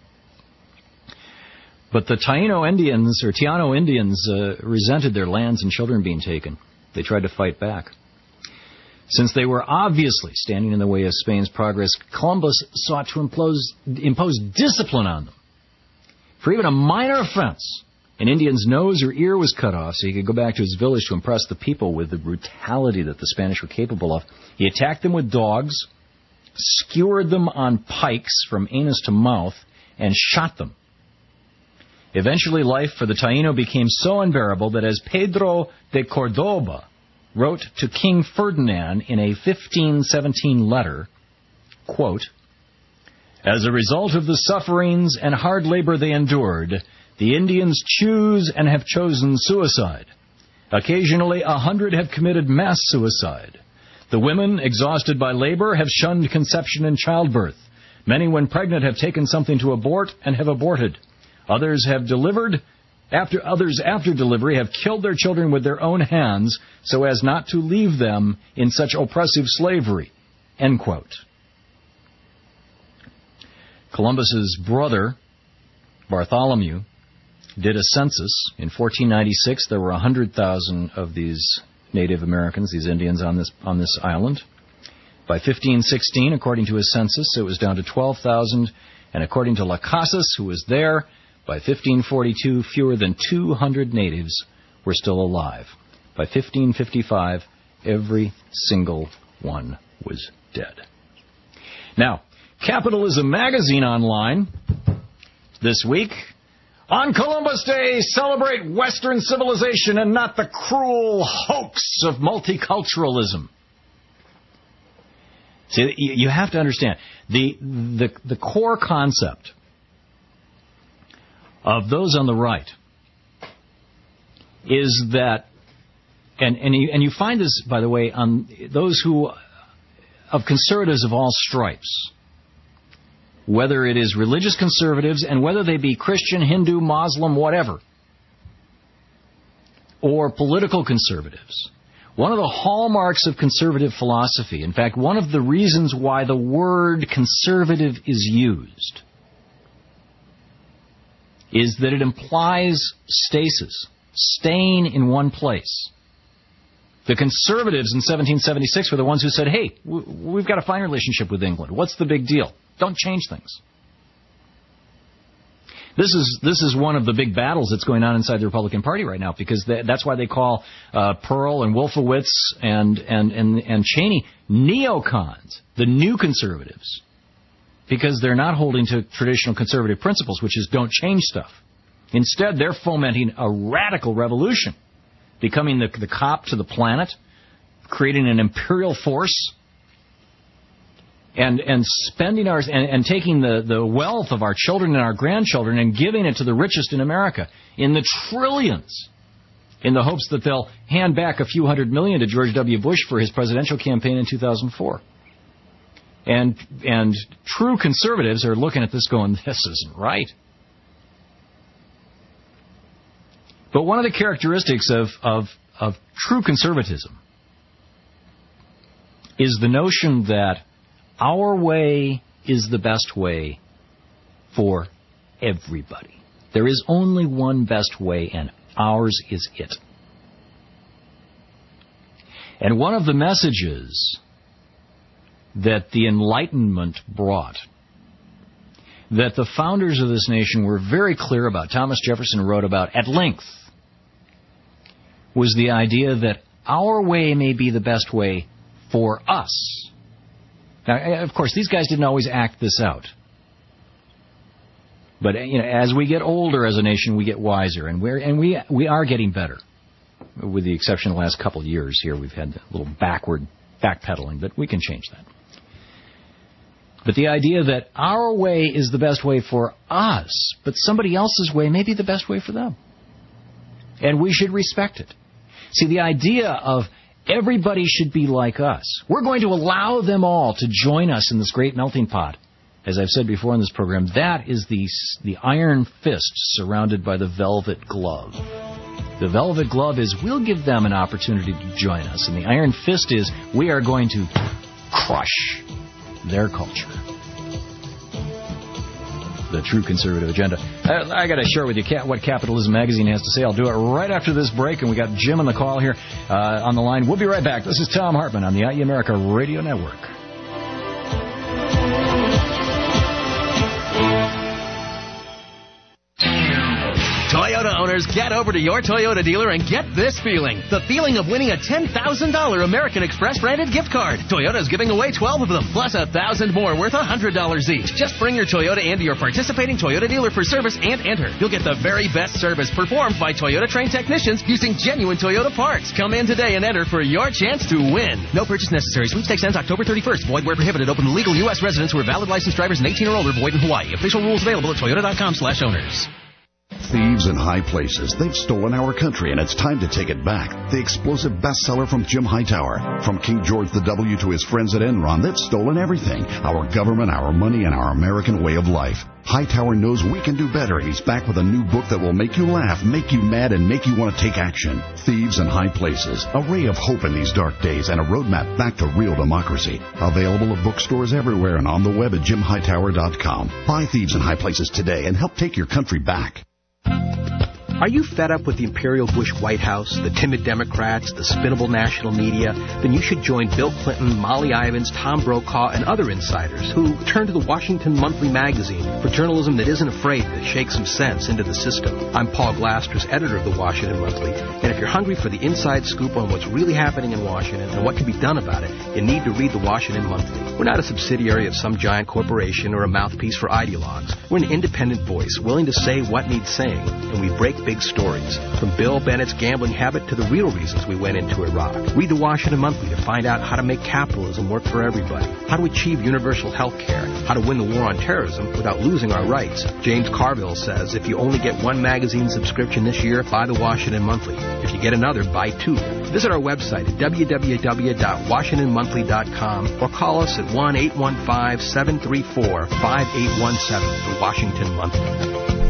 But the Taino Indians resented their lands and children being taken. They tried to fight back. Since they were obviously standing in the way of Spain's progress, Columbus sought to impose discipline on them. For even a minor offense, an Indian's nose or ear was cut off so he could go back to his village to impress the people with the brutality that the Spanish were capable of. He attacked them with dogs, skewered them on pikes from anus to mouth, and shot them. Eventually, life for the Taino became so unbearable that as Pedro de Cordoba wrote to King Ferdinand in a 1517 letter, quote, as a result of the sufferings and hard labor they endured, the Indians choose and have chosen suicide. Occasionally, 100 have committed mass suicide. The women, exhausted by labor, have shunned conception and childbirth. Many, when pregnant, have taken something to abort and have aborted. Others after delivery have killed their children with their own hands so as not to leave them in such oppressive slavery. End quote. Columbus's brother, Bartholomew, did a census. In 1496, there were 100,000 of these Native Americans, these Indians on this island. By 1516, according to his census, it was down to 12,000. And according to Las Casas, who was there, by 1542, fewer than 200 natives were still alive. By 1555, every single one was dead. Now, Capitalism Magazine online this week. On Columbus Day, celebrate Western civilization and not the cruel hoax of multiculturalism. See, you have to understand, the core concept of those on the right is that, and you find this, by the way, on those of conservatives of all stripes, whether it is religious conservatives, and whether they be Christian, Hindu, Muslim, whatever, or political conservatives. One of the hallmarks of conservative philosophy, in fact, one of the reasons why the word conservative is used, is that it implies stasis, staying in one place. The conservatives in 1776 were the ones who said, hey, we've got a fine relationship with England. What's the big deal? Don't change things. This is one of the big battles that's going on inside the Republican Party right now, because that's why they call Pearl and Wolfowitz and Cheney neocons, the new conservatives, because they're not holding to traditional conservative principles, which is don't change stuff. Instead, they're fomenting a radical revolution, becoming the cop to the planet, creating an imperial force, and spending and taking the wealth of our children and our grandchildren and giving it to the richest in America in the trillions, in the hopes that they'll hand back a few $100 million to George W. Bush for his presidential campaign in 2004. And true conservatives are looking at this going, this isn't right. But one of the characteristics of true conservatism is the notion that our way is the best way for everybody. There is only one best way, and ours is it. And one of the messages that the Enlightenment brought, that the founders of this nation were very clear about, Thomas Jefferson wrote about at length, was the idea that our way may be the best way for us. Now, of course, these guys didn't always act this out. But as we get older as a nation, we get wiser, and we are getting better. With the exception of the last couple of years here, we've had a little backpedaling, but we can change that. But the idea that our way is the best way for us, but somebody else's way may be the best way for them. And we should respect it. See, the idea of everybody should be like us. We're going to allow them all to join us in this great melting pot. As I've said before in this program, that is the iron fist surrounded by the velvet glove. The velvet glove is we'll give them an opportunity to join us. And the iron fist is we are going to crush their culture. The true conservative agenda. I got to share with you what Capitalism Magazine has to say. I'll do it right after this break, and we got Jim on the call here on the line. We'll be right back. This is Tom Hartman on the IE America Radio Network. Toyota owners, get over to your Toyota dealer and get this feeling. The feeling of winning a $10,000 American Express branded gift card. Toyota's giving away 12 of them, plus 1,000 more worth $100 each. Just bring your Toyota into your participating Toyota dealer for service and enter. You'll get the very best service performed by Toyota trained technicians using genuine Toyota parts. Come in today and enter for your chance to win. No purchase necessary. Sweepstakes ends October 31st. Void where prohibited. Open to legal U.S. residents who are valid licensed drivers and 18 or older. Void in Hawaii. Official rules available at toyota.com/owners. Thieves in high places. They've stolen our country, and it's time to take it back. The explosive bestseller from Jim Hightower. From King George W. to his friends at Enron, they've stolen everything. Our government, our money, and our American way of life. Hightower knows we can do better, and he's back with a new book that will make you laugh, make you mad, and make you want to take action. Thieves in High Places. A ray of hope in these dark days and a roadmap back to real democracy. Available at bookstores everywhere and on the web at jimhightower.com. Buy Thieves in High Places today and help take your country back. Are you fed up with the Imperial Bush White House, the timid Democrats, the spinnable national media? Then you should join Bill Clinton, Molly Ivins, Tom Brokaw, and other insiders who turn to the Washington Monthly magazine for journalism that isn't afraid to shake some sense into the system. I'm Paul Glasters, editor of the Washington Monthly, and if you're hungry for the inside scoop on what's really happening in Washington and what can be done about it, you need to read the Washington Monthly. We're not a subsidiary of some giant corporation or a mouthpiece for ideologues. We're an independent voice, willing to say what needs saying, and we break big stories, from Bill Bennett's gambling habit to the real reasons we went into Iraq. Read the Washington Monthly to find out how to make capitalism work for everybody, how to achieve universal health care, how to win the war on terrorism without losing our rights. James Carville says if you only get one magazine subscription this year, buy the Washington Monthly. If you get another, buy two. Visit our website at www.washingtonmonthly.com or call us at 1-815-734-5817, the Washington Monthly.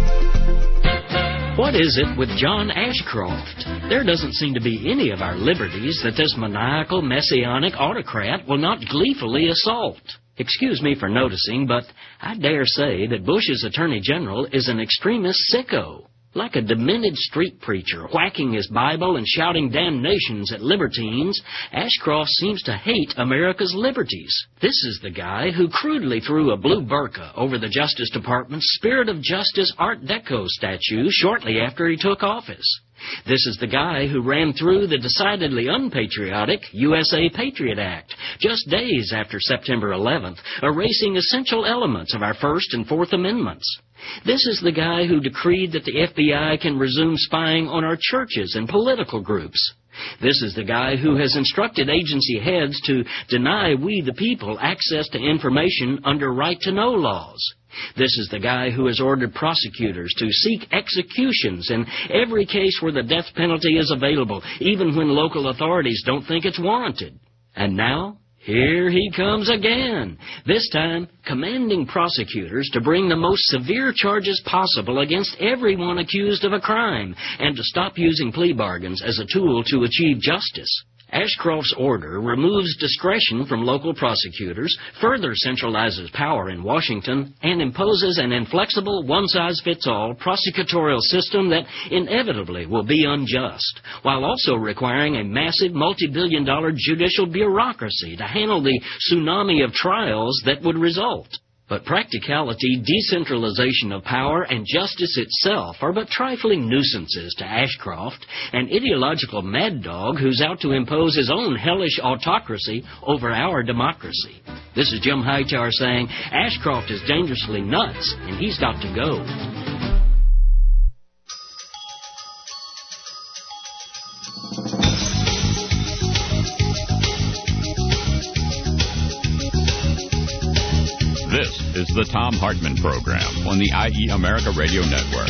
What is it with John Ashcroft? There doesn't seem to be any of our liberties that this maniacal, messianic autocrat will not gleefully assault. Excuse me for noticing, but I dare say that Bush's Attorney General is an extremist sicko. Like a demented street preacher, whacking his Bible and shouting damnations at libertines, Ashcroft seems to hate America's liberties. This is the guy who crudely threw a blue burqa over the Justice Department's Spirit of Justice Art Deco statue shortly after he took office. This is the guy who ran through the decidedly unpatriotic USA Patriot Act just days after September 11th, erasing essential elements of our First and Fourth Amendments. This is the guy who decreed that the FBI can resume spying on our churches and political groups. This is the guy who has instructed agency heads to deny we the people access to information under right-to-know laws. This is the guy who has ordered prosecutors to seek executions in every case where the death penalty is available, even when local authorities don't think it's warranted. And now, here he comes again, this time commanding prosecutors to bring the most severe charges possible against everyone accused of a crime and to stop using plea bargains as a tool to achieve justice. Ashcroft's order removes discretion from local prosecutors, further centralizes power in Washington, and imposes an inflexible, one-size-fits-all prosecutorial system that inevitably will be unjust, while also requiring a massive multi-billion-dollar judicial bureaucracy to handle the tsunami of trials that would result. But practicality, decentralization of power, and justice itself are but trifling nuisances to Ashcroft, an ideological mad dog who's out to impose his own hellish autocracy over our democracy. This is Jim Hightower saying Ashcroft is dangerously nuts, and he's got to go. This is the Thom Hartmann Program on the IE America Radio Network.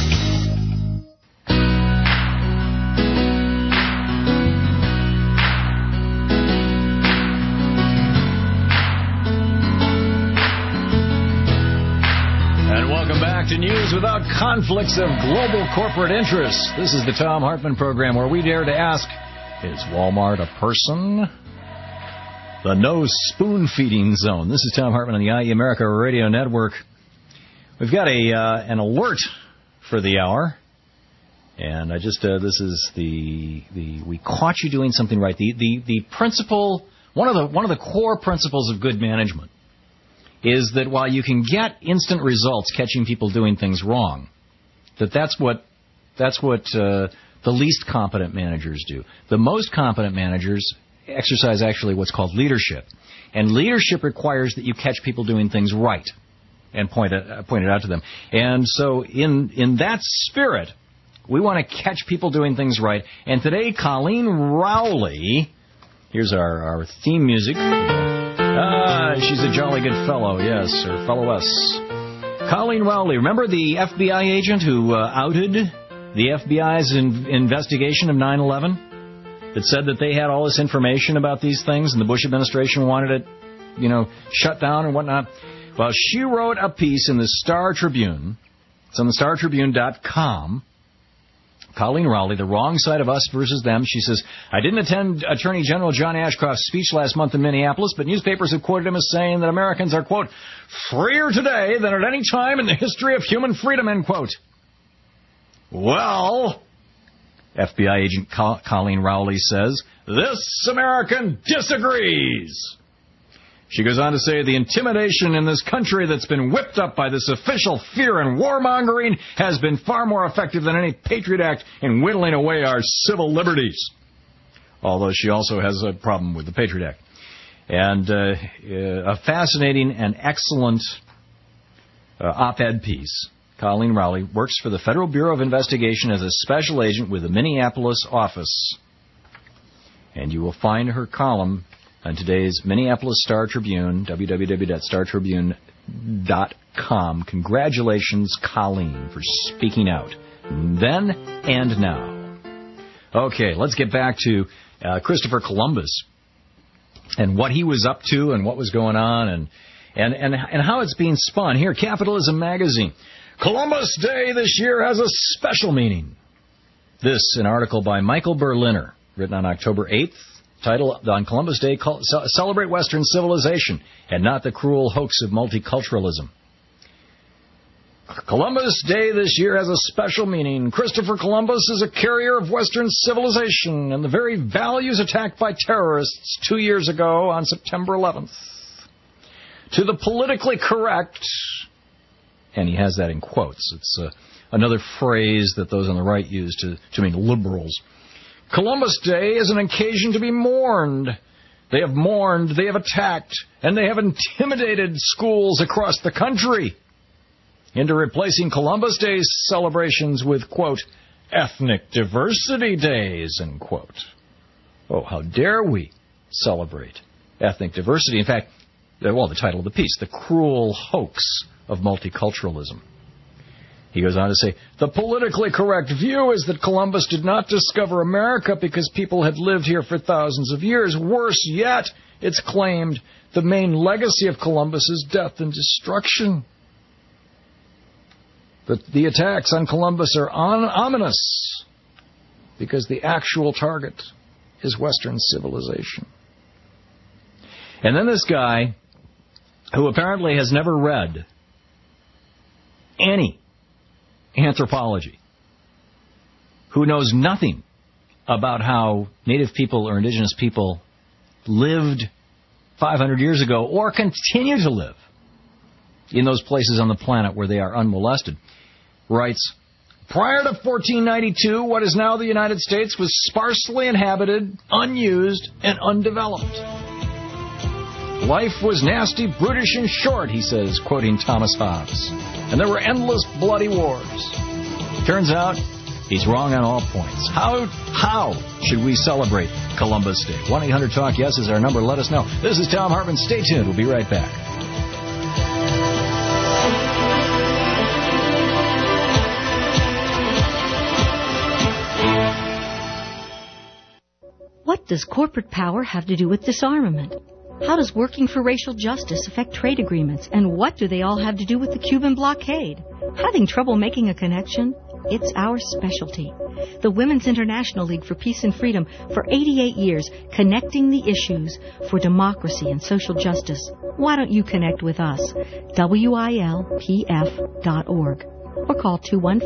And welcome back to News Without Conflicts of Global Corporate Interests. This is the Thom Hartmann Program, where we dare to ask, is Walmart a person? The no spoon-feeding zone. This is Thom Hartmann on the IE America Radio Network. We've got an alert for the hour, and I just this is the we caught you doing something right. The principle, one of the core principles of good management is that while you can get instant results catching people doing things wrong, that's what the least competent managers do. The most competent managers exercise actually what's called leadership. And leadership requires that you catch people doing things right and point it out to them. And so in that spirit, we want to catch people doing things right. And today, Colleen Rowley, here's our theme music. She's a jolly good fellow, yes, or fellowess. Colleen Rowley, remember the FBI agent who outed the FBI's investigation of 9/11? That said that they had all this information about these things and the Bush administration wanted it, shut down and whatnot. Well, she wrote a piece in the Star Tribune. It's on the StarTribune.com. Colleen Rowley, The Wrong Side of Us versus Them. She says, I didn't attend Attorney General John Ashcroft's speech last month in Minneapolis, but newspapers have quoted him as saying that Americans are, quote, freer today than at any time in the history of human freedom, end quote. Well, FBI agent Colleen Rowley says, this American disagrees. She goes on to say, the intimidation in this country that's been whipped up by this official fear and warmongering has been far more effective than any Patriot Act in whittling away our civil liberties. Although she also has a problem with the Patriot Act. And a fascinating and excellent op-ed piece. Colleen Rowley works for the Federal Bureau of Investigation as a special agent with the Minneapolis office. And you will find her column on today's Minneapolis Star Tribune, www.startribune.com. Congratulations, Colleen, for speaking out. Then and now. Okay, let's get back to Christopher Columbus and what he was up to and what was going on and how it's being spun. Here, Capitalism Magazine. Columbus Day this year has a special meaning. This, an article by Michael Berliner, written on October 8th, titled on Columbus Day, Celebrate Western Civilization and Not the Cruel Hoax of Multiculturalism. Columbus Day this year has a special meaning. Christopher Columbus is a carrier of Western civilization and the very values attacked by terrorists 2 years ago on September 11th. To the politically correct... And he has that in quotes. It's another phrase that those on the right use to mean liberals. Columbus Day is an occasion to be mourned. They have mourned, they have attacked, and they have intimidated schools across the country into replacing Columbus Day celebrations with, quote, ethnic diversity days, end quote. Oh, how dare we celebrate ethnic diversity? In fact, the title of the piece, The Cruel Hoax of Multiculturalism. He goes on to say, the politically correct view is that Columbus did not discover America because people had lived here for thousands of years. Worse yet, it's claimed the main legacy of Columbus is death and destruction. But the attacks on Columbus are ominous because the actual target is Western civilization. And then this guy, who apparently has never read any anthropology, who knows nothing about how native people or indigenous people lived 500 years ago or continue to live in those places on the planet where they are unmolested, writes, prior to 1492, what is now the United States was sparsely inhabited, unused, and undeveloped. Life was nasty, brutish, and short, he says, quoting Thomas Hobbes. And there were endless bloody wars. Turns out, he's wrong on all points. How should we celebrate Columbus Day? 1-800-TALK-YES is our number. Let us know. This is Tom Hartman. Stay tuned. We'll be right back. What does corporate power have to do with disarmament? How does working for racial justice affect trade agreements? And what do they all have to do with the Cuban blockade? Having trouble making a connection? It's our specialty. The Women's International League for Peace and Freedom, for 88 years, connecting the issues for democracy and social justice. Why don't you connect with us? WILPF.org or call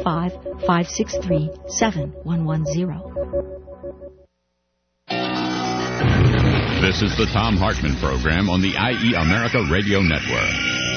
215-563-7110. This is the Tom Hartman Program on the IE America Radio Network.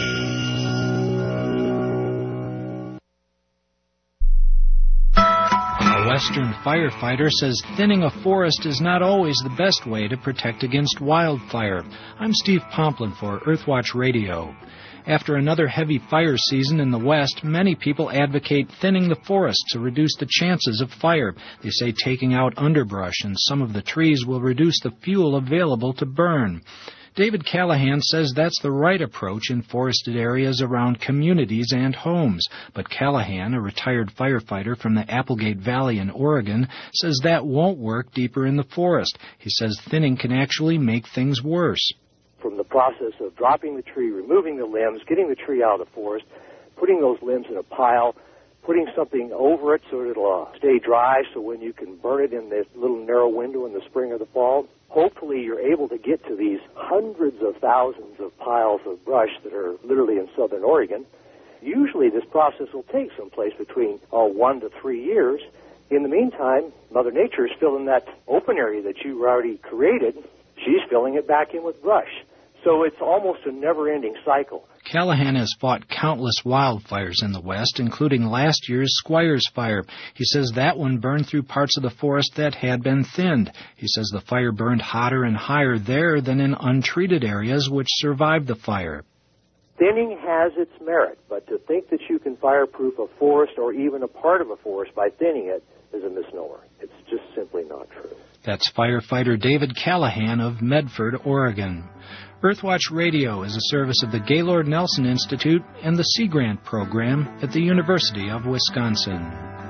A Western firefighter says thinning a forest is not always the best way to protect against wildfire. I'm Steve Pomplin for Earthwatch Radio. After another heavy fire season in the West, many people advocate thinning the forest to reduce the chances of fire. They say taking out underbrush and some of the trees will reduce the fuel available to burn. David Callahan says that's the right approach in forested areas around communities and homes. But Callahan, a retired firefighter from the Applegate Valley in Oregon, says that won't work deeper in the forest. He says thinning can actually make things worse. From the process of dropping the tree, removing the limbs, getting the tree out of the forest, putting those limbs in a pile, putting something over it so it'll stay dry so when you can burn it in this little narrow window in the spring or the fall, hopefully you're able to get to these hundreds of thousands of piles of brush that are literally in southern Oregon. Usually this process will take someplace between 1 to 3 years. In the meantime, Mother Nature is filling that open area that you already created. She's filling it back in with brush. So it's almost a never-ending cycle. Callahan has fought countless wildfires in the West, including last year's Squires Fire. He says that one burned through parts of the forest that had been thinned. He says the fire burned hotter and higher there than in untreated areas which survived the fire. Thinning has its merit, but to think that you can fireproof a forest or even a part of a forest by thinning it is a misnomer. It's just simply not true. That's firefighter David Callahan of Medford, Oregon. Earthwatch Radio is a service of the Gaylord Nelson Institute and the Sea Grant Program at the University of Wisconsin.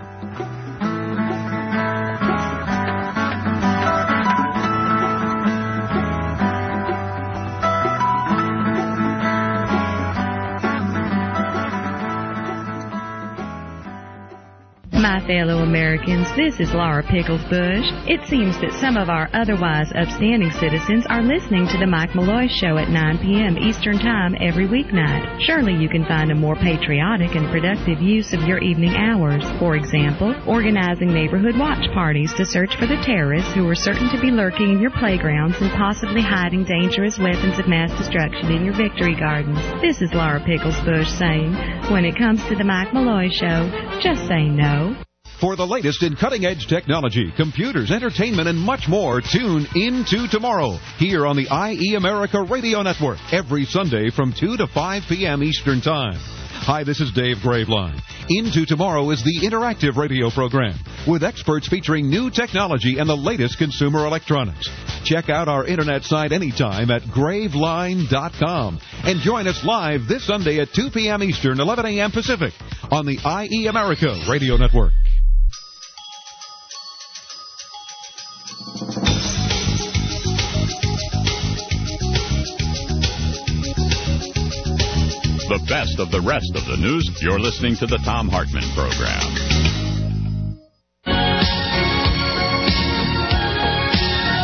My fellow Americans, this is Laura Pickles Bush. It seems that some of our otherwise upstanding citizens are listening to the Mike Malloy Show at 9 p.m. Eastern Time every weeknight. Surely you can find a more patriotic and productive use of your evening hours. For example, organizing neighborhood watch parties to search for the terrorists who are certain to be lurking in your playgrounds and possibly hiding dangerous weapons of mass destruction in your victory gardens. This is Laura Pickles Bush saying, when it comes to the Mike Malloy Show, just say no. For the latest in cutting-edge technology, computers, entertainment, and much more, tune into tomorrow here on the IE America Radio Network every Sunday from 2 to 5 p.m. Eastern Time. Hi, this is Dave Graveline. Into Tomorrow is the interactive radio program with experts featuring new technology and the latest consumer electronics. Check out our internet site anytime at graveline.com and join us live this Sunday at 2 p.m. Eastern, 11 a.m. Pacific on the IE America Radio Network. The best of the rest of the news. You're listening to the Tom Hartman Program.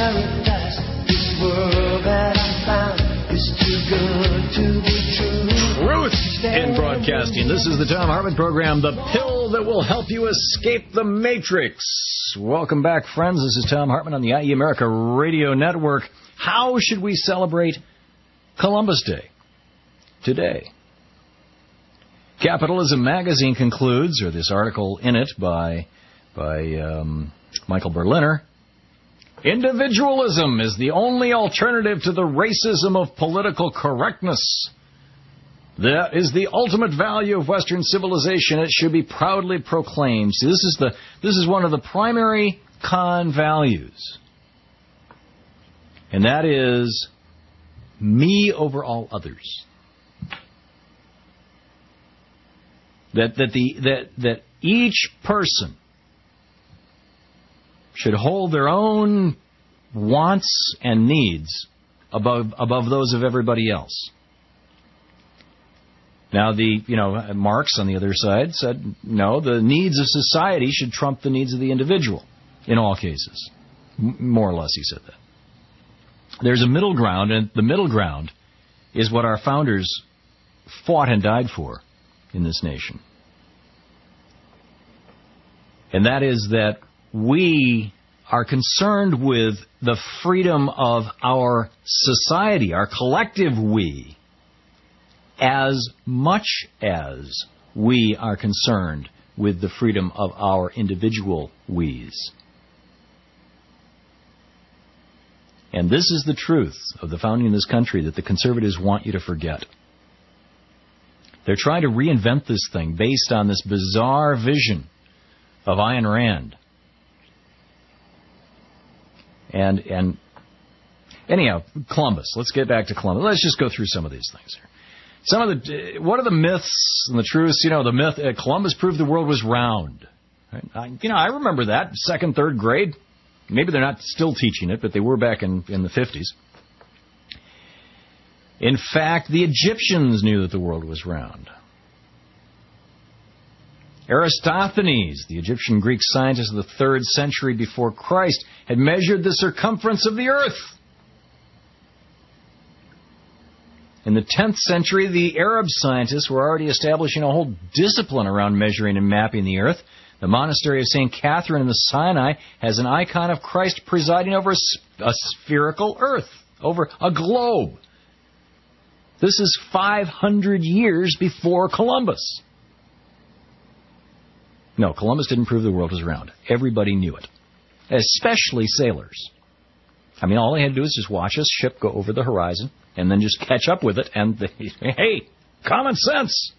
paradise. This world that I found is too good to be true. Ruth in broadcasting. This is the Tom Hartman program, the pill that will help you escape the Matrix. Welcome back, friends. This is Tom Hartman on the IE America Radio Network. How should we celebrate Columbus Day today? Capitalism Magazine concludes, or this article in it by Michael Berliner, individualism is the only alternative to the racism of political correctness. That is the ultimate value of Western civilization. It should be proudly proclaimed. See, this is one of the primary con values, and that is me over all others. That each person should hold their own wants and needs above those of everybody else. Now, Marx on the other side said, no, the needs of society should trump the needs of the individual in all cases. More or less, he said that. There's a middle ground, and the middle ground is what our founders fought and died for in this nation. And that is that we are concerned with the freedom of our society, our collective we, as much as we are concerned with the freedom of our individual we's. And this is the truth of the founding of this country that the conservatives want you to forget. They're trying to reinvent this thing based on this bizarre vision of Ayn Rand. And anyhow, Columbus. Let's get back to Columbus. Let's just go through some of these things here. What are the myths and the truths? The myth Columbus proved the world was round. Right? I remember that, 2nd, 3rd grade. Maybe they're not still teaching it, but they were back in the 50s. In fact, the Egyptians knew that the world was round. Eratosthenes, the Egyptian Greek scientist of the 3rd century before Christ, had measured the circumference of the earth. In the 10th century, the Arab scientists were already establishing a whole discipline around measuring and mapping the earth. The monastery of St. Catherine in the Sinai has an icon of Christ presiding over a spherical earth, over a globe. This is 500 years before Columbus. No, Columbus didn't prove the world was round. Everybody knew it, especially sailors. All they had to do was just watch a ship go over the horizon and then just catch up with it, and hey, common sense.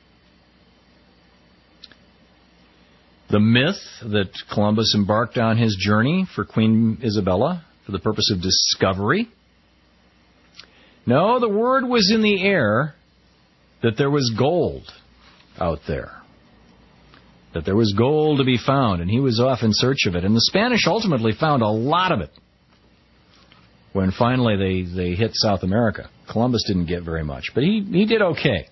The myth that Columbus embarked on his journey for Queen Isabella for the purpose of discovery. No, the word was in the air that there was gold out there. That there was gold to be found, and he was off in search of it. And the Spanish ultimately found a lot of it. When finally they hit South America. Columbus didn't get very much, but he did okay.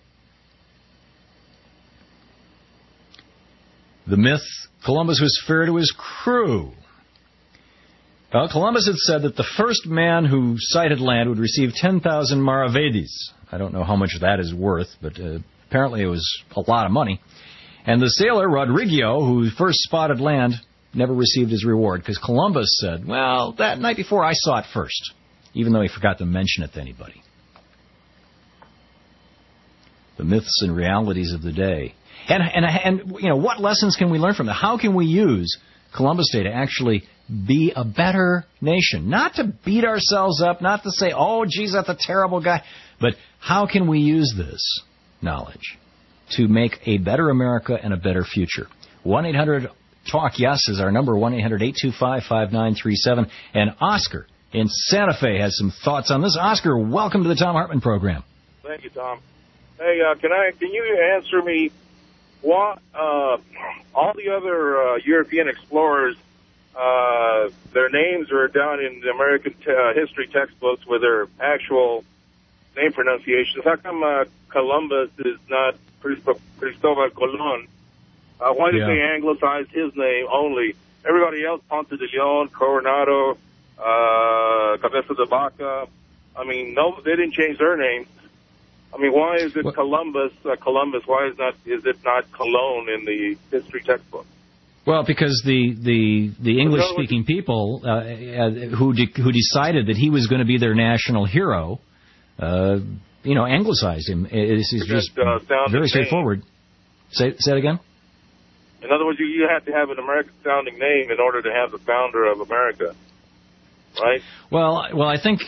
The myth, Columbus was fair to his crew. Well, Columbus had said that the first man who sighted land would receive 10,000 maravedis. I don't know how much that is worth, but apparently it was a lot of money. And the sailor, Rodrigo, who first spotted land, never received his reward because Columbus said, well, that night before I saw it first, even though he forgot to mention it to anybody. The myths and realities of the day. And what lessons can we learn from that? How can we use Columbus Day to actually be a better nation? Not to beat ourselves up, not to say, oh, geez, that's a terrible guy. But how can we use this knowledge to make a better America and a better future? 1-800-TALK-YES is our number, 1-800-825-5937. And Oscar in Santa Fe has some thoughts on this. Oscar, welcome to the Tom Hartman program. Thank you, Tom. Hey, can you answer me what all the other European explorers, their names are down in the American history textbooks with their actual name pronunciations. How come Columbus is not Cristobal Colon? Why did they anglicize his name only? Everybody else, Ponce de Leon, Coronado, Cabeza de Vaca. I mean, no, they didn't change their names. I mean, why is it Columbus? Columbus. Why is it not Cologne in the history textbook? Well, because the English-speaking people who decided that he was going to be their national hero, anglicized him. It's just very straightforward. Say it again. In other words, you have to have an American-sounding name in order to have the founder of America, right? Well, I think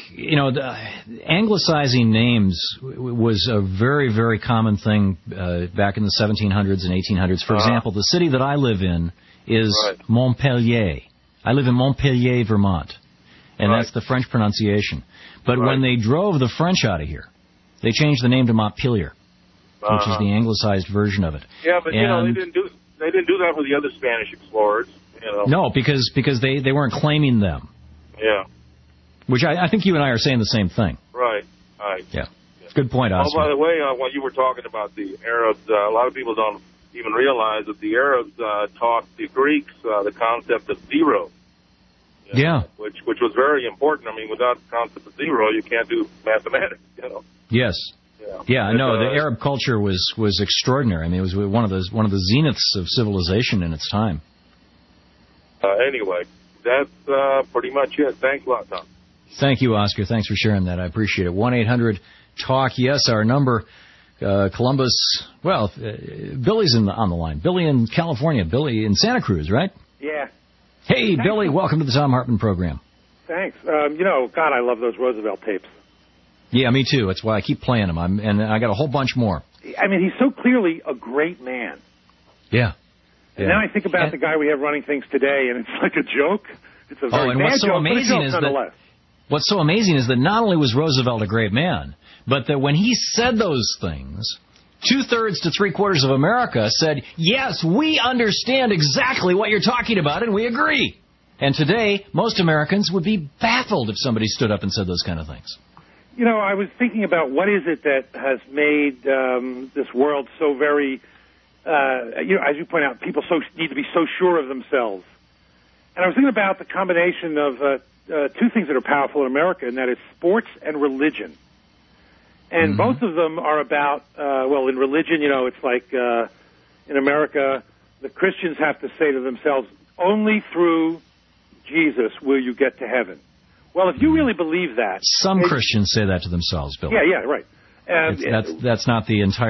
anglicizing names was a very, very common thing back in the 1700s and 1800s. For example, the city that I live in is Montpelier. I live in Montpelier, Vermont, and that's the French pronunciation. But when they drove the French out of here, they changed the name to Montpelier, which is the anglicized version of it. Yeah, but they didn't do that for the other Spanish explorers. No, because they weren't claiming them. Yeah. Which I think you and I are saying the same thing. Right. Yeah. Good point, Oscar. Oh, by the way, while you were talking about the Arabs, a lot of people don't even realize that the Arabs taught the Greeks the concept of zero. Yeah. Which was very important. I mean, without the concept of zero, you can't do mathematics. Yes. Yeah, no, the Arab culture was extraordinary. I mean, it was one of the zeniths of civilization in its time. Anyway, that's pretty much it. Thanks a lot, Tom. Thank you, Oscar. Thanks for sharing that. I appreciate it. 1-800-TALK-YES, our number. Columbus, Billy's on the line. Billy in California. Billy in Santa Cruz, right? Yeah. Hey, Billy, welcome to the Tom Hartman program. Thanks. God, I love those Roosevelt tapes. Yeah, me too. That's why I keep playing them. And I got a whole bunch more. I mean, he's so clearly a great man. Yeah. And then I think about the guy we have running things today, and it's like a joke. It's a very bad joke, but a joke nonetheless. What's so amazing is that not only was Roosevelt a great man, but that when he said those things, 2/3 to 3/4 of America said, yes, we understand exactly what you're talking about, and we agree. And today, most Americans would be baffled if somebody stood up and said those kind of things. I was thinking about what is it that has made this world so very, as you point out, people need to be so sure of themselves. And I was thinking about the combination of two things that are powerful in America, and that is sports and religion. And both of them are about, in religion, it's like in America, the Christians have to say to themselves, only through Jesus will you get to heaven. Well, if you really believe that... Some Christians say that to themselves, Bill. Yeah, right. That's not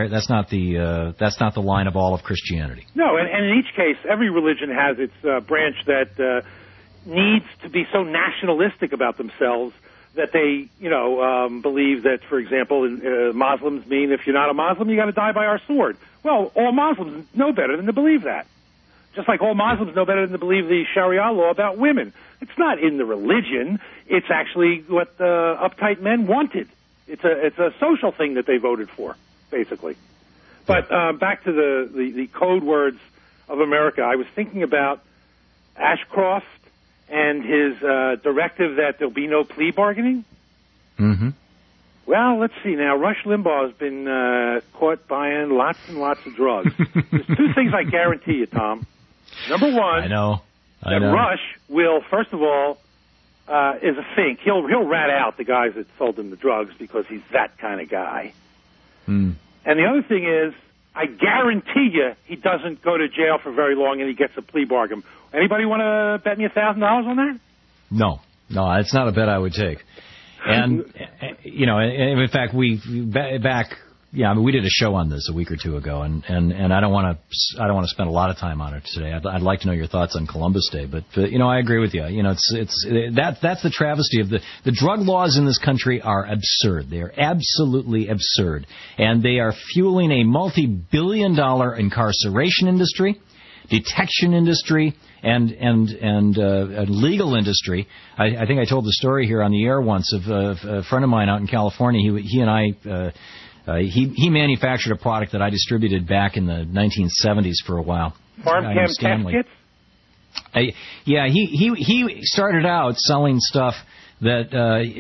the line of all of Christianity. No, and in each case, every religion has its branch that needs to be so nationalistic about themselves that they, believe that, for example, Muslims mean if you're not a Muslim, you got to die by our sword. Well, all Muslims know better than to believe that. Just like all Muslims know better than to believe the Sharia law about women. It's not in the religion. It's actually what the uptight men wanted. It's a social thing that they voted for, basically. But back to the code words of America, I was thinking about Ashcroft and his directive that there'll be no plea bargaining. Mm-hmm. Well, let's see now. Rush Limbaugh has been caught buying lots and lots of drugs. There's two things I guarantee you, Tom. Number one, I know. Rush will, first of all, is a fink. He'll rat out the guys that sold him the drugs because he's that kind of guy. Mm. And the other thing is, I guarantee you he doesn't go to jail for very long and he gets a plea bargain. Anybody want to bet me $1,000 on that? No, it's not a bet I would take. And in fact, we did a show on this a week or two ago, and I don't want to spend a lot of time on it today. I'd like to know your thoughts on Columbus Day, but I agree with you. That's the travesty of the drug laws in this country are absurd. They are absolutely absurd, and they are fueling a multi-billion-dollar incarceration industry, detection industry, and a legal industry. I think I told the story here on the air once of a friend of mine out in California. He and I. He manufactured a product that I distributed back in the 1970s for a while. Farm Chem test kits? He started out selling stuff that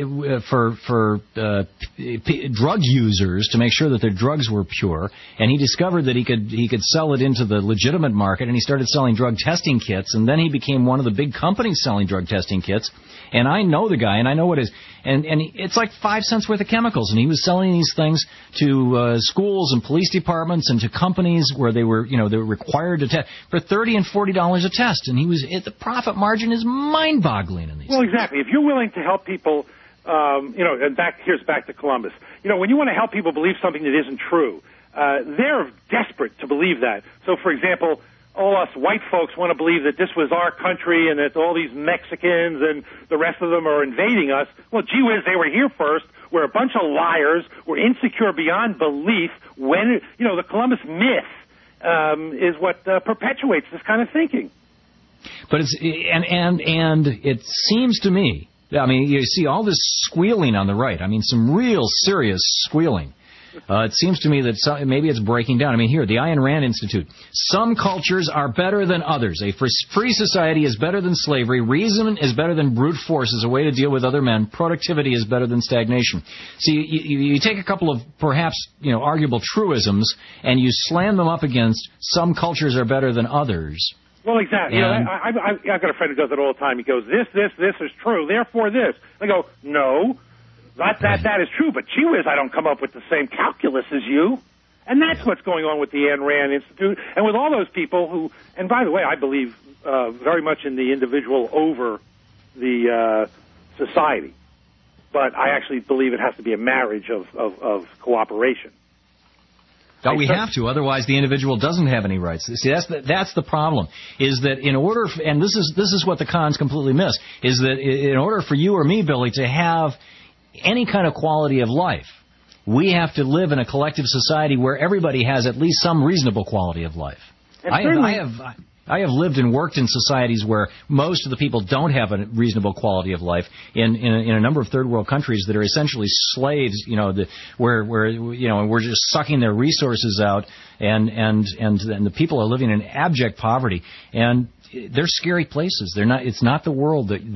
for drug users to make sure that their drugs were pure, and he discovered that he could sell it into the legitimate market, and he started selling drug testing kits, and then he became one of the big companies selling drug testing kits. And I know the guy, and I know what his and it's like 5 cents worth of chemicals, and he was selling these things to schools and police departments and to companies where they were required to test for $30 and $40 a test, and the profit margin is mind-boggling in these. Well, exactly. If you're willing to help people, and here's back to Columbus. When you want to help people believe something that isn't true, they're desperate to believe that. So, for example, all us white folks want to believe that this was our country and that all these Mexicans and the rest of them are invading us. Well, gee whiz, they were here first. We're a bunch of liars. We're insecure beyond belief. When the Columbus myth is what perpetuates this kind of thinking. But and it seems to me, I mean, you see all this squealing on the right. I mean, some real serious squealing. It seems to me that maybe it's breaking down. I mean, here, the Ayn Rand Institute. Some cultures are better than others. A free society is better than slavery. Reason is better than brute force as a way to deal with other men. Productivity is better than stagnation. See, you take a couple of perhaps arguable truisms and you slam them up against some cultures are better than others. Well, exactly. I've got a friend who does it all the time. He goes, this is true, therefore this. I go, no. That is true, but gee whiz, I don't come up with the same calculus as you. And that's what's going on with the Ayn Rand Institute and with all those people who, and by the way, I believe very much in the individual over the society. But I actually believe it has to be a marriage of cooperation. Oh, we have to, otherwise the individual doesn't have any rights. See, that's the problem. Is that in order, and this is what the cons completely miss, is that in order for you or me, Billy, to have any kind of quality of life, we have to live in a collective society where everybody has at least some reasonable quality of life. I have lived and worked in societies where most of the people don't have a reasonable quality of life in a number of third world countries that are essentially slaves, where we're just sucking their resources out, and the people are living in abject poverty, and they're scary places. They're not. It's not the world that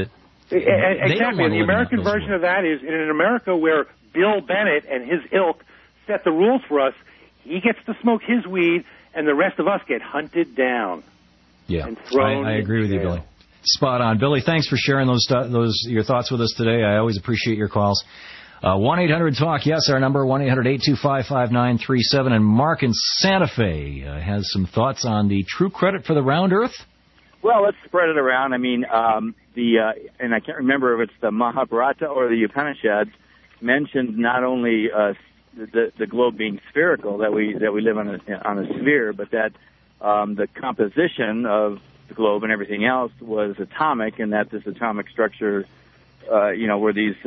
exactly. The American version of that is in an America where Bill Bennett and his ilk set the rules for us. He gets to smoke his weed, and the rest of us get hunted down. Yeah, and thrown. I agree with you, Billy. Spot on, Billy. Thanks for sharing your thoughts with us today. I always appreciate your calls. 1-800-TALK. Yes, our number 1-800-825-5937. And Mark in Santa Fe has some thoughts on the true credit for the round Earth. Well, let's spread it around. I mean, and I can't remember if it's the Mahabharata or the Upanishads mentioned not only the globe being spherical, that we live on a sphere, but that the composition of the globe and everything else was atomic, and that this atomic structure, were these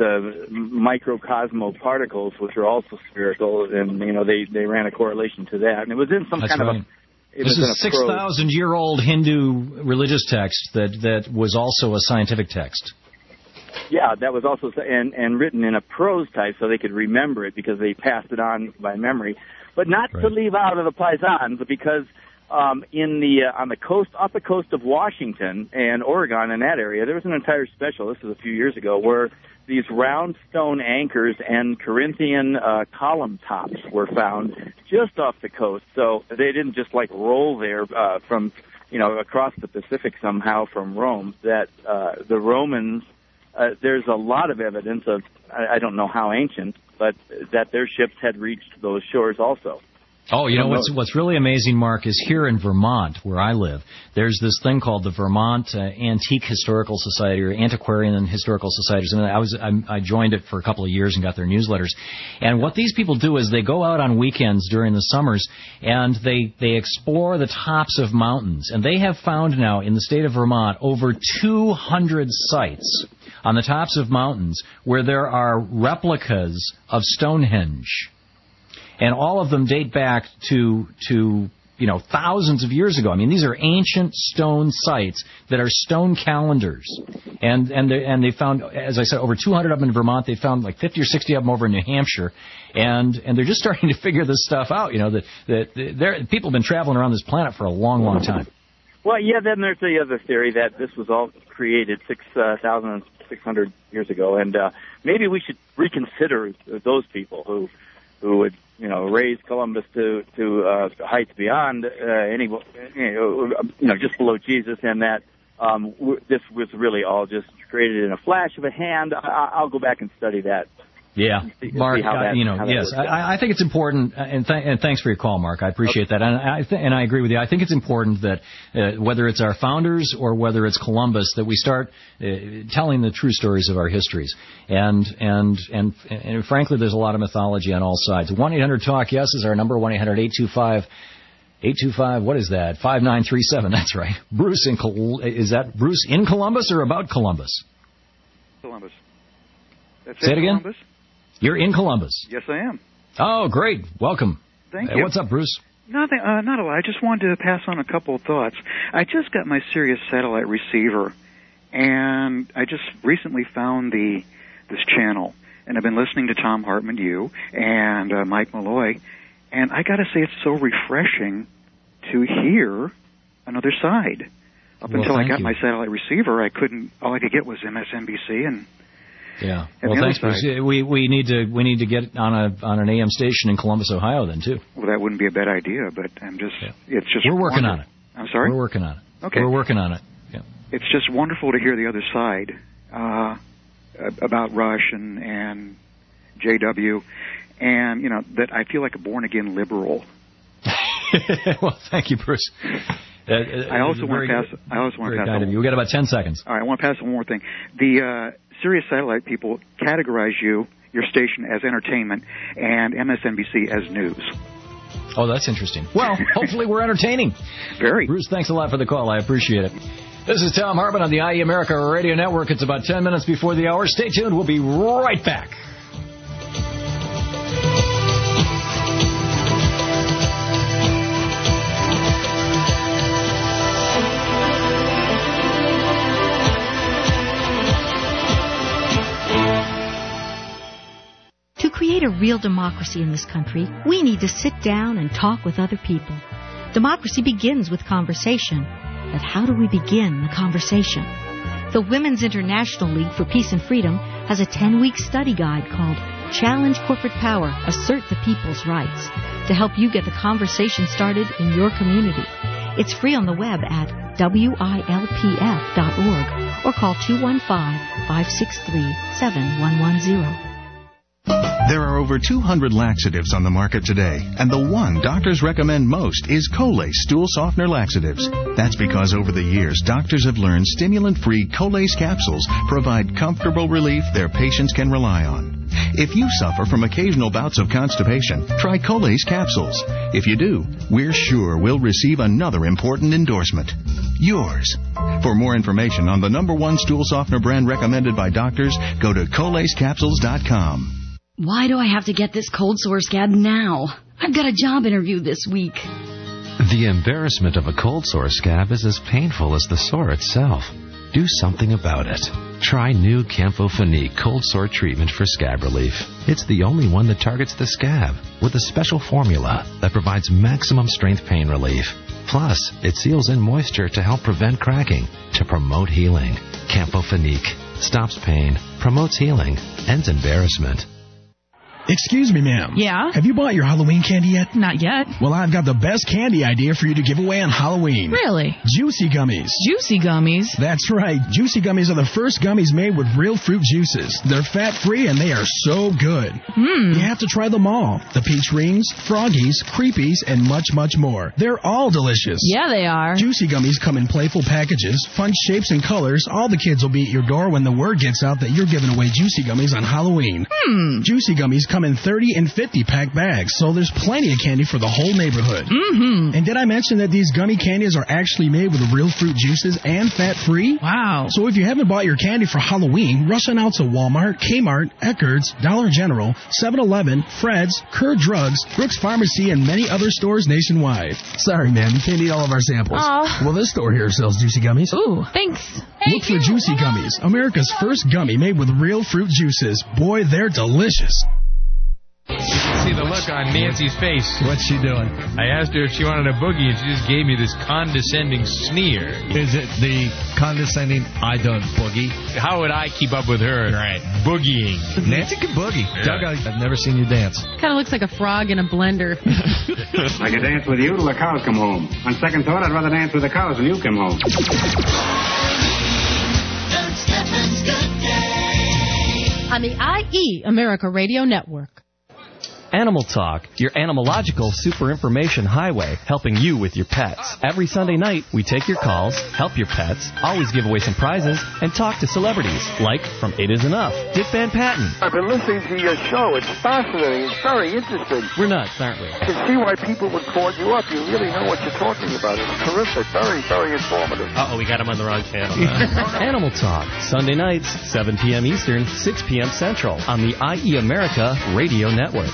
microcosmal particles, which are also spherical, and they ran a correlation to that, and it was in some That's kind right. of a. This is a 6,000-year-old Hindu religious text that was also a scientific text. Yeah, that was also and written in a prose type so they could remember it because they passed it on by memory, but not to leave out of the paisans because on the coast, off the coast of Washington and Oregon in that area, there was an entire special. This was a few years ago where these round stone anchors and Corinthian column tops were found just off the coast. So they didn't just roll there from across the Pacific somehow from Rome. That the Romans. There's a lot of evidence of, I don't know how ancient, but that their ships had reached those shores also. Oh, what's really amazing, Mark, is here in Vermont, where I live, there's this thing called the Vermont Antique Historical Society, or Antiquarian and Historical Societies. And I joined it for a couple of years and got their newsletters. And what these people do is they go out on weekends during the summers and they explore the tops of mountains. And they have found now in the state of Vermont over 200 sites on the tops of mountains where there are replicas of Stonehenge. And all of them date back to thousands of years ago. I mean, these are ancient stone sites that are stone calendars. And they found, as I said, over 200 of them in Vermont. They found like 50 or 60 of them over in New Hampshire. And they're just starting to figure this stuff out. That people have been traveling around this planet for a long, long time. Well, yeah, then there's the other theory that this was all created 6,000 600 years ago, and maybe we should reconsider those people who would, raise Columbus to heights beyond just below Jesus, and that this was really all just created in a flash of a hand. I'll go back and study that. Yeah, Mark, yes, I think it's important, and thanks for your call, Mark. I appreciate that, and I agree with you. I think it's important that whether it's our founders or whether it's Columbus, that we start telling the true stories of our histories. And frankly, there's a lot of mythology on all sides. 1-800-TALK-YES is our number. 1-800-825. What is that? 5937. That's right. Bruce is that Bruce in Columbus or about Columbus? Columbus. Say it again. Columbus? You're in Columbus. Yes, I am. Oh, great. Welcome. Thank you. What's up, Bruce? Nothing. Not a lot. I just wanted to pass on a couple of thoughts. I just got my Sirius satellite receiver, and I just recently found this channel, and I've been listening to Tom Hartman, you, and Mike Malloy, and I got to say it's so refreshing to hear another side. Up until I got my satellite receiver, all I could get was MSNBC and. Yeah. Well, thanks, Bruce. We need to get on an AM station in Columbus, Ohio, then too. Well, that wouldn't be a bad idea, but it's just. We're working on it. I'm sorry. We're working on it. Okay. We're working on it. Yeah. It's just wonderful to hear the other side about Rush and JW, and that I feel like a born again liberal. Well, thank you, Bruce. I also want to pass. You got about 10 seconds. All right, I want to pass one more thing. The Sirius satellite people categorize your station as entertainment and MSNBC as news. Oh, that's interesting. Well, hopefully we're entertaining. Very. Bruce, thanks a lot for the call. I appreciate it. This is Tom Hartman on the IE America Radio Network. It's about 10 minutes before the hour. Stay tuned. We'll be right back. To create a real democracy in this country, we need to sit down and talk with other people. Democracy begins with conversation. But how do we begin the conversation? The Women's International League for Peace and Freedom has a 10-week study guide called Challenge Corporate Power, Assert the People's Rights, to help you get the conversation started in your community. It's free on the web at wilpf.org or call 215-563-7110. There are over 200 laxatives on the market today, and the one doctors recommend most is Colace Stool Softener Laxatives. That's because over the years, doctors have learned stimulant-free Colace capsules provide comfortable relief their patients can rely on. If you suffer from occasional bouts of constipation, try Colace capsules. If you do, we're sure we'll receive another important endorsement. Yours. For more information on the #1 stool softener brand recommended by doctors, go to colacecapsules.com. Why do I have to get this cold sore scab now? I've got a job interview this week. The embarrassment of a cold sore scab is as painful as the sore itself. Do something about it. Try new Campho-Phenique cold sore treatment for scab relief. It's the only one that targets the scab with a special formula that provides maximum strength pain relief. Plus, it seals in moisture to help prevent cracking, to promote healing. Campho-Phenique stops pain, promotes healing, ends embarrassment. Excuse me, ma'am. Yeah? Have you bought your Halloween candy yet? Not yet. Well, I've got the best candy idea for you to give away on Halloween. Really? Juicy Gummies. Juicy Gummies? That's right. Juicy Gummies are the first gummies made with real fruit juices. They're fat-free and they are so good. You have to try them all. The Peach Rings, Froggies, Creepies, and much, much more. They're all delicious. Yeah, they are. Juicy Gummies come in playful packages, fun shapes and colors. All the kids will be at your door when the word gets out that you're giving away Juicy Gummies on Halloween. Juicy Gummies come in 30 and 50-pack bags, so there's plenty of candy for the whole neighborhood. And did I mention that these gummy candies are actually made with real fruit juices and fat-free? Wow. So if you haven't bought your candy for Halloween, rush on out to Walmart, Kmart, Eckerd's, Dollar General, 7-Eleven, Fred's, Kerr Drugs, Brooks Pharmacy, and many other stores nationwide. Sorry, man, you can't eat all of our samples. Well, this store here sells Juicy Gummies. Ooh, thanks. Look for Juicy Gummies, America's first gummy made with real fruit juices. Boy, they're delicious. See see the look on Nancy's face. What's she doing? I asked her if she wanted a boogie, and she just gave me this condescending sneer. Is it the condescending, I don't boogie? How would I keep up with her? Right. Boogieing. Nancy can boogie. Yeah. Doug, I've never seen you dance. Kind of looks like a frog in a blender. I could dance with you till the cows come home. On second thought, I'd rather dance with the cows when you come home. On the IE America Radio Network. Animal Talk, your animalogical super information highway, helping you with your pets. Every Sunday night, we take your calls, help your pets, always give away some prizes, and talk to celebrities, like from It Is Enough, Dick Van Patten. I've been listening to your show. It's fascinating. It's very interesting. We're nuts, aren't we? I can see why people would call you up. You really know what you're talking about. It's terrific. Very, very informative. Uh-oh, we got him on the wrong channel. Animal Talk, Sunday nights, 7 p.m. Eastern, 6 p.m. Central, on the IE America Radio Network.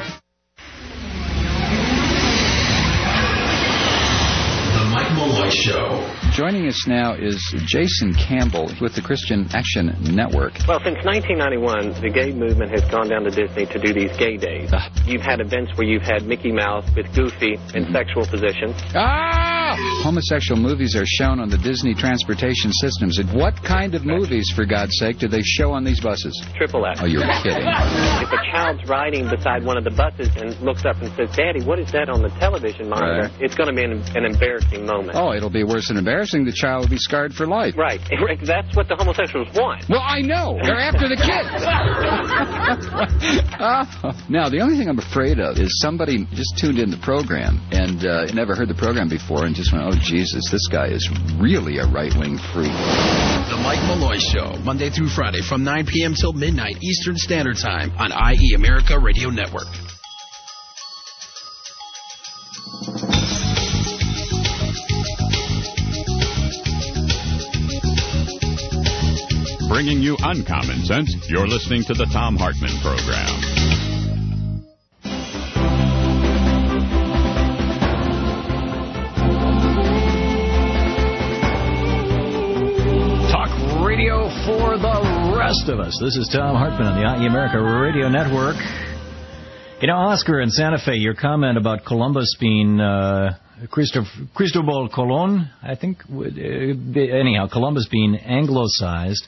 Mike Malloy Show. Joining us now is Jason Campbell with the Christian Action Network. Well, since 1991, the gay movement has gone down to Disney to do these gay days. You've had events where you've had Mickey Mouse with Goofy in sexual positions. Homosexual movies are shown on the Disney transportation systems. And what kind of movies, for God's sake, do they show on these buses? Triple X. Oh, you're kidding. If a child's riding beside one of the buses and looks up and says, Daddy, what is that on the television monitor? Right. It's going to be an embarrassing moment. Oh, it'll be worse than embarrassing. The child will be scarred for life. Right. That's what the homosexuals want. Well, I know. They're after the kids. Now, the only thing I'm afraid of is somebody just tuned in the program and never heard the program before and just went, oh, Jesus, this guy is really a right-wing freak. The Mike Malloy Show, Monday through Friday from 9 p.m. till midnight Eastern Standard Time on IE America Radio Network. Bringing you uncommon sense, you're listening to the Thom Hartmann Program. Talk radio for the rest of us. This is Thom Hartmann on the IE America Radio Network. You know, Oscar in Santa Fe, your comment about Columbus being Cristobal Colon, I think, anyhow, Columbus being anglicized,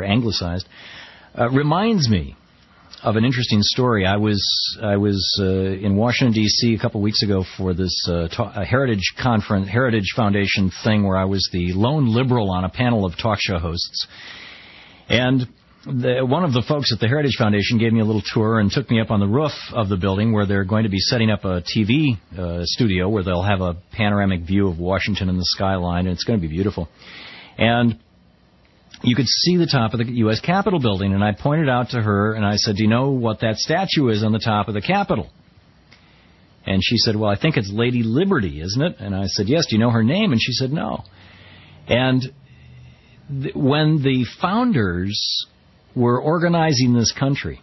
reminds me of an interesting story. I was in Washington, D.C. a couple weeks ago for this Heritage Foundation thing where I was the lone liberal on a panel of talk show hosts. And one of the folks at the Heritage Foundation gave me a little tour and took me up on the roof of the building where they're going to be setting up a TV studio where they'll have a panoramic view of Washington and the skyline, and it's going to be beautiful. And you could see the top of the U.S. Capitol building, and I pointed out to her, and I said, do you know what that statue is on the top of the Capitol? And she said, well, I think it's Lady Liberty, isn't it? And I said, yes, do you know her name? And she said, no. And when the founders were organizing this country,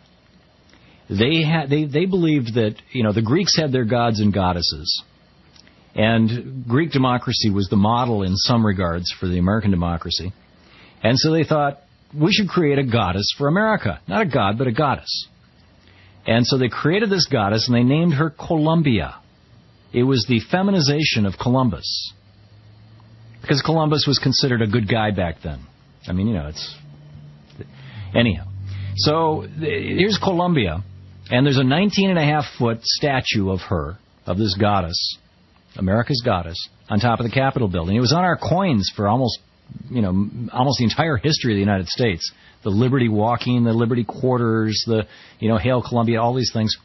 they believed that, you know, the Greeks had their gods and goddesses, and Greek democracy was the model in some regards for the American democracy. And so they thought, we should create a goddess for America. Not a god, but a goddess. And so they created this goddess, and they named her Columbia. It was the feminization of Columbus. Because Columbus was considered a good guy back then. I mean, you know, it's... Anyhow. So here's Columbia, and there's a 19-and-a-half-foot statue of her, of this goddess, America's goddess, on top of the Capitol building. It was on our coins for almost the entire history of the United States. The Liberty Walking, the Liberty Quarters, the, Hail Columbia, all these things.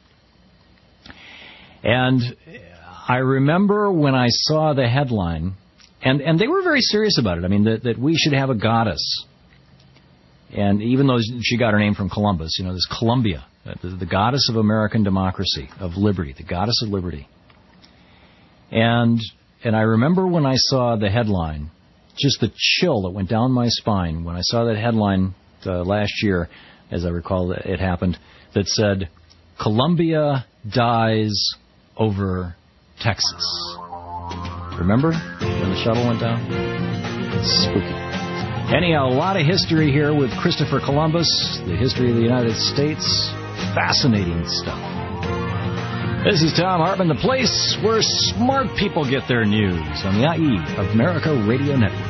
And I remember when I saw the headline, and they were very serious about it. I mean, that we should have a goddess. And even though she got her name from Columbus, this Columbia, the goddess of American democracy, of liberty, the goddess of liberty. And I remember when I saw the headline, just the chill that went down my spine when I saw that headline last year, as I recall it happened, that said, Columbia dies over Texas. Remember when the shuttle went down? It's spooky. Anyhow, a lot of history here with Christopher Columbus, the history of the United States. Fascinating stuff. This is Tom Hartman, the place where smart people get their news on the IE America Radio Network.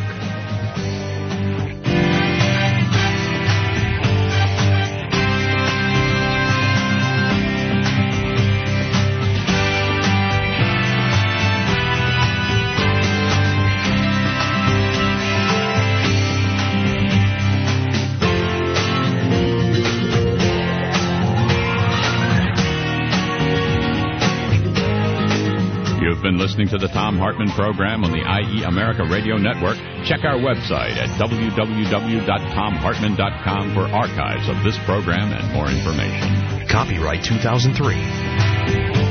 Been listening to the Tom Hartman program on the IE America Radio Network. Check our website at www.tomhartman.com for archives of this program and more information. Copyright 2003.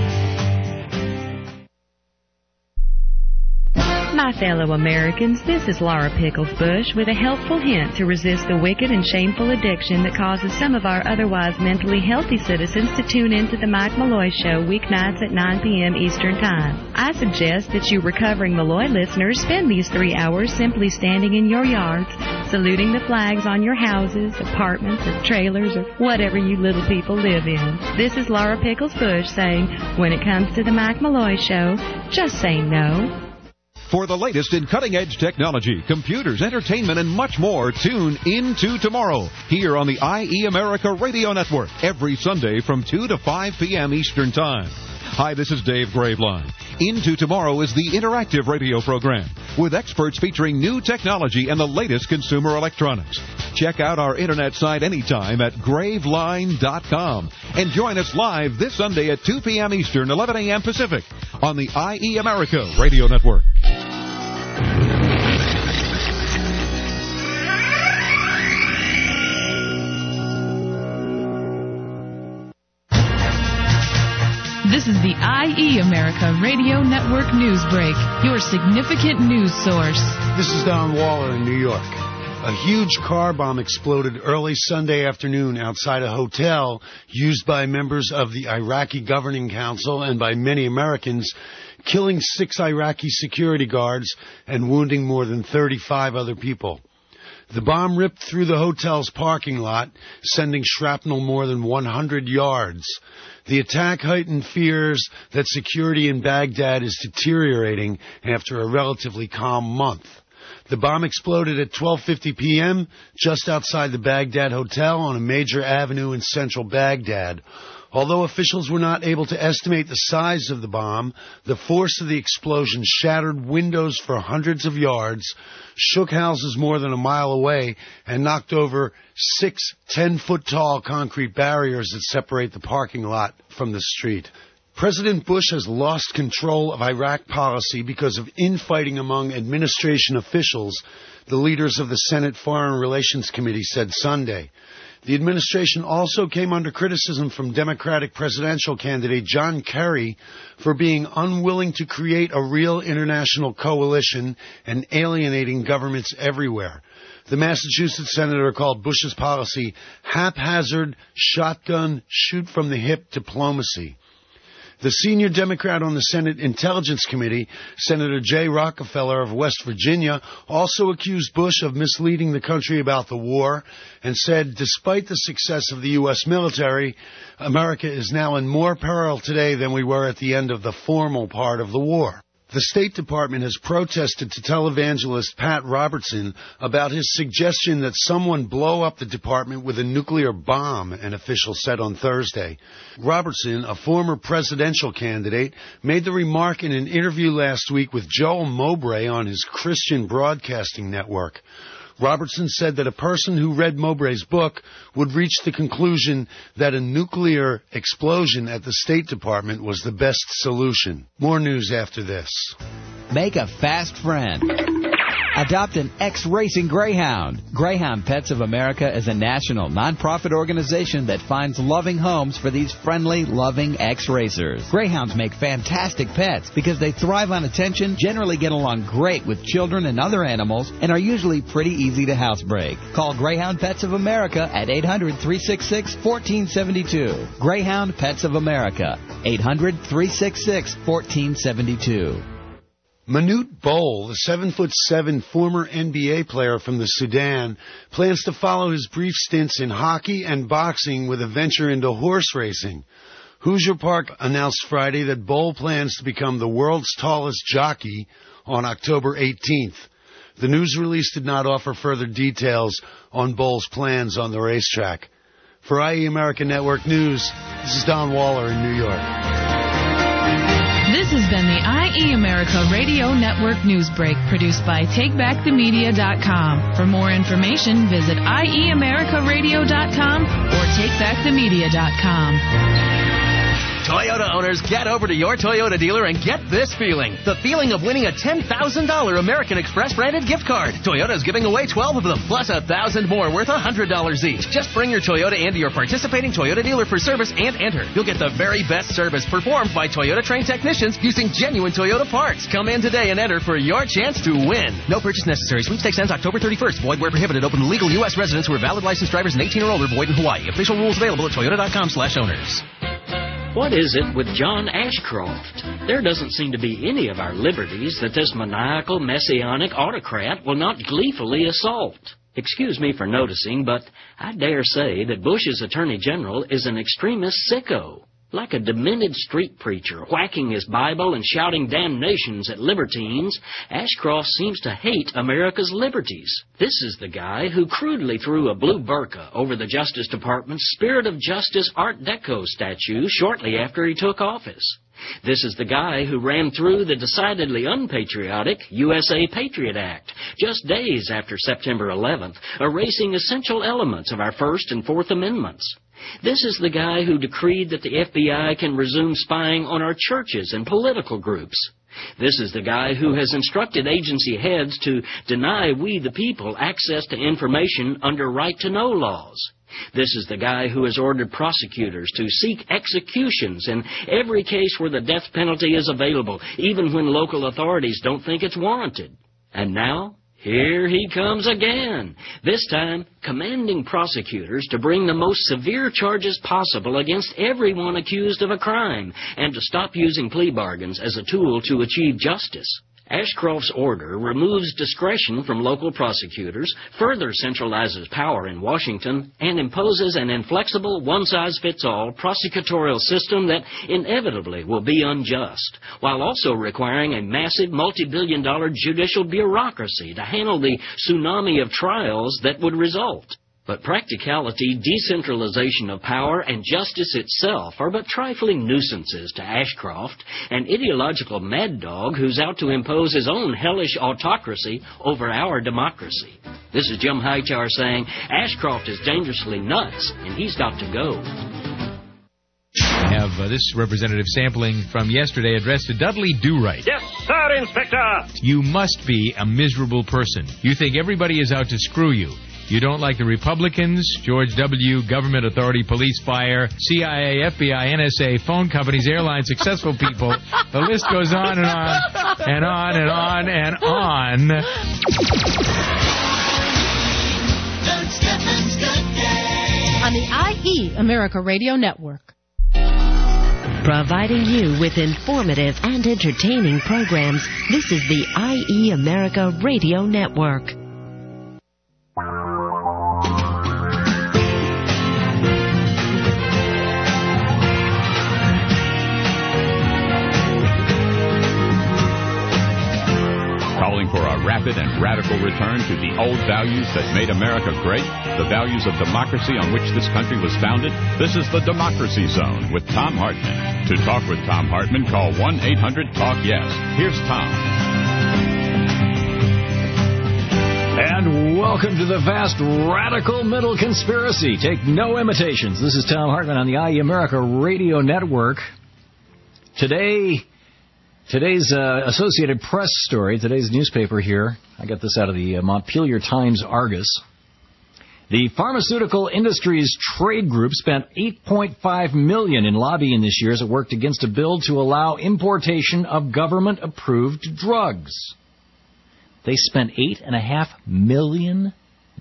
My fellow Americans, this is Laura Pickles Bush with a helpful hint to resist the wicked and shameful addiction that causes some of our otherwise mentally healthy citizens to tune into the Mike Malloy Show weeknights at 9 p.m. Eastern Time. I suggest that you recovering Malloy listeners spend these 3 hours simply standing in your yards, saluting the flags on your houses, apartments, or trailers, or whatever you little people live in. This is Laura Pickles Bush saying, when it comes to the Mike Malloy Show, just say no. For the latest in cutting-edge technology, computers, entertainment, and much more, tune Into Tomorrow here on the IE America Radio Network every Sunday from 2 to 5 p.m. Eastern Time. Hi, this is Dave Graveline. Into Tomorrow is the interactive radio program with experts featuring new technology and the latest consumer electronics. Check out our internet site anytime at graveline.com and join us live this Sunday at 2 p.m. Eastern, 11 a.m. Pacific on the IE America Radio Network. This is the IE America Radio Network News Break, your significant news source. This is Don Waller in New York. A huge car bomb exploded early Sunday afternoon outside a hotel used by members of the Iraqi Governing Council and by many Americans, killing 6 Iraqi security guards and wounding more than 35 other people. The bomb ripped through the hotel's parking lot, sending shrapnel more than 100 yards. The attack heightened fears that security in Baghdad is deteriorating after a relatively calm month. The bomb exploded at 12:50 p.m. just outside the Baghdad Hotel on a major avenue in central Baghdad. Although officials were not able to estimate the size of the bomb, the force of the explosion shattered windows for hundreds of yards, shook houses more than a mile away, and knocked over 6 10-foot-tall concrete barriers that separate the parking lot from the street. President Bush has lost control of Iraq policy because of infighting among administration officials, the leaders of the Senate Foreign Relations Committee said Sunday. The administration also came under criticism from Democratic presidential candidate John Kerry for being unwilling to create a real international coalition and alienating governments everywhere. The Massachusetts senator called Bush's policy haphazard, shotgun, shoot-from-the-hip diplomacy. The senior Democrat on the Senate Intelligence Committee, Senator Jay Rockefeller of West Virginia, also accused Bush of misleading the country about the war and said, despite the success of the U.S. military, America is now in more peril today than we were at the end of the formal part of the war. The State Department has protested to televangelist Pat Robertson about his suggestion that someone blow up the department with a nuclear bomb, an official said on Thursday. Robertson, a former presidential candidate, made the remark in an interview last week with Joel Mowbray on his Christian Broadcasting Network. Robertson said that a person who read Mowbray's book would reach the conclusion that a nuclear explosion at the State Department was the best solution. More news after this. Make a fast friend. Adopt an ex-racing greyhound. Greyhound Pets of America is a national nonprofit organization that finds loving homes for these friendly, loving ex-racers. Greyhounds make fantastic pets because they thrive on attention, generally get along great with children and other animals, and are usually pretty easy to housebreak. Call Greyhound Pets of America at 800-366-1472. Greyhound Pets of America, 800-366-1472. Manute Bol, the 7'7" former NBA player from the Sudan, plans to follow his brief stints in hockey and boxing with a venture into horse racing. Hoosier Park announced Friday that Bowl plans to become the world's tallest jockey on October 18th. The news release did not offer further details on Bowl's plans on the racetrack. For IE America Network News, this is Don Waller in New York. This has been the IE America Radio Network News Break, produced by TakeBackTheMedia.com. For more information, visit IEAmericaRadio.com or TakeBackTheMedia.com. Toyota owners, get over to your Toyota dealer and get this feeling. The feeling of winning a $10,000 American Express branded gift card. Toyota's giving away 12 of them, plus 1,000 more worth $100 each. Just bring your Toyota into your participating Toyota dealer for service and enter. You'll get the very best service performed by Toyota trained technicians using genuine Toyota parts. Come in today and enter for your chance to win. No purchase necessary. Sweepstakes ends October 31st. Void where prohibited. Open to legal U.S. residents who are valid licensed drivers and 18 or older. Void in Hawaii. Official rules available at toyota.com/owners. What is it with John Ashcroft? There doesn't seem to be any of our liberties that this maniacal, messianic autocrat will not gleefully assault. Excuse me for noticing, but I dare say that Bush's Attorney General is an extremist sicko. Like a demented street preacher, whacking his Bible and shouting damnations at libertines, Ashcroft seems to hate America's liberties. This is the guy who crudely threw a blue burqa over the Justice Department's Spirit of Justice Art Deco statue shortly after he took office. This is the guy who ran through the decidedly unpatriotic USA Patriot Act just days after September 11th, erasing essential elements of our First and Fourth Amendments. This is the guy who decreed that the FBI can resume spying on our churches and political groups. This is the guy who has instructed agency heads to deny we the people access to information under right-to-know laws. This is the guy who has ordered prosecutors to seek executions in every case where the death penalty is available, even when local authorities don't think it's warranted. And now, here he comes again, this time commanding prosecutors to bring the most severe charges possible against everyone accused of a crime and to stop using plea bargains as a tool to achieve justice. Ashcroft's order removes discretion from local prosecutors, further centralizes power in Washington, and imposes an inflexible, one-size-fits-all prosecutorial system that inevitably will be unjust, while also requiring a massive multi-billion-dollar judicial bureaucracy to handle the tsunami of trials that would result. But practicality, decentralization of power, and justice itself are but trifling nuisances to Ashcroft, an ideological mad dog who's out to impose his own hellish autocracy over our democracy. This is Jim Hightower saying Ashcroft is dangerously nuts, and he's got to go. I have this representative sampling from yesterday addressed to Dudley Do-Right. Yes, sir, Inspector. You must be a miserable person. You think everybody is out to screw you. You don't like the Republicans, George W., government authority, police, fire, CIA, FBI, NSA, phone companies, airlines, successful people. The list goes on and on and on and on and on. Doug Steffens Good Day. On the IE America Radio Network. Providing you with informative and entertaining programs, this is the IE America Radio Network. Calling for a rapid and radical return to the old values that made America great, the values of democracy on which this country was founded. This is the Democracy Zone with Thom Hartmann. To talk with Thom Hartmann, call 1-800-TALK-YES. Here's Tom. And welcome to the vast radical middle conspiracy. Take no imitations. This is Thom Hartmann on the IE America Radio Network. Today's Associated Press story, today's newspaper here, I got this out of the Montpelier Times Argus. The Pharmaceutical Industries Trade Group spent $8.5 million in lobbying this year as it worked against a bill to allow importation of government-approved drugs. They spent $8.5 million?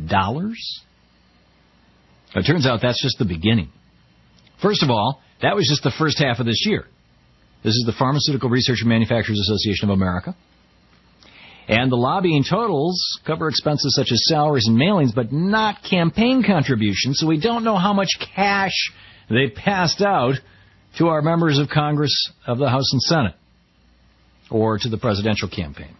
It turns out that's just the beginning. First of all, that was just the first half of this year. This is the Pharmaceutical Research and Manufacturers Association of America. And the lobbying totals cover expenses such as salaries and mailings, but not campaign contributions, so we don't know how much cash they passed out to our members of Congress of the House and Senate or to the presidential campaign.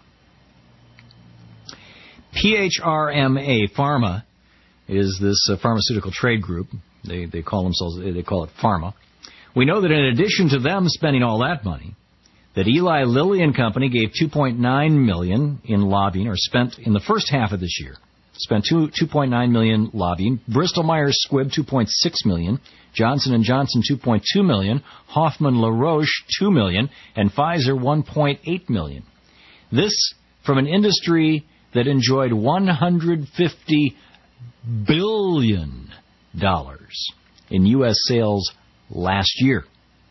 PHRMA Pharma is this pharmaceutical trade group. They call it Pharma. We know that in addition to them spending all that money, that Eli Lilly and Company gave $2.9 million in lobbying, or spent in the first half of this year. Spent $2.9 million lobbying. Bristol Myers Squibb $2.6 million. Johnson & Johnson $2.2 million. Hoffman La Roche $2 million, and Pfizer $1.8 million. This from an industry that enjoyed $150 billion in U.S. sales last year.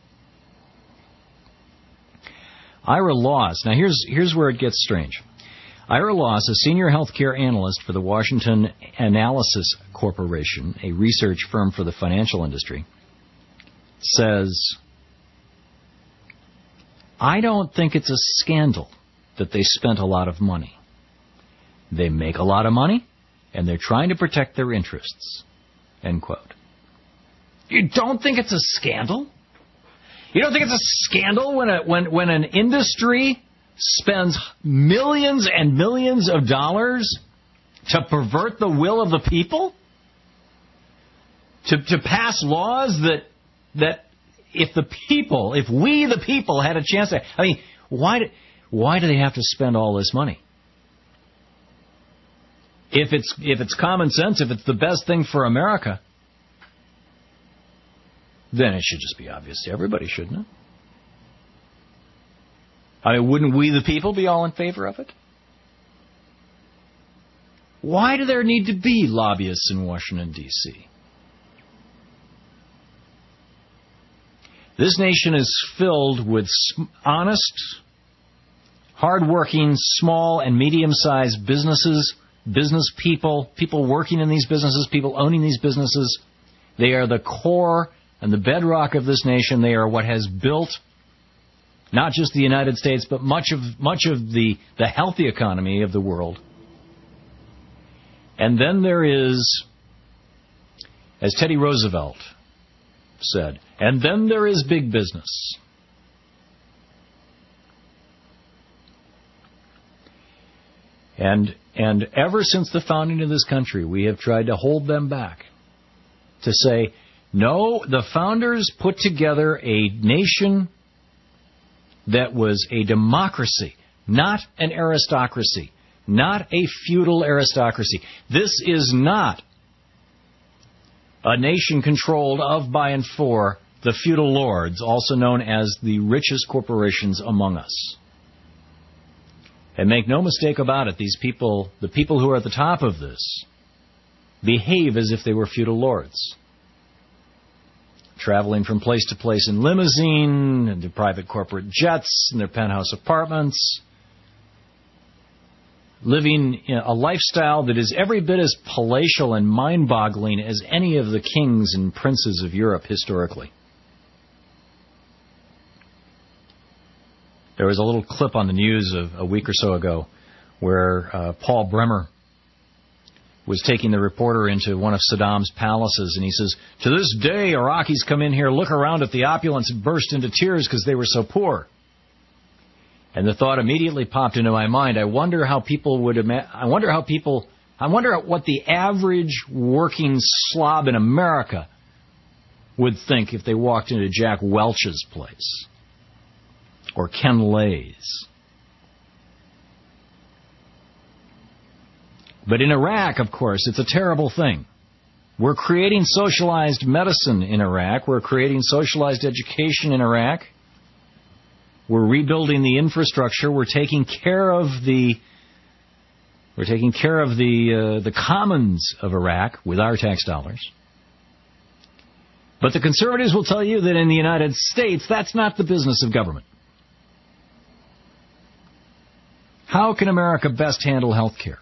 Ira Loss. Now here's where it gets strange. Ira Loss, a senior healthcare analyst for the Washington Analysis Corporation, a research firm for the financial industry, says, I don't think it's a scandal that they spent a lot of money. They make a lot of money, and they're trying to protect their interests. End quote. You don't think it's a scandal? You don't think it's a scandal when an industry spends millions and millions of dollars to pervert the will of the people? To pass laws that if we the people had a chance to... I mean, why do they have to spend all this money? If it's common sense, if it's the best thing for America, then it should just be obvious to everybody, shouldn't it? I mean, wouldn't we the people be all in favor of it? Why do there need to be lobbyists in Washington, D.C.? This nation is filled with honest, hard-working, small and medium-sized businesses, business people, people working in these businesses, people owning these businesses. They are the core and the bedrock of this nation. They are what has built not just the United States, but much of the healthy economy of the world. And then there is, as Teddy Roosevelt said, and then there is big business. And ever since the founding of this country, we have tried to hold them back, to say, no, the founders put together a nation that was a democracy, not an aristocracy, not a feudal aristocracy. This is not a nation controlled of, by, and for the feudal lords, also known as the richest corporations among us. And make no mistake about it, these people, the people who are at the top of this, behave as if they were feudal lords. Traveling from place to place in limousine, and their private corporate jets, and their penthouse apartments. Living a lifestyle that is every bit as palatial and mind-boggling as any of the kings and princes of Europe historically. There was a little clip on the news of a week or so ago where Paul Bremer was taking the reporter into one of Saddam's palaces, and he says, to this day, Iraqis come in here, look around at the opulence, and burst into tears because they were so poor. And the thought immediately popped into my mind, I wonder what the average working slob in America would think if they walked into Jack Welch's place or Ken Lay's. But in Iraq, of course, it's a terrible thing. We're creating socialized medicine in Iraq. We're creating socialized education in Iraq. We're rebuilding the infrastructure. We're taking care of the commons of Iraq with our tax dollars. But the conservatives will tell you that in the United States, that's not the business of government. How can America best handle health care?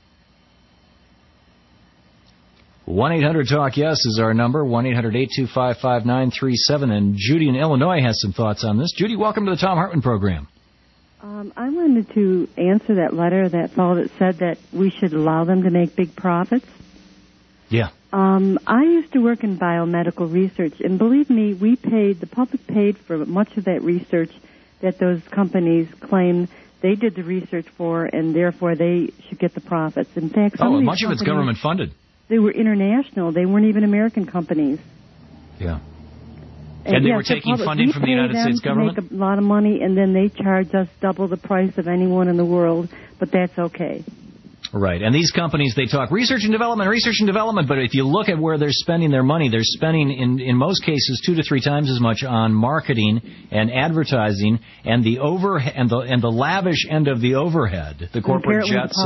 1-800-TALK-YES is our number, 1-800-825-5937. And Judy in Illinois has some thoughts on this. Judy, welcome to the Thom Hartmann program. I wanted to answer that letter, that fellow that said that we should allow them to make big profits. Yeah. I used to work in biomedical research, and believe me, the public paid for much of that research that those companies claim they did the research for, and therefore they should get the profits. In fact, much of it's government funded. They were international. They weren't even American companies. Yeah. And they were taking funding from the United States government? We make a lot of money, and then they charge us double the price of anyone in the world, but that's okay. Right. And these companies, they talk research and development, but if you look at where they're spending their money, they're spending, in most cases, 2 to 3 times as much on marketing and advertising and the the lavish end of the overhead, the corporate jets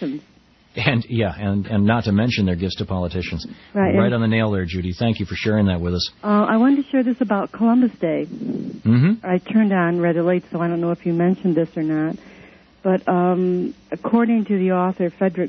and not to mention their gifts to politicians. Right on the nail there, Judy. Thank you for sharing that with us. I wanted to share this about Columbus Day. Mm-hmm. I turned on rather late, so I don't know if you mentioned this or not. But according to the author, Frederick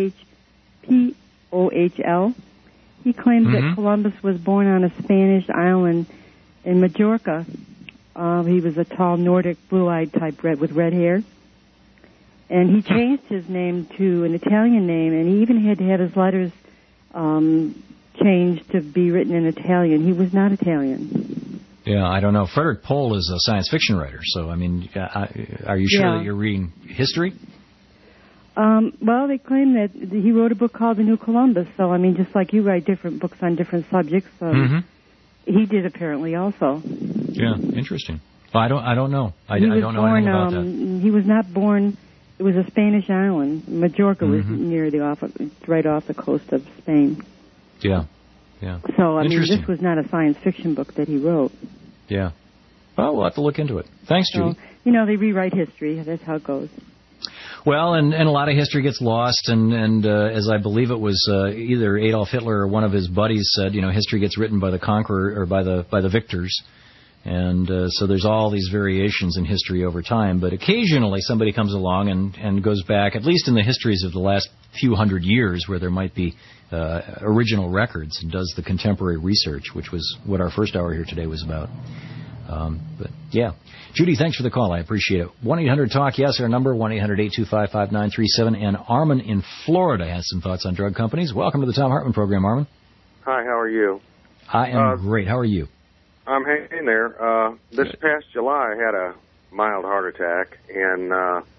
Pohl, he claims that Columbus was born on a Spanish island in Majorca. He was a tall Nordic, blue-eyed type with red hair. And he changed his name to an Italian name, and he even had to have his letters changed to be written in Italian. He was not Italian. Yeah, I don't know. Frederick Pohl is a science fiction writer, so, I mean, are you sure that you're reading history? Well, they claim that he wrote a book called The New Columbus, so, I mean, just like you write different books on different subjects, he did apparently also. Yeah, interesting. Well, I don't know. I don't know anything about that. He was not born... It was a Spanish island. Majorca was near right off the coast of Spain. Yeah. So, I mean, this was not a science fiction book that he wrote. Yeah. Well, we'll have to look into it. Thanks, Judy. So, they rewrite history. That's how it goes. Well, and a lot of history gets lost, and as I believe it was either Adolf Hitler or one of his buddies said, history gets written by the conqueror or by the victors. And so there's all these variations in history over time. But occasionally somebody comes along and goes back, at least in the histories of the last few hundred years, where there might be original records, and does the contemporary research, which was what our first hour here today was about. But, yeah. Judy, thanks for the call. I appreciate it. 1-800-TALK-YES, our number, 1-800-825-5937. And Armin in Florida has some thoughts on drug companies. Welcome to the Thom Hartmann program, Armin. Hi, how are you? I am great. How are you? I'm hanging there. This past July, I had a mild heart attack, and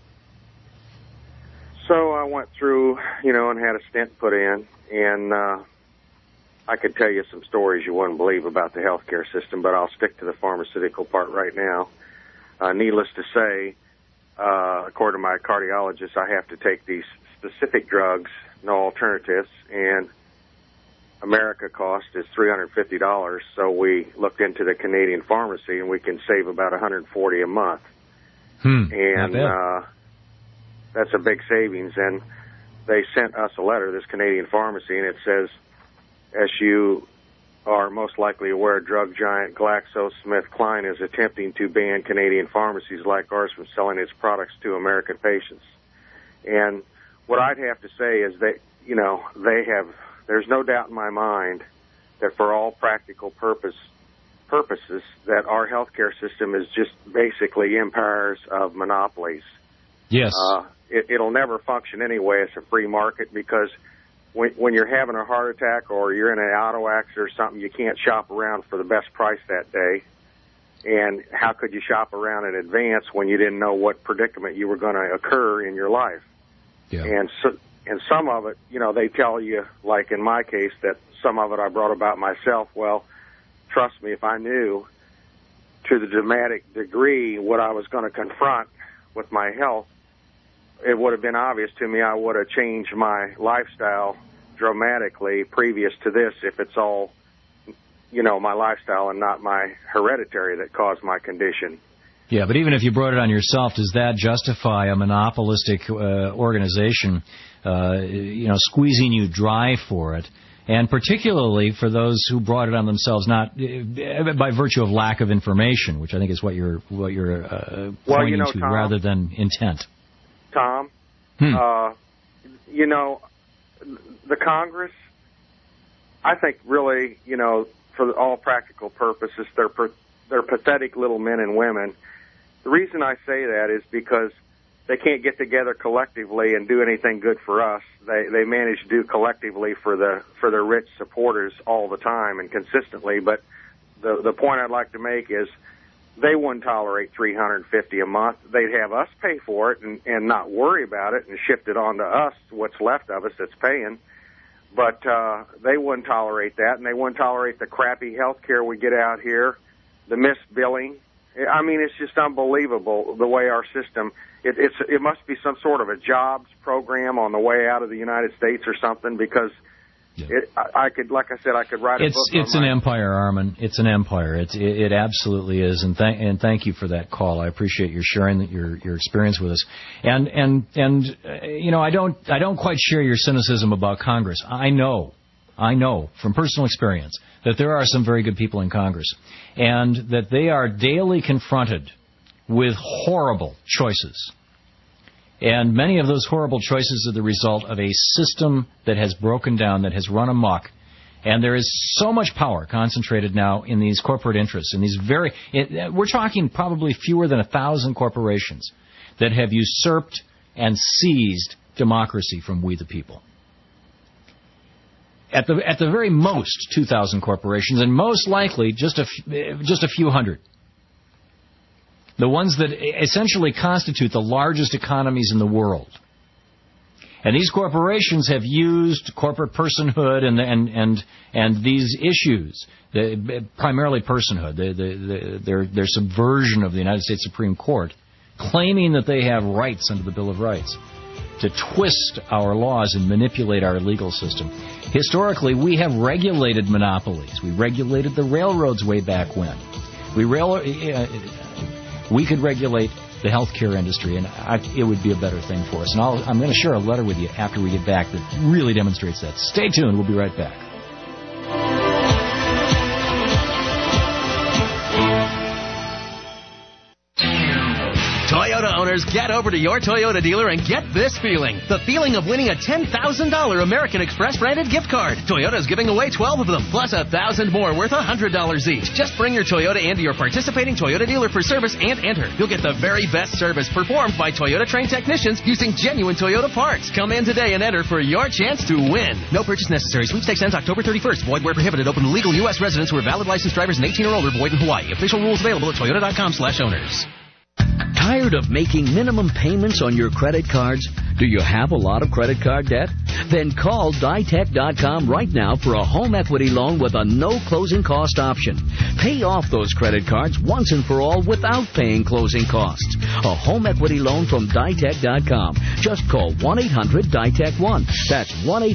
so I went through, and had a stent put in, and I could tell you some stories you wouldn't believe about the healthcare system, but I'll stick to the pharmaceutical part right now. Needless to say, according to my cardiologist, I have to take these specific drugs, no alternatives, and America cost is $350, so we looked into the Canadian pharmacy, and we can save about $140 a month. And that's a big savings. And they sent us a letter, this Canadian pharmacy, and it says, as you are most likely aware, drug giant GlaxoSmithKline is attempting to ban Canadian pharmacies like ours from selling its products to American patients. And what I'd have to say is that, there's no doubt in my mind that for all practical purposes that our healthcare system is just basically empires of monopolies. Yes. It'll never function anyway as a free market, because when you're having a heart attack or you're in an auto accident or something, you can't shop around for the best price that day. And how could you shop around in advance when you didn't know what predicament you were going to occur in your life? Yeah. And some of it, they tell you, like in my case, that some of it I brought about myself. Well, trust me, if I knew to the dramatic degree what I was going to confront with my health, it would have been obvious to me I would have changed my lifestyle dramatically previous to this if it's all, my lifestyle and not my hereditary that caused my condition. Yeah, but even if you brought it on yourself, does that justify a monopolistic organization, squeezing you dry for it? And particularly for those who brought it on themselves, not by virtue of lack of information, which I think is what you're pointing to, Tom, rather than intent. Tom, the Congress, I think really, for all practical purposes, they're pathetic little men and women. The reason I say that is because they can't get together collectively and do anything good for us. They manage to do collectively for their rich supporters all the time and consistently. But the point I'd like to make is they wouldn't tolerate $350 a month. They'd have us pay for it and not worry about it and shift it on to us, what's left of us that's paying. But they wouldn't tolerate that, and they wouldn't tolerate the crappy health care we get out here, the missed billing. I mean, it's just unbelievable the way our system. It must be some sort of a jobs program on the way out of the United States or something, because I could write a book. It's an empire, Armin. It's an empire. It absolutely is. And thank you for that call. I appreciate your sharing your experience with us. And you know, I don't quite share your cynicism about Congress. I know from personal experience that there are some very good people in Congress, and that they are daily confronted with horrible choices. And many of those horrible choices are the result of a system that has broken down, that has run amok. And there is so much power concentrated now in these corporate interests, in these we're talking probably fewer than 1,000 corporations that have usurped and seized democracy from we the people. At the very most, 2,000 corporations, and most likely just a few hundred. The ones that essentially constitute the largest economies in the world. And these corporations have used corporate personhood and these issues, primarily personhood, their subversion of the United States Supreme Court, claiming that they have rights under the Bill of Rights, to twist our laws and manipulate our legal system. Historically, we have regulated monopolies. We regulated the railroads way back when. We could regulate the healthcare industry, and it would be a better thing for us. And I'm going to share a letter with you after we get back that really demonstrates that. Stay tuned. We'll be right back. Toyota owners, get over to your Toyota dealer and get this feeling. The feeling of winning a $10,000 American Express branded gift card. Toyota's giving away 12 of them, plus 1,000 more worth $100 each. Just bring your Toyota into your participating Toyota dealer for service and enter. You'll get the very best service performed by Toyota-trained technicians using genuine Toyota parts. Come in today and enter for your chance to win. No purchase necessary. Sweepstakes ends October 31st. Void where prohibited. Open to legal U.S. residents who are valid licensed drivers and 18 or older. Void in Hawaii. Official rules available at toyota.com/owners. Tired of making minimum payments on your credit cards? Do you have a lot of credit card debt? Then call Ditech.com right now for a home equity loan with a no closing cost option. Pay off those credit cards once and for all without paying closing costs. A home equity loan from Ditech.com. Just call 1-800-DITECH1. That's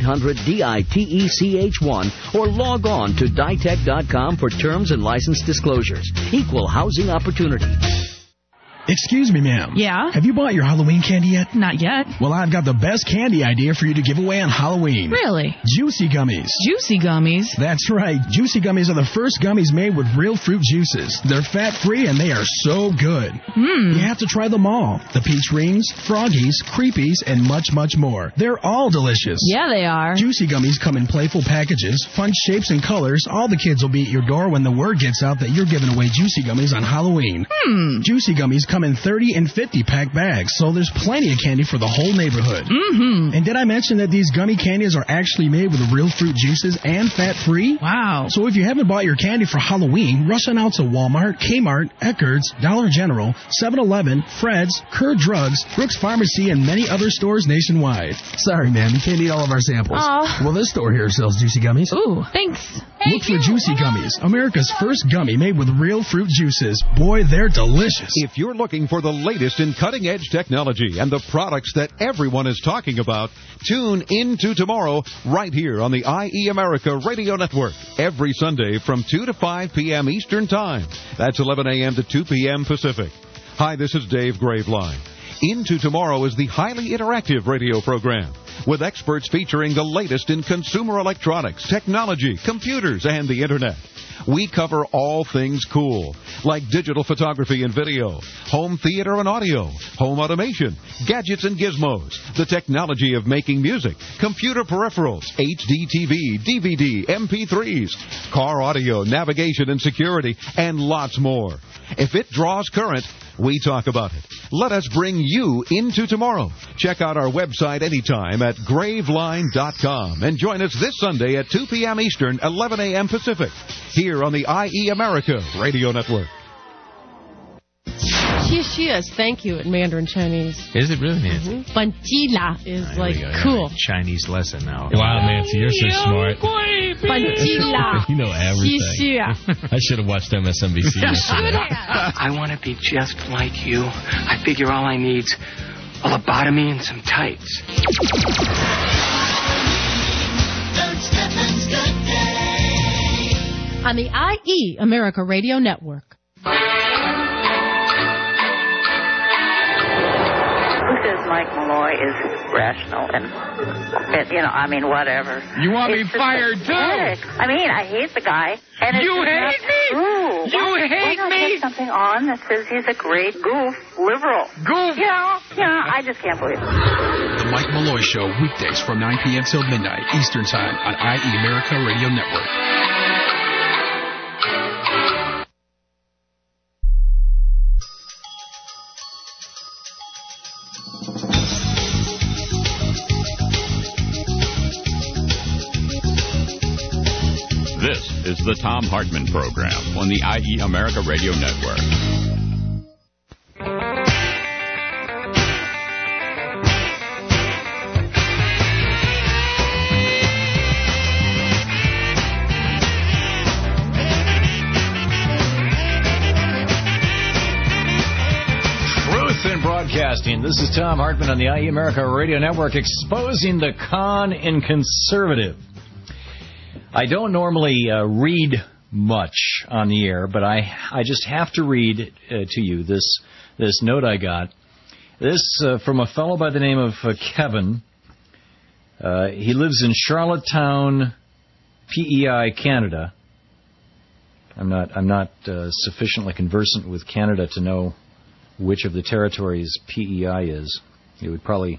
1-800-DITECH1 or log on to Ditech.com for terms and license disclosures. Equal housing opportunity. Excuse me, ma'am. Yeah? Have you bought your Halloween candy yet? Not yet. Well, I've got the best candy idea for you to give away on Halloween. Really? Juicy Gummies. Juicy Gummies? That's right. Juicy Gummies are the first gummies made with real fruit juices. They're fat-free and they are so good. You have to try them all. The Peach Rings, Froggies, Creepies, and much, much more. They're all delicious. Yeah, they are. Juicy Gummies come in playful packages, fun shapes and colors. All the kids will be at your door when the word gets out that you're giving away Juicy Gummies on Halloween. Juicy Gummies come in 30 and 50-pack bags, so there's plenty of candy for the whole neighborhood. And did I mention that these gummy candies are actually made with real fruit juices and fat-free? Wow. So if you haven't bought your candy for Halloween, rush on out to Walmart, Kmart, Eckerd's, Dollar General, 7-Eleven, Fred's, Kerr Drugs, Brooks Pharmacy, and many other stores nationwide. Sorry, ma'am, you can't eat all of our samples. Well, this store here sells Juicy Gummies. Ooh, thanks. Look for Juicy Gummies, America's first gummy made with real fruit juices. Boy, they're delicious. If you're looking for the latest in cutting-edge technology and the products that everyone is talking about, tune into tomorrow right here on the IE America Radio Network every Sunday from 2 to 5 p.m. Eastern Time. That's 11 a.m. to 2 p.m. Pacific. Hi, this is Dave Graveline. Into Tomorrow is the highly interactive radio program with experts featuring the latest in consumer electronics, technology, computers, and the Internet. We cover all things cool, like digital photography and video, home theater and audio, home automation, gadgets and gizmos, the technology of making music, computer peripherals, HD TV, DVD, MP3s, car audio, navigation and security, and lots more. If it draws current, We talk about it. Let us bring you into tomorrow. Check out our website anytime at graveline.com and join us this Sunday at 2 p.m. Eastern, 11 a.m. Pacific, here on the IE America Radio Network. Xie is thank you in Mandarin Chinese. Is it really, Nancy? Banjila is Right, like cool. Chinese lesson now. Wow, Nancy, you're so smart. Banjila. You know everything. I should have watched MSNBC yesterday. I want to be just like you. I figure all I need's a lobotomy and some tights. On the IE America Radio Network. Who says Mike Malloy is rational and whatever. You want me It's just fired, pathetic. too? I mean, I hate the guy. And it's You just not hate me? true. You Why hate not me? Put something on that says he's a great goof, liberal. Goof? I just can't believe it. The Mike Malloy Show, weekdays from 9 p.m. till midnight Eastern Time on IE America Radio Network. This is the Tom Hartman Program on the IE America Radio Network. Truth in broadcasting. This is Tom Hartman on the IE America Radio Network, exposing the con in conservative. I don't normally read much on the air, but I just have to read to you this note I got. This from a fellow by the name of Kevin. He lives in Charlottetown, PEI, Canada. I'm not sufficiently conversant with Canada to know which of the territories PEI is. It would probably...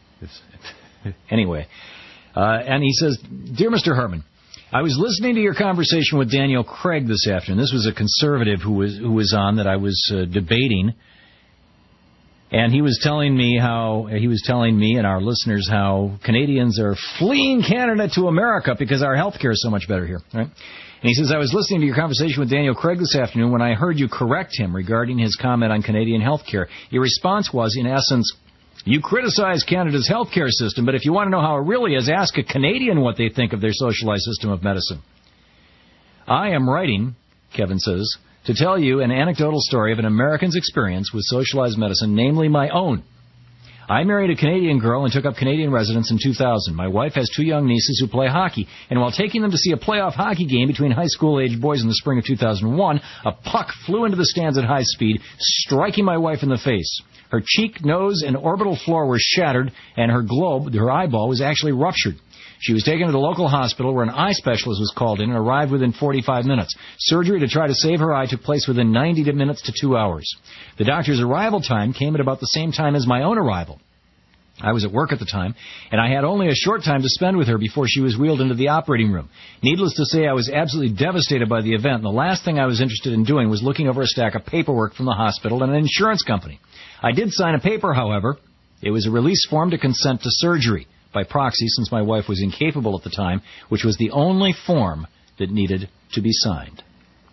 Anyway. And he says, Dear Mr. Hartman, I was listening to your conversation with Daniel Craig this afternoon. This was a conservative who was on that I was debating. And he was telling me and our listeners how Canadians are fleeing Canada to America because our health care is so much better here, right? And he says, I was listening to your conversation with Daniel Craig this afternoon when I heard you correct him regarding his comment on Canadian health care. Your response was, in essence, you criticize Canada's health care system, but if you want to know how it really is, ask a Canadian what they think of their socialized system of medicine. I am writing, Kevin says, to tell you an anecdotal story of an American's experience with socialized medicine, namely my own. I married a Canadian girl and took up Canadian residence in 2000. My wife has 2 young nieces who play hockey, and while taking them to see a playoff hockey game between high school-aged boys in the spring of 2001, a puck flew into the stands at high speed, striking my wife in the face. Her cheek, nose, and orbital floor were shattered, and her eyeball, was actually ruptured. She was taken to the local hospital where an eye specialist was called in and arrived within 45 minutes. Surgery to try to save her eye took place within 90 minutes to 2 hours. The doctor's arrival time came at about the same time as my own arrival. I was at work at the time, and I had only a short time to spend with her before she was wheeled into the operating room. Needless to say, I was absolutely devastated by the event, and the last thing I was interested in doing was looking over a stack of paperwork from the hospital and an insurance company. I did sign a paper, however. It was a release form to consent to surgery by proxy, since my wife was incapable at the time, which was the only form that needed to be signed.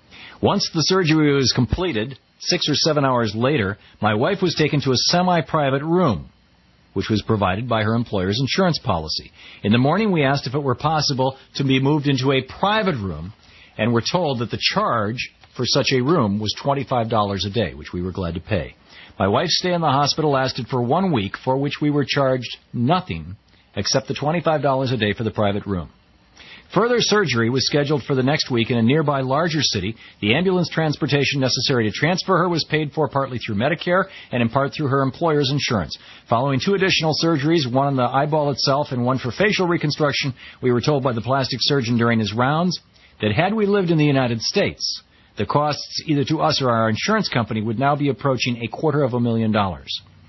Once the surgery was completed, 6 or 7 hours later, my wife was taken to a semi-private room, which was provided by her employer's insurance policy. In the morning, we asked if it were possible to be moved into a private room, and were told that the charge for such a room was $25 a day, which we were glad to pay. My wife's stay in the hospital lasted for 1 week, for which we were charged nothing except the $25 a day for the private room. Further surgery was scheduled for the next week in a nearby larger city. The ambulance transportation necessary to transfer her was paid for partly through Medicare and in part through her employer's insurance. Following 2 additional surgeries, one on the eyeball itself and one for facial reconstruction, we were told by the plastic surgeon during his rounds that had we lived in the United States, the costs either to us or our insurance company would now be approaching $250,000.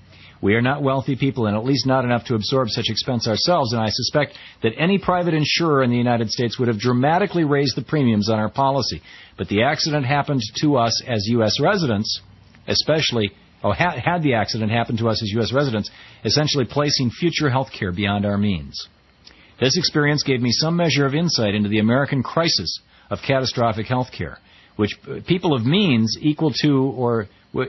We are not wealthy people, and at least not enough to absorb such expense ourselves, and I suspect that any private insurer in the United States would have dramatically raised the premiums on our policy. But the accident happened to us as U.S. residents, especially, had the accident happened to us as U.S. residents, essentially placing future health care beyond our means. This experience gave me some measure of insight into the American crisis of catastrophic health care, which people of means equal to or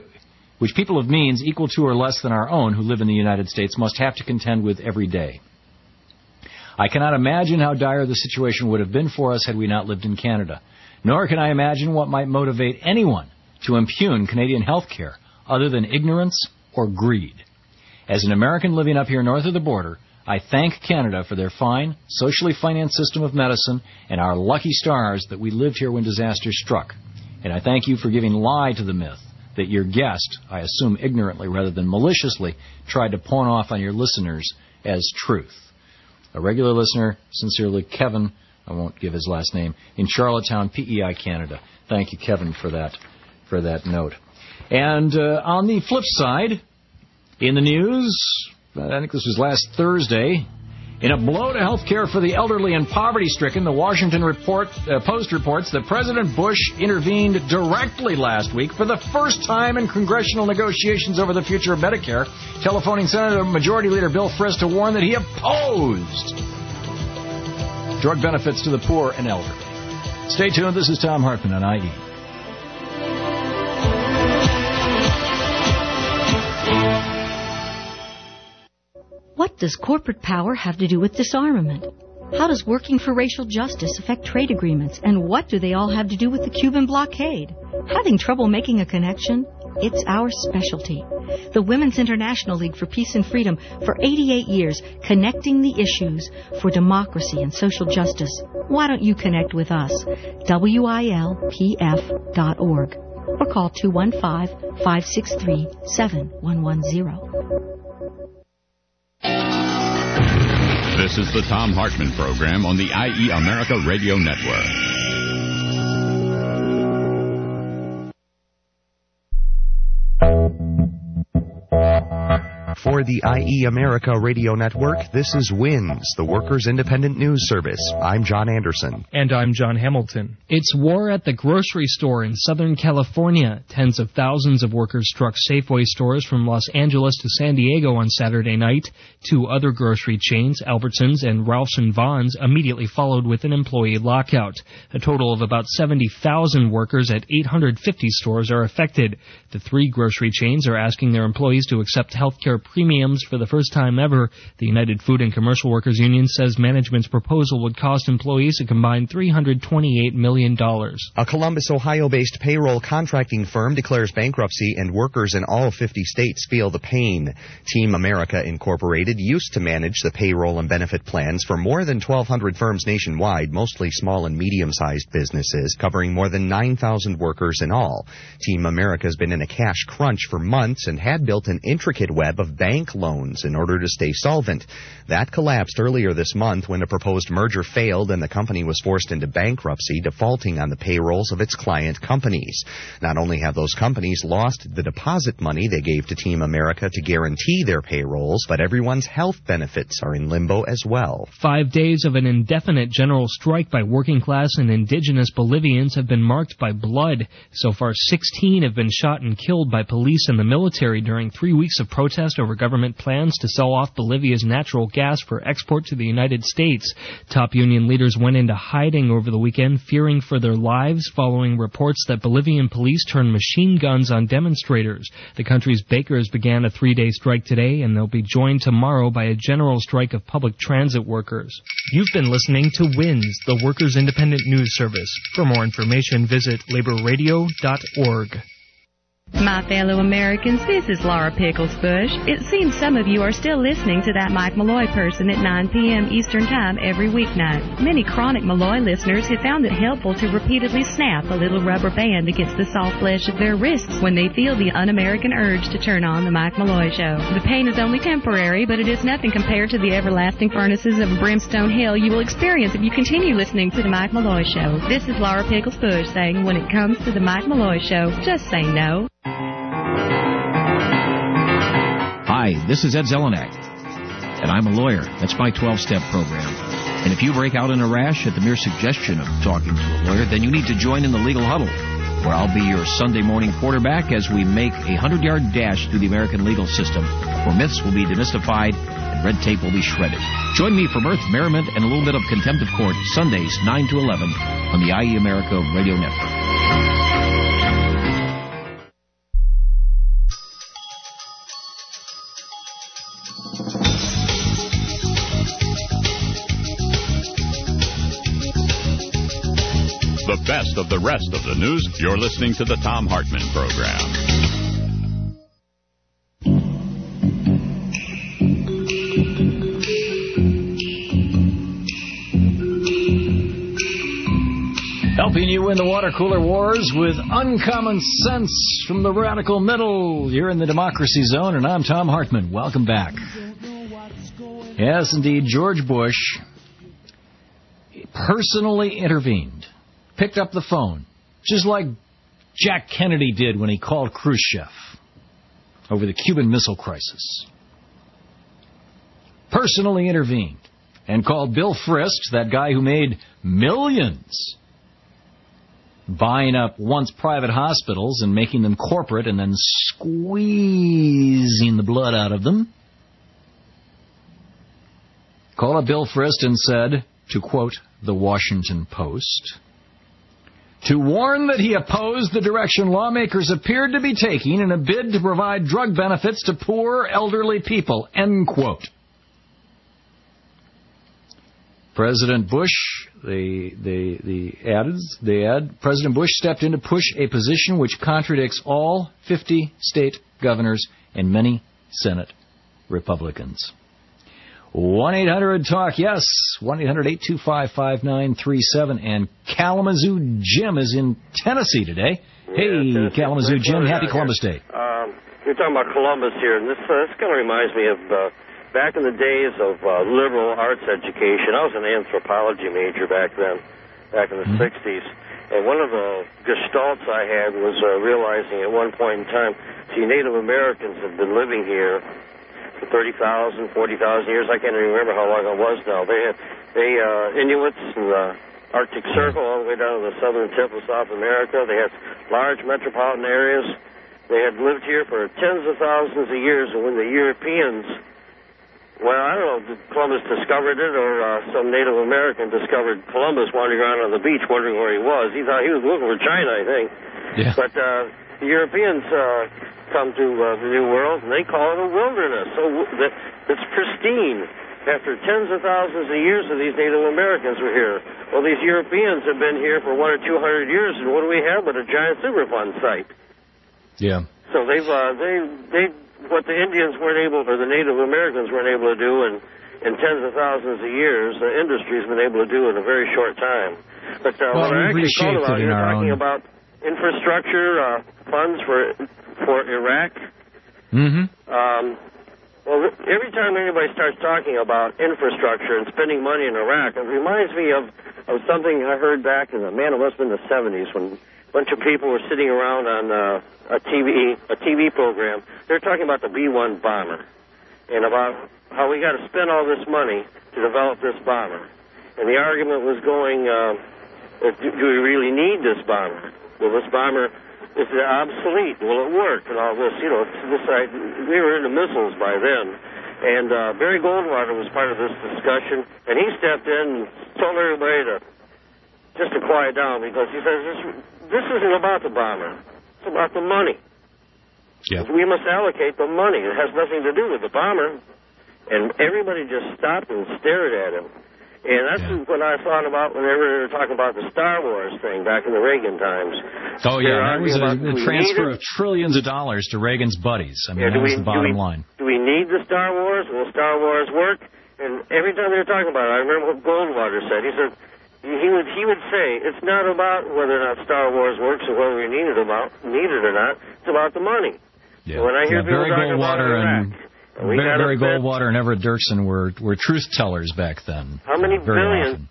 less than our own who live in the United States must have to contend with every day. I cannot imagine how dire the situation would have been for us had we not lived in Canada, nor can I imagine what might motivate anyone to impugn Canadian health care other than ignorance or greed. As an American living up here north of the border, I thank Canada for their fine, socially financed system of medicine and our lucky stars that we lived here when disaster struck. And I thank you for giving lie to the myth that your guest, I assume ignorantly rather than maliciously, tried to pawn off on your listeners as truth. A regular listener, sincerely, Kevin, I won't give his last name, in Charlottetown, PEI, Canada. Thank you, Kevin, for that note. And on the flip side, in the news, I think this was last Thursday, in a blow to health care for the elderly and poverty-stricken, the Washington Post reports that President Bush intervened directly last week for the first time in congressional negotiations over the future of Medicare, telephoning Senator Majority Leader Bill Frist to warn that he opposed drug benefits to the poor and elderly. Stay tuned. This is Tom Hartman on IE. What does corporate power have to do with disarmament? How does working for racial justice affect trade agreements? And what do they all have to do with the Cuban blockade? Having trouble making a connection? It's our specialty. The Women's International League for Peace and Freedom, for 88 years, connecting the issues for democracy and social justice. Why don't you connect with us? WILPF.org or call 215-563-7110. This is the Tom Hartman Program on the IE America Radio Network. For the IE America Radio Network, this is WINS, the Workers' Independent News Service. I'm John Anderson. And I'm John Hamilton. It's war at the grocery store in Southern California. Tens of thousands of workers struck Safeway stores from Los Angeles to San Diego on Saturday night. Two other grocery chains, Albertsons and Ralphs and Vons, immediately followed with an employee lockout. A total of about 70,000 workers at 850 stores are affected. The three grocery chains are asking their employees to accept health care premiums for the first time ever. The United Food and Commercial Workers Union says management's proposal would cost employees a combined $328 million. A Columbus, Ohio-based payroll contracting firm declares bankruptcy, and workers in all 50 states feel the pain. Team America Incorporated used to manage the payroll and benefit plans for more than 1,200 firms nationwide, mostly small and medium-sized businesses, covering more than 9,000 workers in all. Team America has been in a cash crunch for months and had built an intricate web of bank loans in order to stay solvent. That collapsed earlier this month when a proposed merger failed and the company was forced into bankruptcy, defaulting on the payrolls of its client companies. Not only have those companies lost the deposit money they gave to Team America to guarantee their payrolls, but everyone's health benefits are in limbo as well. 5 days of an indefinite general strike by working class and indigenous Bolivians have been marked by blood. So far, 16 have been shot and killed by police and the military during 3 weeks of protest over government plans to sell off Bolivia's natural gas for export to the United States. Top union leaders went into hiding over the weekend, fearing for their lives following reports that Bolivian police turned machine guns on demonstrators. The country's bakers began a 3-day strike today, and they'll be joined tomorrow by a general strike of public transit workers. You've been listening to WINS, the Workers' Independent News Service. For more information, visit laborradio.org. My fellow Americans, this is Laura Pickles Bush. It seems some of you are still listening to that Mike Malloy person at 9 p.m. Eastern Time every weeknight. Many chronic Malloy listeners have found it helpful to repeatedly snap a little rubber band against the soft flesh of their wrists when they feel the un-American urge to turn on the Mike Malloy Show. The pain is only temporary, but it is nothing compared to the everlasting furnaces of brimstone hell you will experience if you continue listening to the Mike Malloy Show. This is Laura Pickles Bush saying, when it comes to the Mike Malloy Show, just say no. Hi, this is Ed Zelenak, and I'm a lawyer. That's my 12-step program. And if you break out in a rash at the mere suggestion of talking to a lawyer, then you need to join in the legal huddle. where I'll be your Sunday morning quarterback as we make a 100-yard dash through the American legal system, where myths will be demystified and red tape will be shredded. Join me for mirth, merriment, and a little bit of contempt of court, Sundays, 9 to 11, on the IE America Radio Network. The best of the rest of the news. You're listening to the Thom Hartmann Program. Helping you win the water cooler wars with uncommon sense from the radical middle. You're in the Democracy Zone, and I'm Thom Hartmann. Welcome back. Yes, indeed, George Bush personally intervened. Picked up the phone, just like Jack Kennedy did when he called Khrushchev over the Cuban Missile Crisis. Personally intervened and called Bill Frist, that guy who made millions buying up once private hospitals and making them corporate and then squeezing the blood out of them. Called up Bill Frist and said, to quote the Washington Post, to warn that he opposed the direction lawmakers appeared to be taking in a bid to provide drug benefits to poor elderly people, end quote. President Bush, President Bush stepped in to push a position which contradicts all 50 state governors and many Senate Republicans. 1-800-TALK, yes, 1-800-825-5937, and Kalamazoo Jim is in Tennessee today. Hey, Kalamazoo Jim, happy Columbus Day. You're talking about Columbus here, and this kind of reminds me of back in the days of liberal arts education. I was an anthropology major back then, back in the 60s, and one of the gestalts I had was realizing at one point in time, Native Americans have been living here 30,000, 40,000 years. I can't even remember how long it was now. They Inuits in the Arctic Circle all the way down to the southern tip of South America. They had large metropolitan areas. They had lived here for tens of thousands of years, and when the Europeans, well, I don't know if Columbus discovered it or some Native American discovered Columbus wandering around on the beach wondering where he was. He thought he was looking for China, I think. Yeah. But the Europeans come to the New World, and they call it a wilderness. So it's pristine. After tens of thousands of years of these Native Americans were here. Well, these Europeans have been here for 100 or 200 years, and what do we have but a giant Superfund site? Yeah. So they what the Indians weren't able, or the Native Americans weren't able to do in tens of thousands of years, the industry's been able to do in a very short time. But what I actually called about, you're talking about infrastructure funds for Iraq. Mm-hmm. Well, every time anybody starts talking about infrastructure and spending money in Iraq, it reminds me of something I heard back in it must have been the 70s when a bunch of people were sitting around on a TV program. They're talking about the B-1 bomber and about how we got to spend all this money to develop this bomber. And the argument was going, do we really need this bomber? Well, this bomber is obsolete. Will it work? And all this, we were into missiles by then. And Barry Goldwater was part of this discussion, and he stepped in and told everybody to quiet down because he says, this isn't about the bomber. It's about the money. Yeah. We must allocate the money. It has nothing to do with the bomber. And everybody just stopped and stared at him. And that's what I thought about whenever they were talking about the Star Wars thing back in the Reagan times. Oh, yeah, that was a transfer of trillions of dollars to Reagan's buddies. I mean, that was the bottom line. Do we need the Star Wars? Will Star Wars work? And every time they were talking about it, I remember what Goldwater said. He said he would say, it's not about whether or not Star Wars works or whether we need it or not. It's about the money. Yeah. When I hear people talking about Iraq, Barry Goldwater and Everett Dirksen were truth tellers back then. How many billions?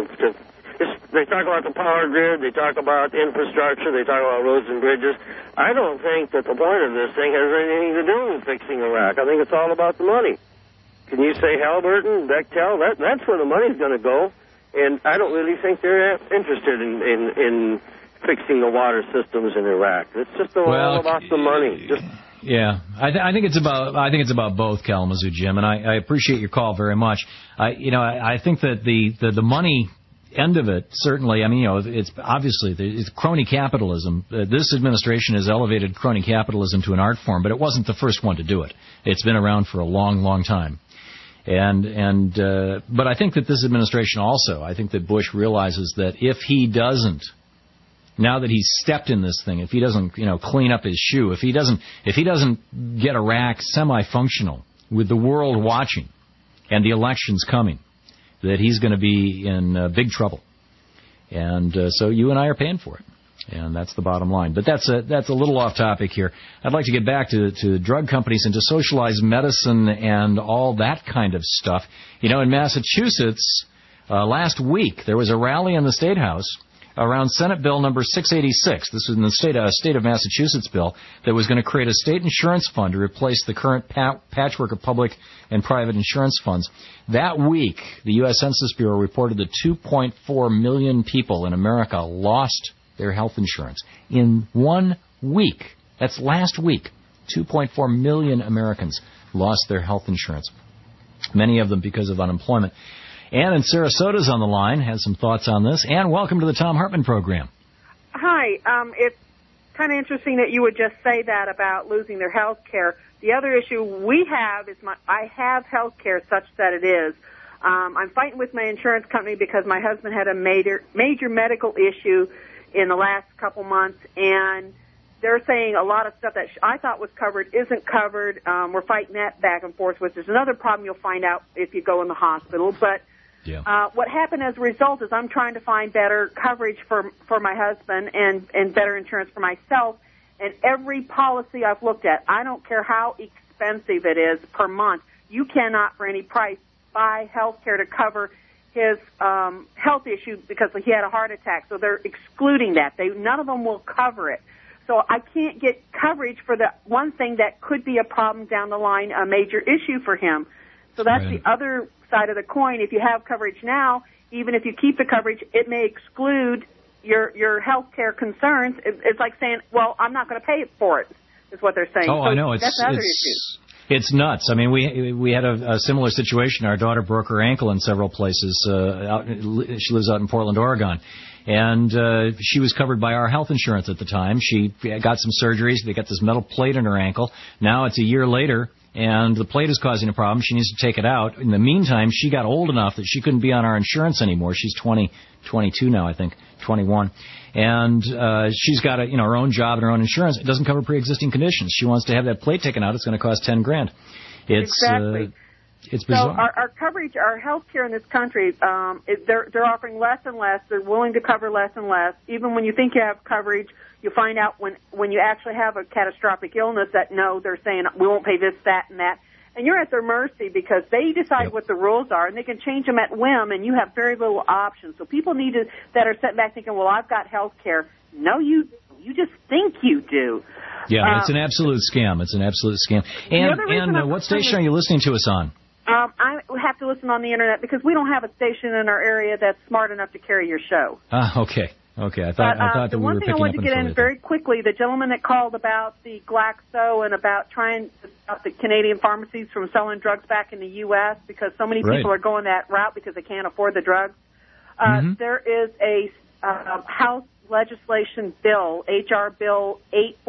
They talk about the power grid, they talk about infrastructure, they talk about roads and bridges. I don't think that the point of this thing has anything to do with fixing Iraq. I think it's all about the money. Can you say Halliburton, Bechtel? That's where the money's going to go. And I don't really think they're interested in fixing the water systems in Iraq. It's just all about the money. Yeah, I think it's about both, Kalamazoo Jim, and I appreciate your call very much. I think that the money end of it, certainly, I mean, it's obviously it's crony capitalism. This administration has elevated crony capitalism to an art form, but it wasn't the first one to do it. It's been around for a long, long time. But I think that this administration also, I think that Bush realizes that if he doesn't, now that he's stepped in this thing, if he doesn't, clean up his shoe, if he doesn't get Iraq semi-functional with the world watching and the elections coming, that he's going to be in big trouble. And so you and I are paying for it. And that's the bottom line. But that's a little off topic here. I'd like to get back to drug companies and to socialized medicine and all that kind of stuff. In Massachusetts, last week, there was a rally in the State House around Senate Bill number 686. This was in the state of Massachusetts bill that was going to create a state insurance fund to replace the current patchwork of public and private insurance funds. That week, the U.S. Census Bureau reported that 2.4 million people in America lost their health insurance. In 1 week, that's last week, 2.4 million Americans lost their health insurance, many of them because of unemployment. Ann in Sarasota's on the line, has some thoughts on this. Ann, welcome to the Thom Hartmann program. Hi. It's kind of interesting that you would just say that about losing their health care. The other issue we have is I have health care such that it is. I'm fighting with my insurance company because my husband had a major medical issue in the last couple months, and they're saying a lot of stuff that I thought was covered isn't covered. We're fighting that back and forth, which is another problem you'll find out if you go in the hospital. But what happened as a result is I'm trying to find better coverage for my husband and better insurance for myself. And every policy I've looked at, I don't care how expensive it is per month, you cannot for any price buy health care to cover his health issue because he had a heart attack. So they're excluding that. None of them will cover it. So I can't get coverage for the one thing that could be a problem down the line, a major issue for him. So that's the other side of the coin. If you have coverage now, even if you keep the coverage, it may exclude your health care concerns. It's like saying, well, I'm not going to pay for it, is what they're saying. Oh, so I know. That's another issue. It's nuts. I mean, we had a similar situation. Our daughter broke her ankle in several places. She lives out in Portland, Oregon. And she was covered by our health insurance at the time. She got some surgeries. They got this metal plate in her ankle. Now it's a year later, and the plate is causing a problem. She needs to take it out. In the meantime, she got old enough that she couldn't be on our insurance anymore. She's 22 now, I think, 21. And she's got her own job and her own insurance. It doesn't cover pre-existing conditions. She wants to have that plate taken out. It's going to cost $10,000. Exactly. It's bizarre. So our coverage, our health care in this country, they're offering less and less. They're willing to cover less and less. Even when you think you have coverage, you find out when you actually have a catastrophic illness that, no, they're saying we won't pay this, that, and that. And you're at their mercy because they decide what the rules are, and they can change them at whim, and you have very little options. So people that are sitting back thinking, well, I've got health care. No, you just think you do. Yeah, it's an absolute scam. It's an absolute scam. And what station are you listening to us on? I have to listen on the Internet because we don't have a station in our area that's smart enough to carry your show. Okay. I thought that we were picking up. The one thing I wanted to get in very quickly, the gentleman that called about the Glaxo and about trying to stop the Canadian pharmacies from selling drugs back in the U.S. because so many people are going that route because they can't afford the drugs. There is a House legislation bill, H.R. Bill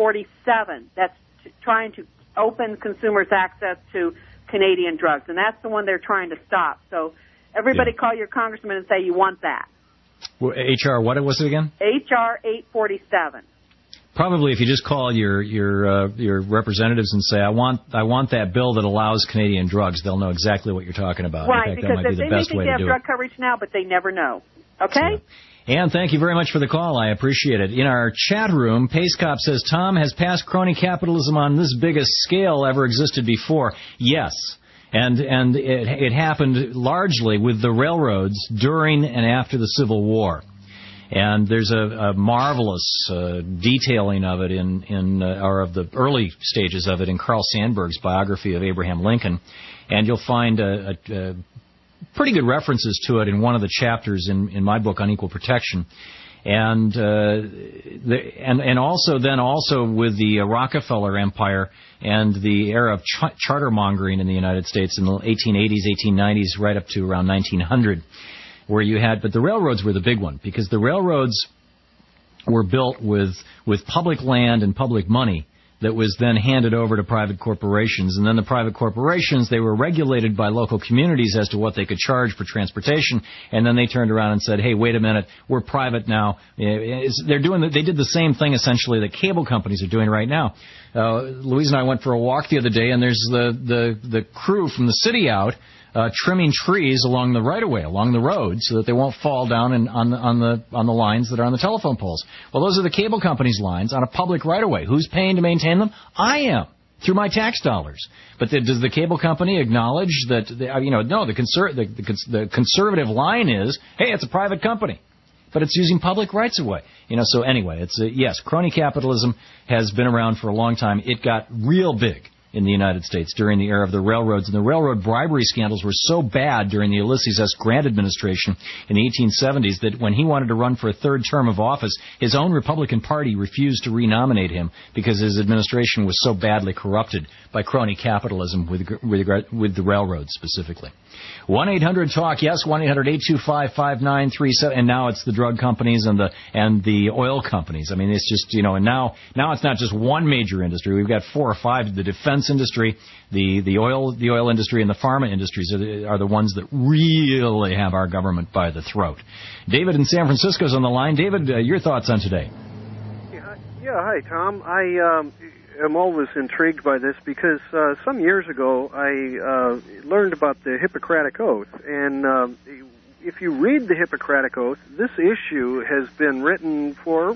847, that's trying to open consumers' access to Canadian drugs, and that's the one they're trying to stop. So everybody call your congressman and say you want that. Well, HR, what was it again? HR 847. Probably if you just call your representatives and say, I want that bill that allows Canadian drugs, they'll know exactly what you're talking about. Right, in fact, because that might be the best way to do it. they may think they have drug coverage now, but they never know. Okay? Yeah. Ann, thank you very much for the call. I appreciate it. In our chat room, Pacecop says, Tom, has past crony capitalism on this biggest scale ever existed before? Yes. And it happened largely with the railroads during and after the Civil War. And there's a marvelous detailing of it or of the early stages of it in Carl Sandburg's biography of Abraham Lincoln. And you'll find a pretty good references to it in one of the chapters in my book on equal protection. And also with the Rockefeller Empire and the era of charter mongering in the United States in the 1880s, 1890s, right up to around 1900, where you had, but the railroads were the big one, because the railroads were built with public land and public money that was then handed over to private corporations. And then the private corporations, they were regulated by local communities as to what they could charge for transportation. And then they turned around and said, hey, wait a minute, we're private now. They did the same thing, essentially, that cable companies are doing right now. Louise and I went for a walk the other day, and there's the crew from the city out trimming trees along the right-of-way, along the road, so that they won't fall down on the lines that are on the telephone poles. Well, those are the cable company's lines on a public right-of-way. Who's paying to maintain them? I am, through my tax dollars. But does the cable company acknowledge that? No. The conservative line is, hey, it's a private company, but it's using public rights-of-way. So anyway, yes, crony capitalism has been around for a long time. It got real big in the United States during the era of the railroads. And the railroad bribery scandals were so bad during the Ulysses S. Grant administration in the 1870s that when he wanted to run for a third term of office, his own Republican Party refused to renominate him because his administration was so badly corrupted by crony capitalism with the railroads specifically. 1-800-TALK, yes, 1-800-825-5937, and now it's the drug companies and the oil companies. I mean, it's just, and now it's not just one major industry. We've got 4 or 5. The defense industry, the oil industry, and the pharma industries are the ones that really have our government by the throat. David in San Francisco is on the line. David, your thoughts on today? Yeah, hi, Tom. I am always intrigued by this because some years ago I learned about the Hippocratic Oath, and if you read the Hippocratic Oath, this issue has been written for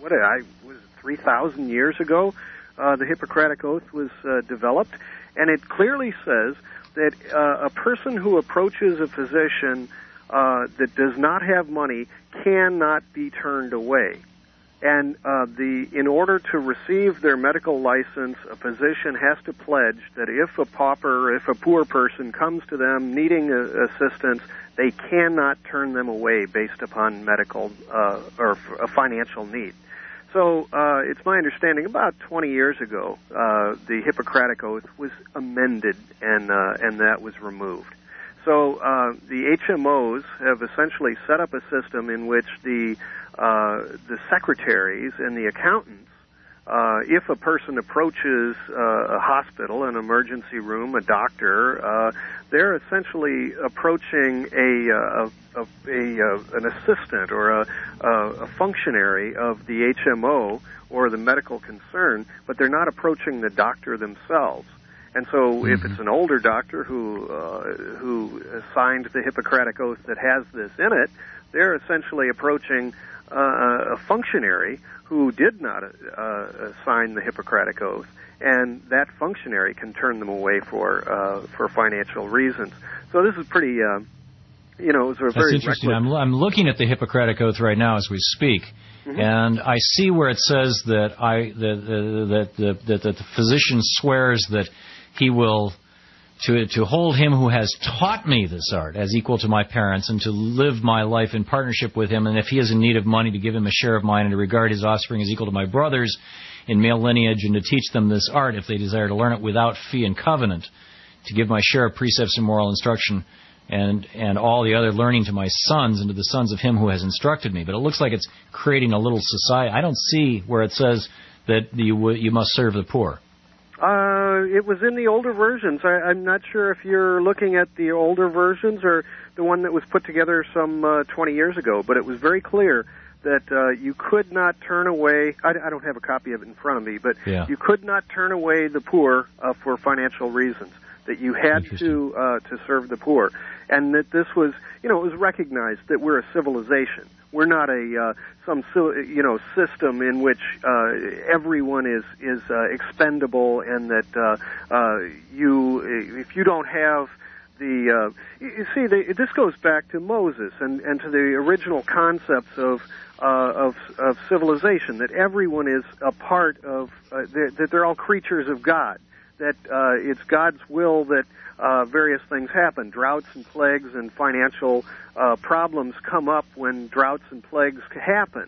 3,000 years ago. The Hippocratic Oath was developed, and it clearly says that a person who approaches a physician that does not have money cannot be turned away. And in order to receive their medical license, a physician has to pledge that if a poor person comes to them needing assistance, they cannot turn them away based upon medical or a financial need. So it's my understanding about 20 years ago, the Hippocratic Oath was amended and that was removed. So the HMOs have essentially set up a system in which the secretaries and the accountants, if a person approaches a hospital, an emergency room, a doctor, they're essentially approaching an assistant or a functionary of the HMO or the medical concern, but they're not approaching the doctor themselves. And so if it's an older doctor who signed the Hippocratic Oath that has this in it, they're essentially approaching a functionary who did not sign the Hippocratic Oath, and that functionary can turn them away for financial reasons. So this is pretty, it's a very interesting. I'm looking at the Hippocratic Oath right now as we speak, and I see where it says that the physician swears that he will to hold him who has taught me this art as equal to my parents, and to live my life in partnership with him, and if he is in need of money, to give him a share of mine, and to regard his offspring as equal to my brothers in male lineage, and to teach them this art if they desire to learn it without fee and covenant, to give my share of precepts and moral instruction and all the other learning to my sons and to the sons of him who has instructed me. But it looks like it's creating a little society. I don't see where it says that you must serve the poor. It was in the older versions. I'm not sure if you're looking at the older versions or the one that was put together some 20 years ago, but it was very clear that you could not turn away. I don't have a copy of it in front of me, but you could not turn away the poor for financial reasons, that you had to serve the poor, and that this was, it was recognized that we're a civilization. We're not some system in which everyone is expendable, and that if you don't have this goes back to Moses and to the original concepts of civilization, that everyone is a part of that they're all creatures of God. that it's God's will that various things happen. Droughts and plagues and financial problems come up when droughts and plagues happen.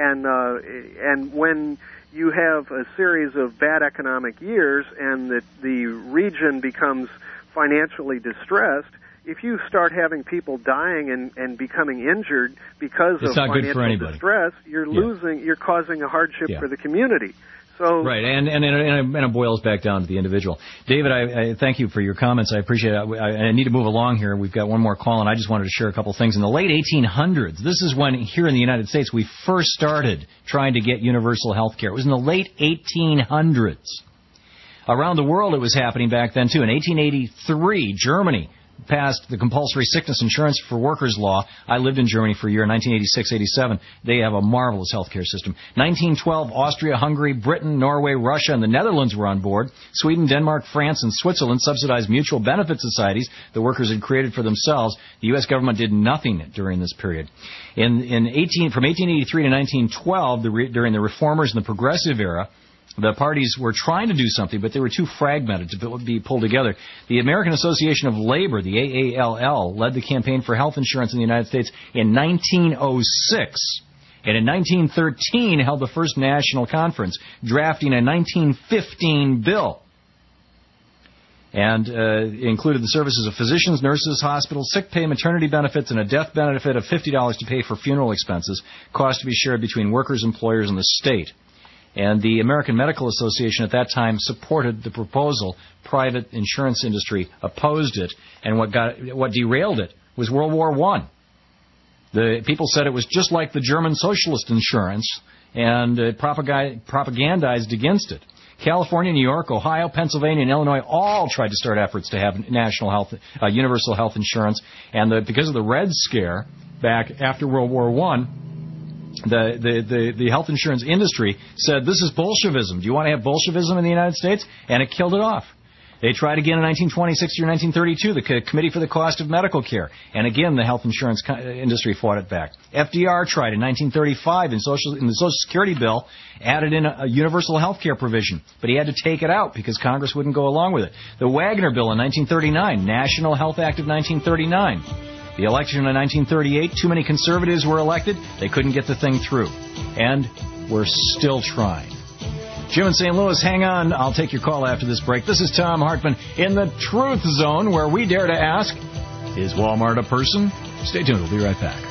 And when you have a series of bad economic years and that the region becomes financially distressed, if you start having people dying and becoming injured because of financial distress, you're causing a hardship for the community. So right, and it boils back down to the individual. David, I thank you for your comments. I appreciate it. I need to move along here. We've got one more call, and I just wanted to share a couple things. In the late 1800s, this is when here in the United States we first started trying to get universal health care. It was in the late 1800s. Around the world it was happening back then, too. In 1883, Germany passed the compulsory sickness insurance for workers law. I lived in Germany for a year, 1986-87. They have a marvelous health care system. 1912, Austria, Hungary, Britain, Norway, Russia, and the Netherlands were on board. Sweden, Denmark, France, and Switzerland subsidized mutual benefit societies the workers had created for themselves. The U.S. government did nothing during this period. From 1883 to 1912, during the Reformers and the Progressive era, the parties were trying to do something, but they were too fragmented to be pulled together. The American Association of Labor, the AALL, led the campaign for health insurance in the United States in 1906. And in 1913 held the first national conference, drafting a 1915 bill. And included the services of physicians, nurses, hospitals, sick pay, maternity benefits, and a death benefit of $50 to pay for funeral expenses, cost to be shared between workers, employers, and the state. And the American Medical Association at that time supported the proposal. Private insurance industry opposed it, and what derailed it was World War I. The people said it was just like the German socialist insurance, and propagandized against it. California, New York, Ohio, Pennsylvania, and Illinois all tried to start efforts to have national health, universal health insurance, and because of the Red Scare back after World War I. The health insurance industry said, this is Bolshevism. Do you want to have Bolshevism in the United States? And it killed it off. They tried again in 1926 or 1932, the Committee for the Cost of Medical Care. And again, the health insurance industry fought it back. FDR tried in 1935 in the Social Security bill, added in a universal health care provision. But he had to take it out because Congress wouldn't go along with it. The Wagner Bill in 1939, National Health Act of 1939. The election in 1938, too many conservatives were elected. They couldn't get the thing through. And we're still trying. Jim in St. Louis, hang on. I'll take your call after this break. This is Tom Hartman in the Truth Zone, where we dare to ask, is Walmart a person? Stay tuned. We'll be right back.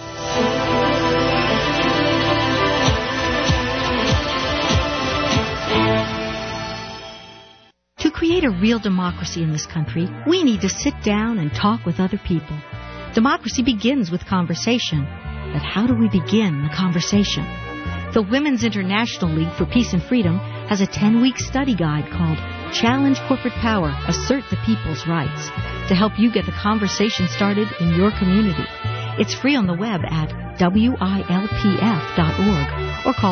To create a real democracy in this country, we need to sit down and talk with other people. Democracy begins with conversation. But how do we begin the conversation? The Women's International League for Peace and Freedom has a 10-week study guide called Challenge Corporate Power, Assert the People's Rights, to help you get the conversation started in your community. It's free on the web at WILPF.org or call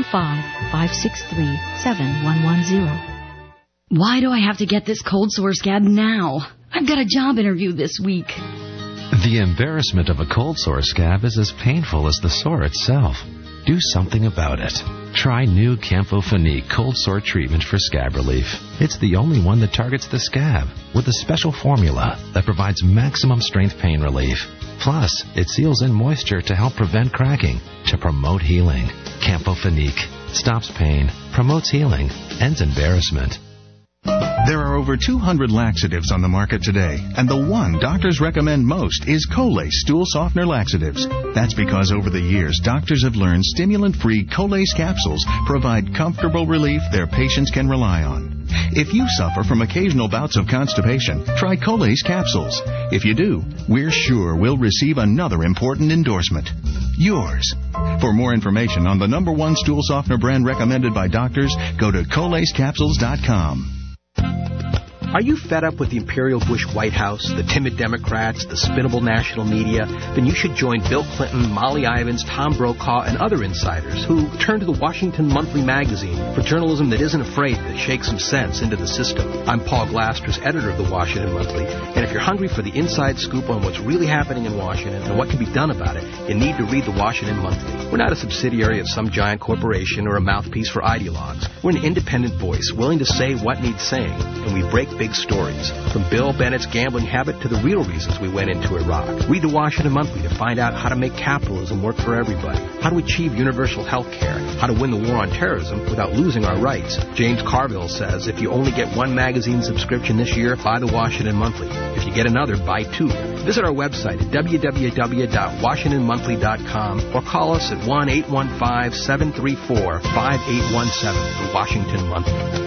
215-563-7110. Why do I have to get this cold sore scab now? I've got a job interview this week. The embarrassment of a cold sore scab is as painful as the sore itself. Do something about it. Try new Campho-Phenique cold sore treatment for scab relief. It's the only one that targets the scab with a special formula that provides maximum strength pain relief. Plus, it seals in moisture to help prevent cracking, to promote healing. Campho-Phenique stops pain, promotes healing, ends embarrassment. There are over 200 laxatives on the market today, and the one doctors recommend most is Colace Stool Softener Laxatives. That's because over the years, doctors have learned stimulant-free Colace capsules provide comfortable relief their patients can rely on. If you suffer from occasional bouts of constipation, try Colace capsules. If you do, we're sure we'll receive another important endorsement. Yours. For more information on the #1 stool softener brand recommended by doctors, go to ColaceCapsules.com. Are you fed up with the Imperial Bush White House, the timid Democrats, the spinnable national media? Then you should join Bill Clinton, Molly Ivins, Tom Brokaw, and other insiders who turn to the Washington Monthly magazine for journalism that isn't afraid to shake some sense into the system. I'm Paul Glasters, editor of the Washington Monthly, and if you're hungry for the inside scoop on what's really happening in Washington and what can be done about it, you need to read the Washington Monthly. We're not a subsidiary of some giant corporation or a mouthpiece for ideologues. We're an independent voice willing to say what needs saying, and we break big stories, from Bill Bennett's gambling habit to the real reasons we went into Iraq. Read the Washington Monthly to find out how to make capitalism work for everybody, how to achieve universal health care, how to win the war on terrorism without losing our rights. James Carville says if you only get one magazine subscription this year, buy the Washington Monthly. If you get another, buy two. Visit our website at www.washingtonmonthly.com or call us at 1-815-734-5817, the Washington Monthly.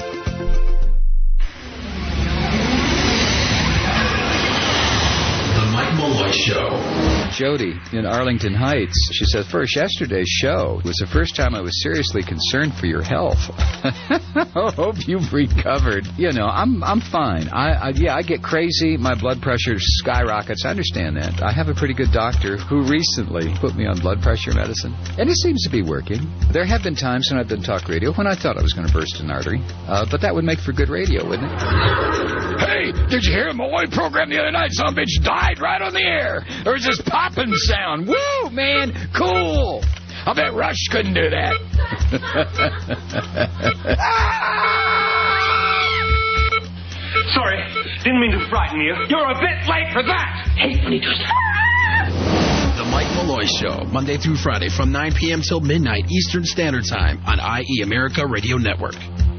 Show. Jody in Arlington Heights, she said, first, yesterday's show was the first time I was seriously concerned for your health. I hope you've recovered. You know, I'm fine. I get crazy. My blood pressure skyrockets. I understand that. I have a pretty good doctor who recently put me on blood pressure medicine, and it seems to be working. There have been times when I've done talk radio when I thought I was going to burst an artery, but that would make for good radio, wouldn't it? Hey, did you hear Malloy program the other night? Some bitch died right on the air. There was this popping sound. Woo, man, cool. I bet Rush couldn't do that. Sorry, didn't mean to frighten you. You're a bit late for that. Hey, funny twist. The Mike Malloy Show, Monday through Friday from 9 p.m. till midnight Eastern Standard Time on IE America Radio Network.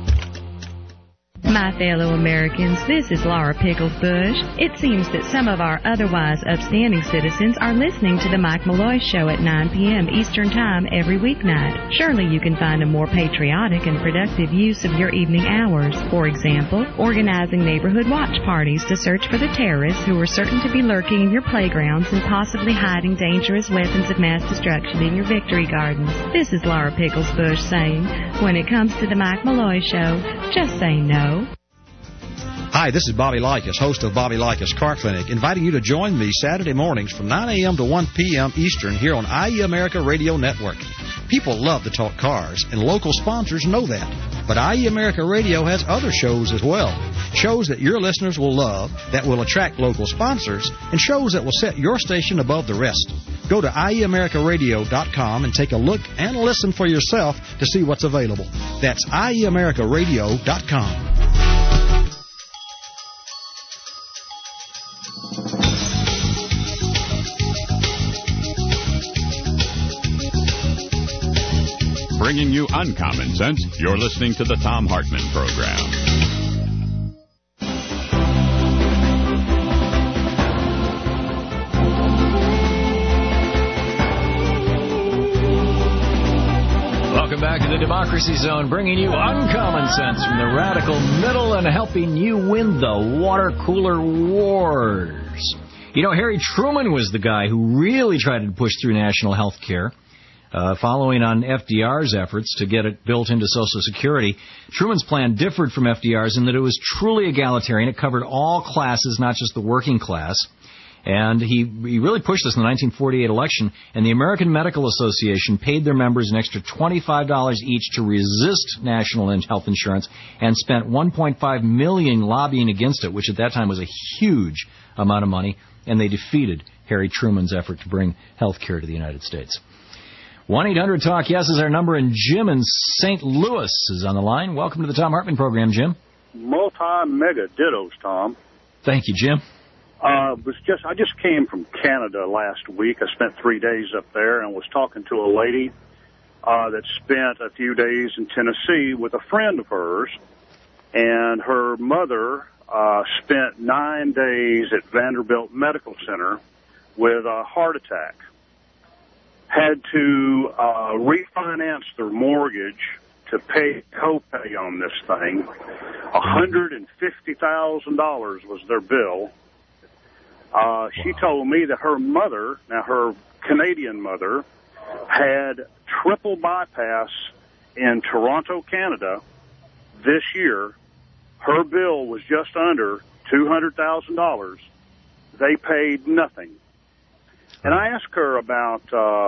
My fellow Americans, this is Laura Pickles Bush. It seems that some of our otherwise upstanding citizens are listening to the Mike Malloy Show at 9 p.m. Eastern Time every weeknight. Surely you can find a more patriotic and productive use of your evening hours. For example, organizing neighborhood watch parties to search for the terrorists who are certain to be lurking in your playgrounds and possibly hiding dangerous weapons of mass destruction in your victory gardens. This is Laura Pickles Bush saying, when it comes to the Mike Malloy Show, just say no. Hi, this is Bobby Likas, host of Bobby Likas Car Clinic, inviting you to join me Saturday mornings from 9 a.m. to 1 p.m. Eastern here on IE America Radio Network. People love to talk cars, and local sponsors know that. But IE America Radio has other shows as well. Shows that your listeners will love, that will attract local sponsors, and shows that will set your station above the rest. Go to IEAmericaRadio.com and take a look and listen for yourself to see what's available. That's IEAmericaRadio.com. Bringing you uncommon sense, you're listening to the Thom Hartmann Program. Welcome back to the Democracy Zone, bringing you uncommon sense from the radical middle and helping you win the water cooler wars. You know, Harry Truman was the guy who really tried to push through national health care. Following on FDR's efforts to get it built into Social Security, Truman's plan differed from FDR's in that it was truly egalitarian. It covered all classes, not just the working class. And he really pushed this in the 1948 election, and the American Medical Association paid their members an extra $25 each to resist national health insurance and spent $1.5 million lobbying against it, which at that time was a huge amount of money, and they defeated Harry Truman's effort to bring health care to the United States. 1-800-TALK-YES is our number, and Jim in St. Louis is on the line. Welcome to the Thom Hartmann Program, Jim. Multi-mega dittos, Tom. Thank you, Jim. I just came from Canada last week. I spent 3 days up there and was talking to a lady that spent a few days in Tennessee with a friend of hers, and her mother spent 9 days at Vanderbilt Medical Center with a heart attack. Had to refinance their mortgage to pay copay on this thing. $150,000 was their bill. She told me that her mother, now her Canadian mother, had triple bypass in Toronto, Canada this year Her bill was just under $200,000. They paid nothing. And I asked her about,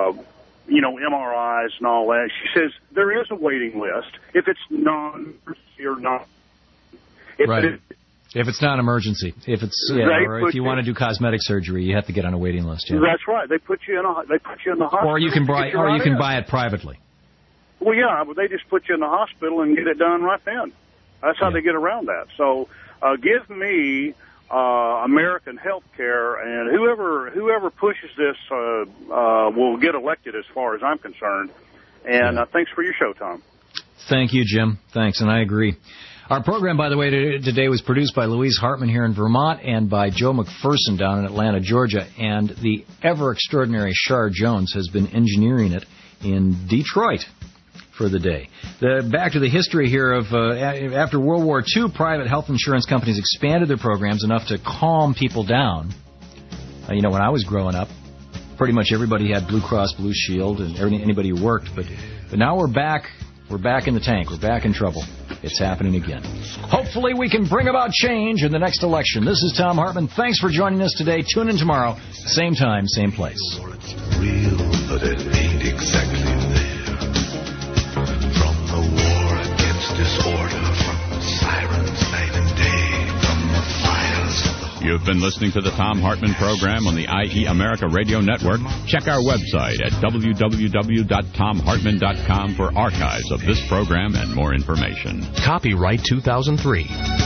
MRIs and all that. She says there is a waiting list if it's non-emergency or not. Right. If it's not emergency, if it's or if you want to do cosmetic surgery, you have to get on a waiting list. Yeah. That's right. They put you in the hospital. Or you can buy it privately. Well, yeah, but they just put you in the hospital and get it done right then. That's how they get around that. So, give me American health care, and whoever pushes this will get elected, as far as I'm concerned. And thanks for your show, Tom. Thank you, Jim. Thanks, and I agree. Our program, by the way, today was produced by Louise Hartman here in Vermont and by Joe McPherson down in Atlanta, Georgia. And the ever-extraordinary Shar Jones has been engineering it in Detroit for the day. Back to the history here of after World War II, private health insurance companies expanded their programs enough to calm people down. When I was growing up, pretty much everybody had Blue Cross Blue Shield and anybody who worked. But now we're back. We're back in the tank. We're back in trouble. It's happening again. Hopefully we can bring about change in the next election. This is Tom Hartman. Thanks for joining us today. Tune in tomorrow. Same time, same place. It's real, but it ain't exactly there. From the war against disorder, from sirens night and day, from the fires of the... You've been listening to the Tom Hartman program on the IE America Radio Network. Check our website at www.tomhartman.com for archives of this program and more information. Copyright 2003.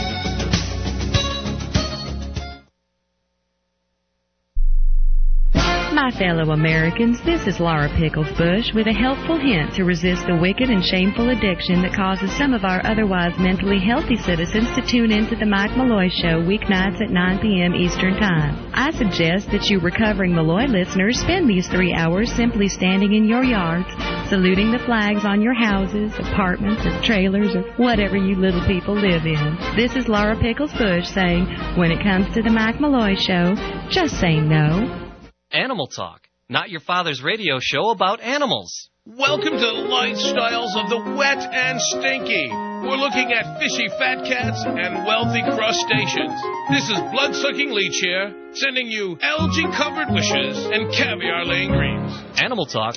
My fellow Americans, this is Laura Pickles Bush with a helpful hint to resist the wicked and shameful addiction that causes some of our otherwise mentally healthy citizens to tune into the Mike Malloy Show weeknights at 9 p.m. Eastern Time. I suggest that you recovering Malloy listeners spend these 3 hours simply standing in your yards, saluting the flags on your houses, apartments, or trailers, or whatever you little people live in. This is Laura Pickles Bush saying, when it comes to the Mike Malloy Show, just say no. Animal Talk, not your father's radio show about animals. Welcome to the lifestyles of the wet and stinky. We're looking at fishy fat cats and wealthy crustaceans. This is blood-sucking Leech here, sending you algae-covered wishes and caviar-laying dreams. Animal Talk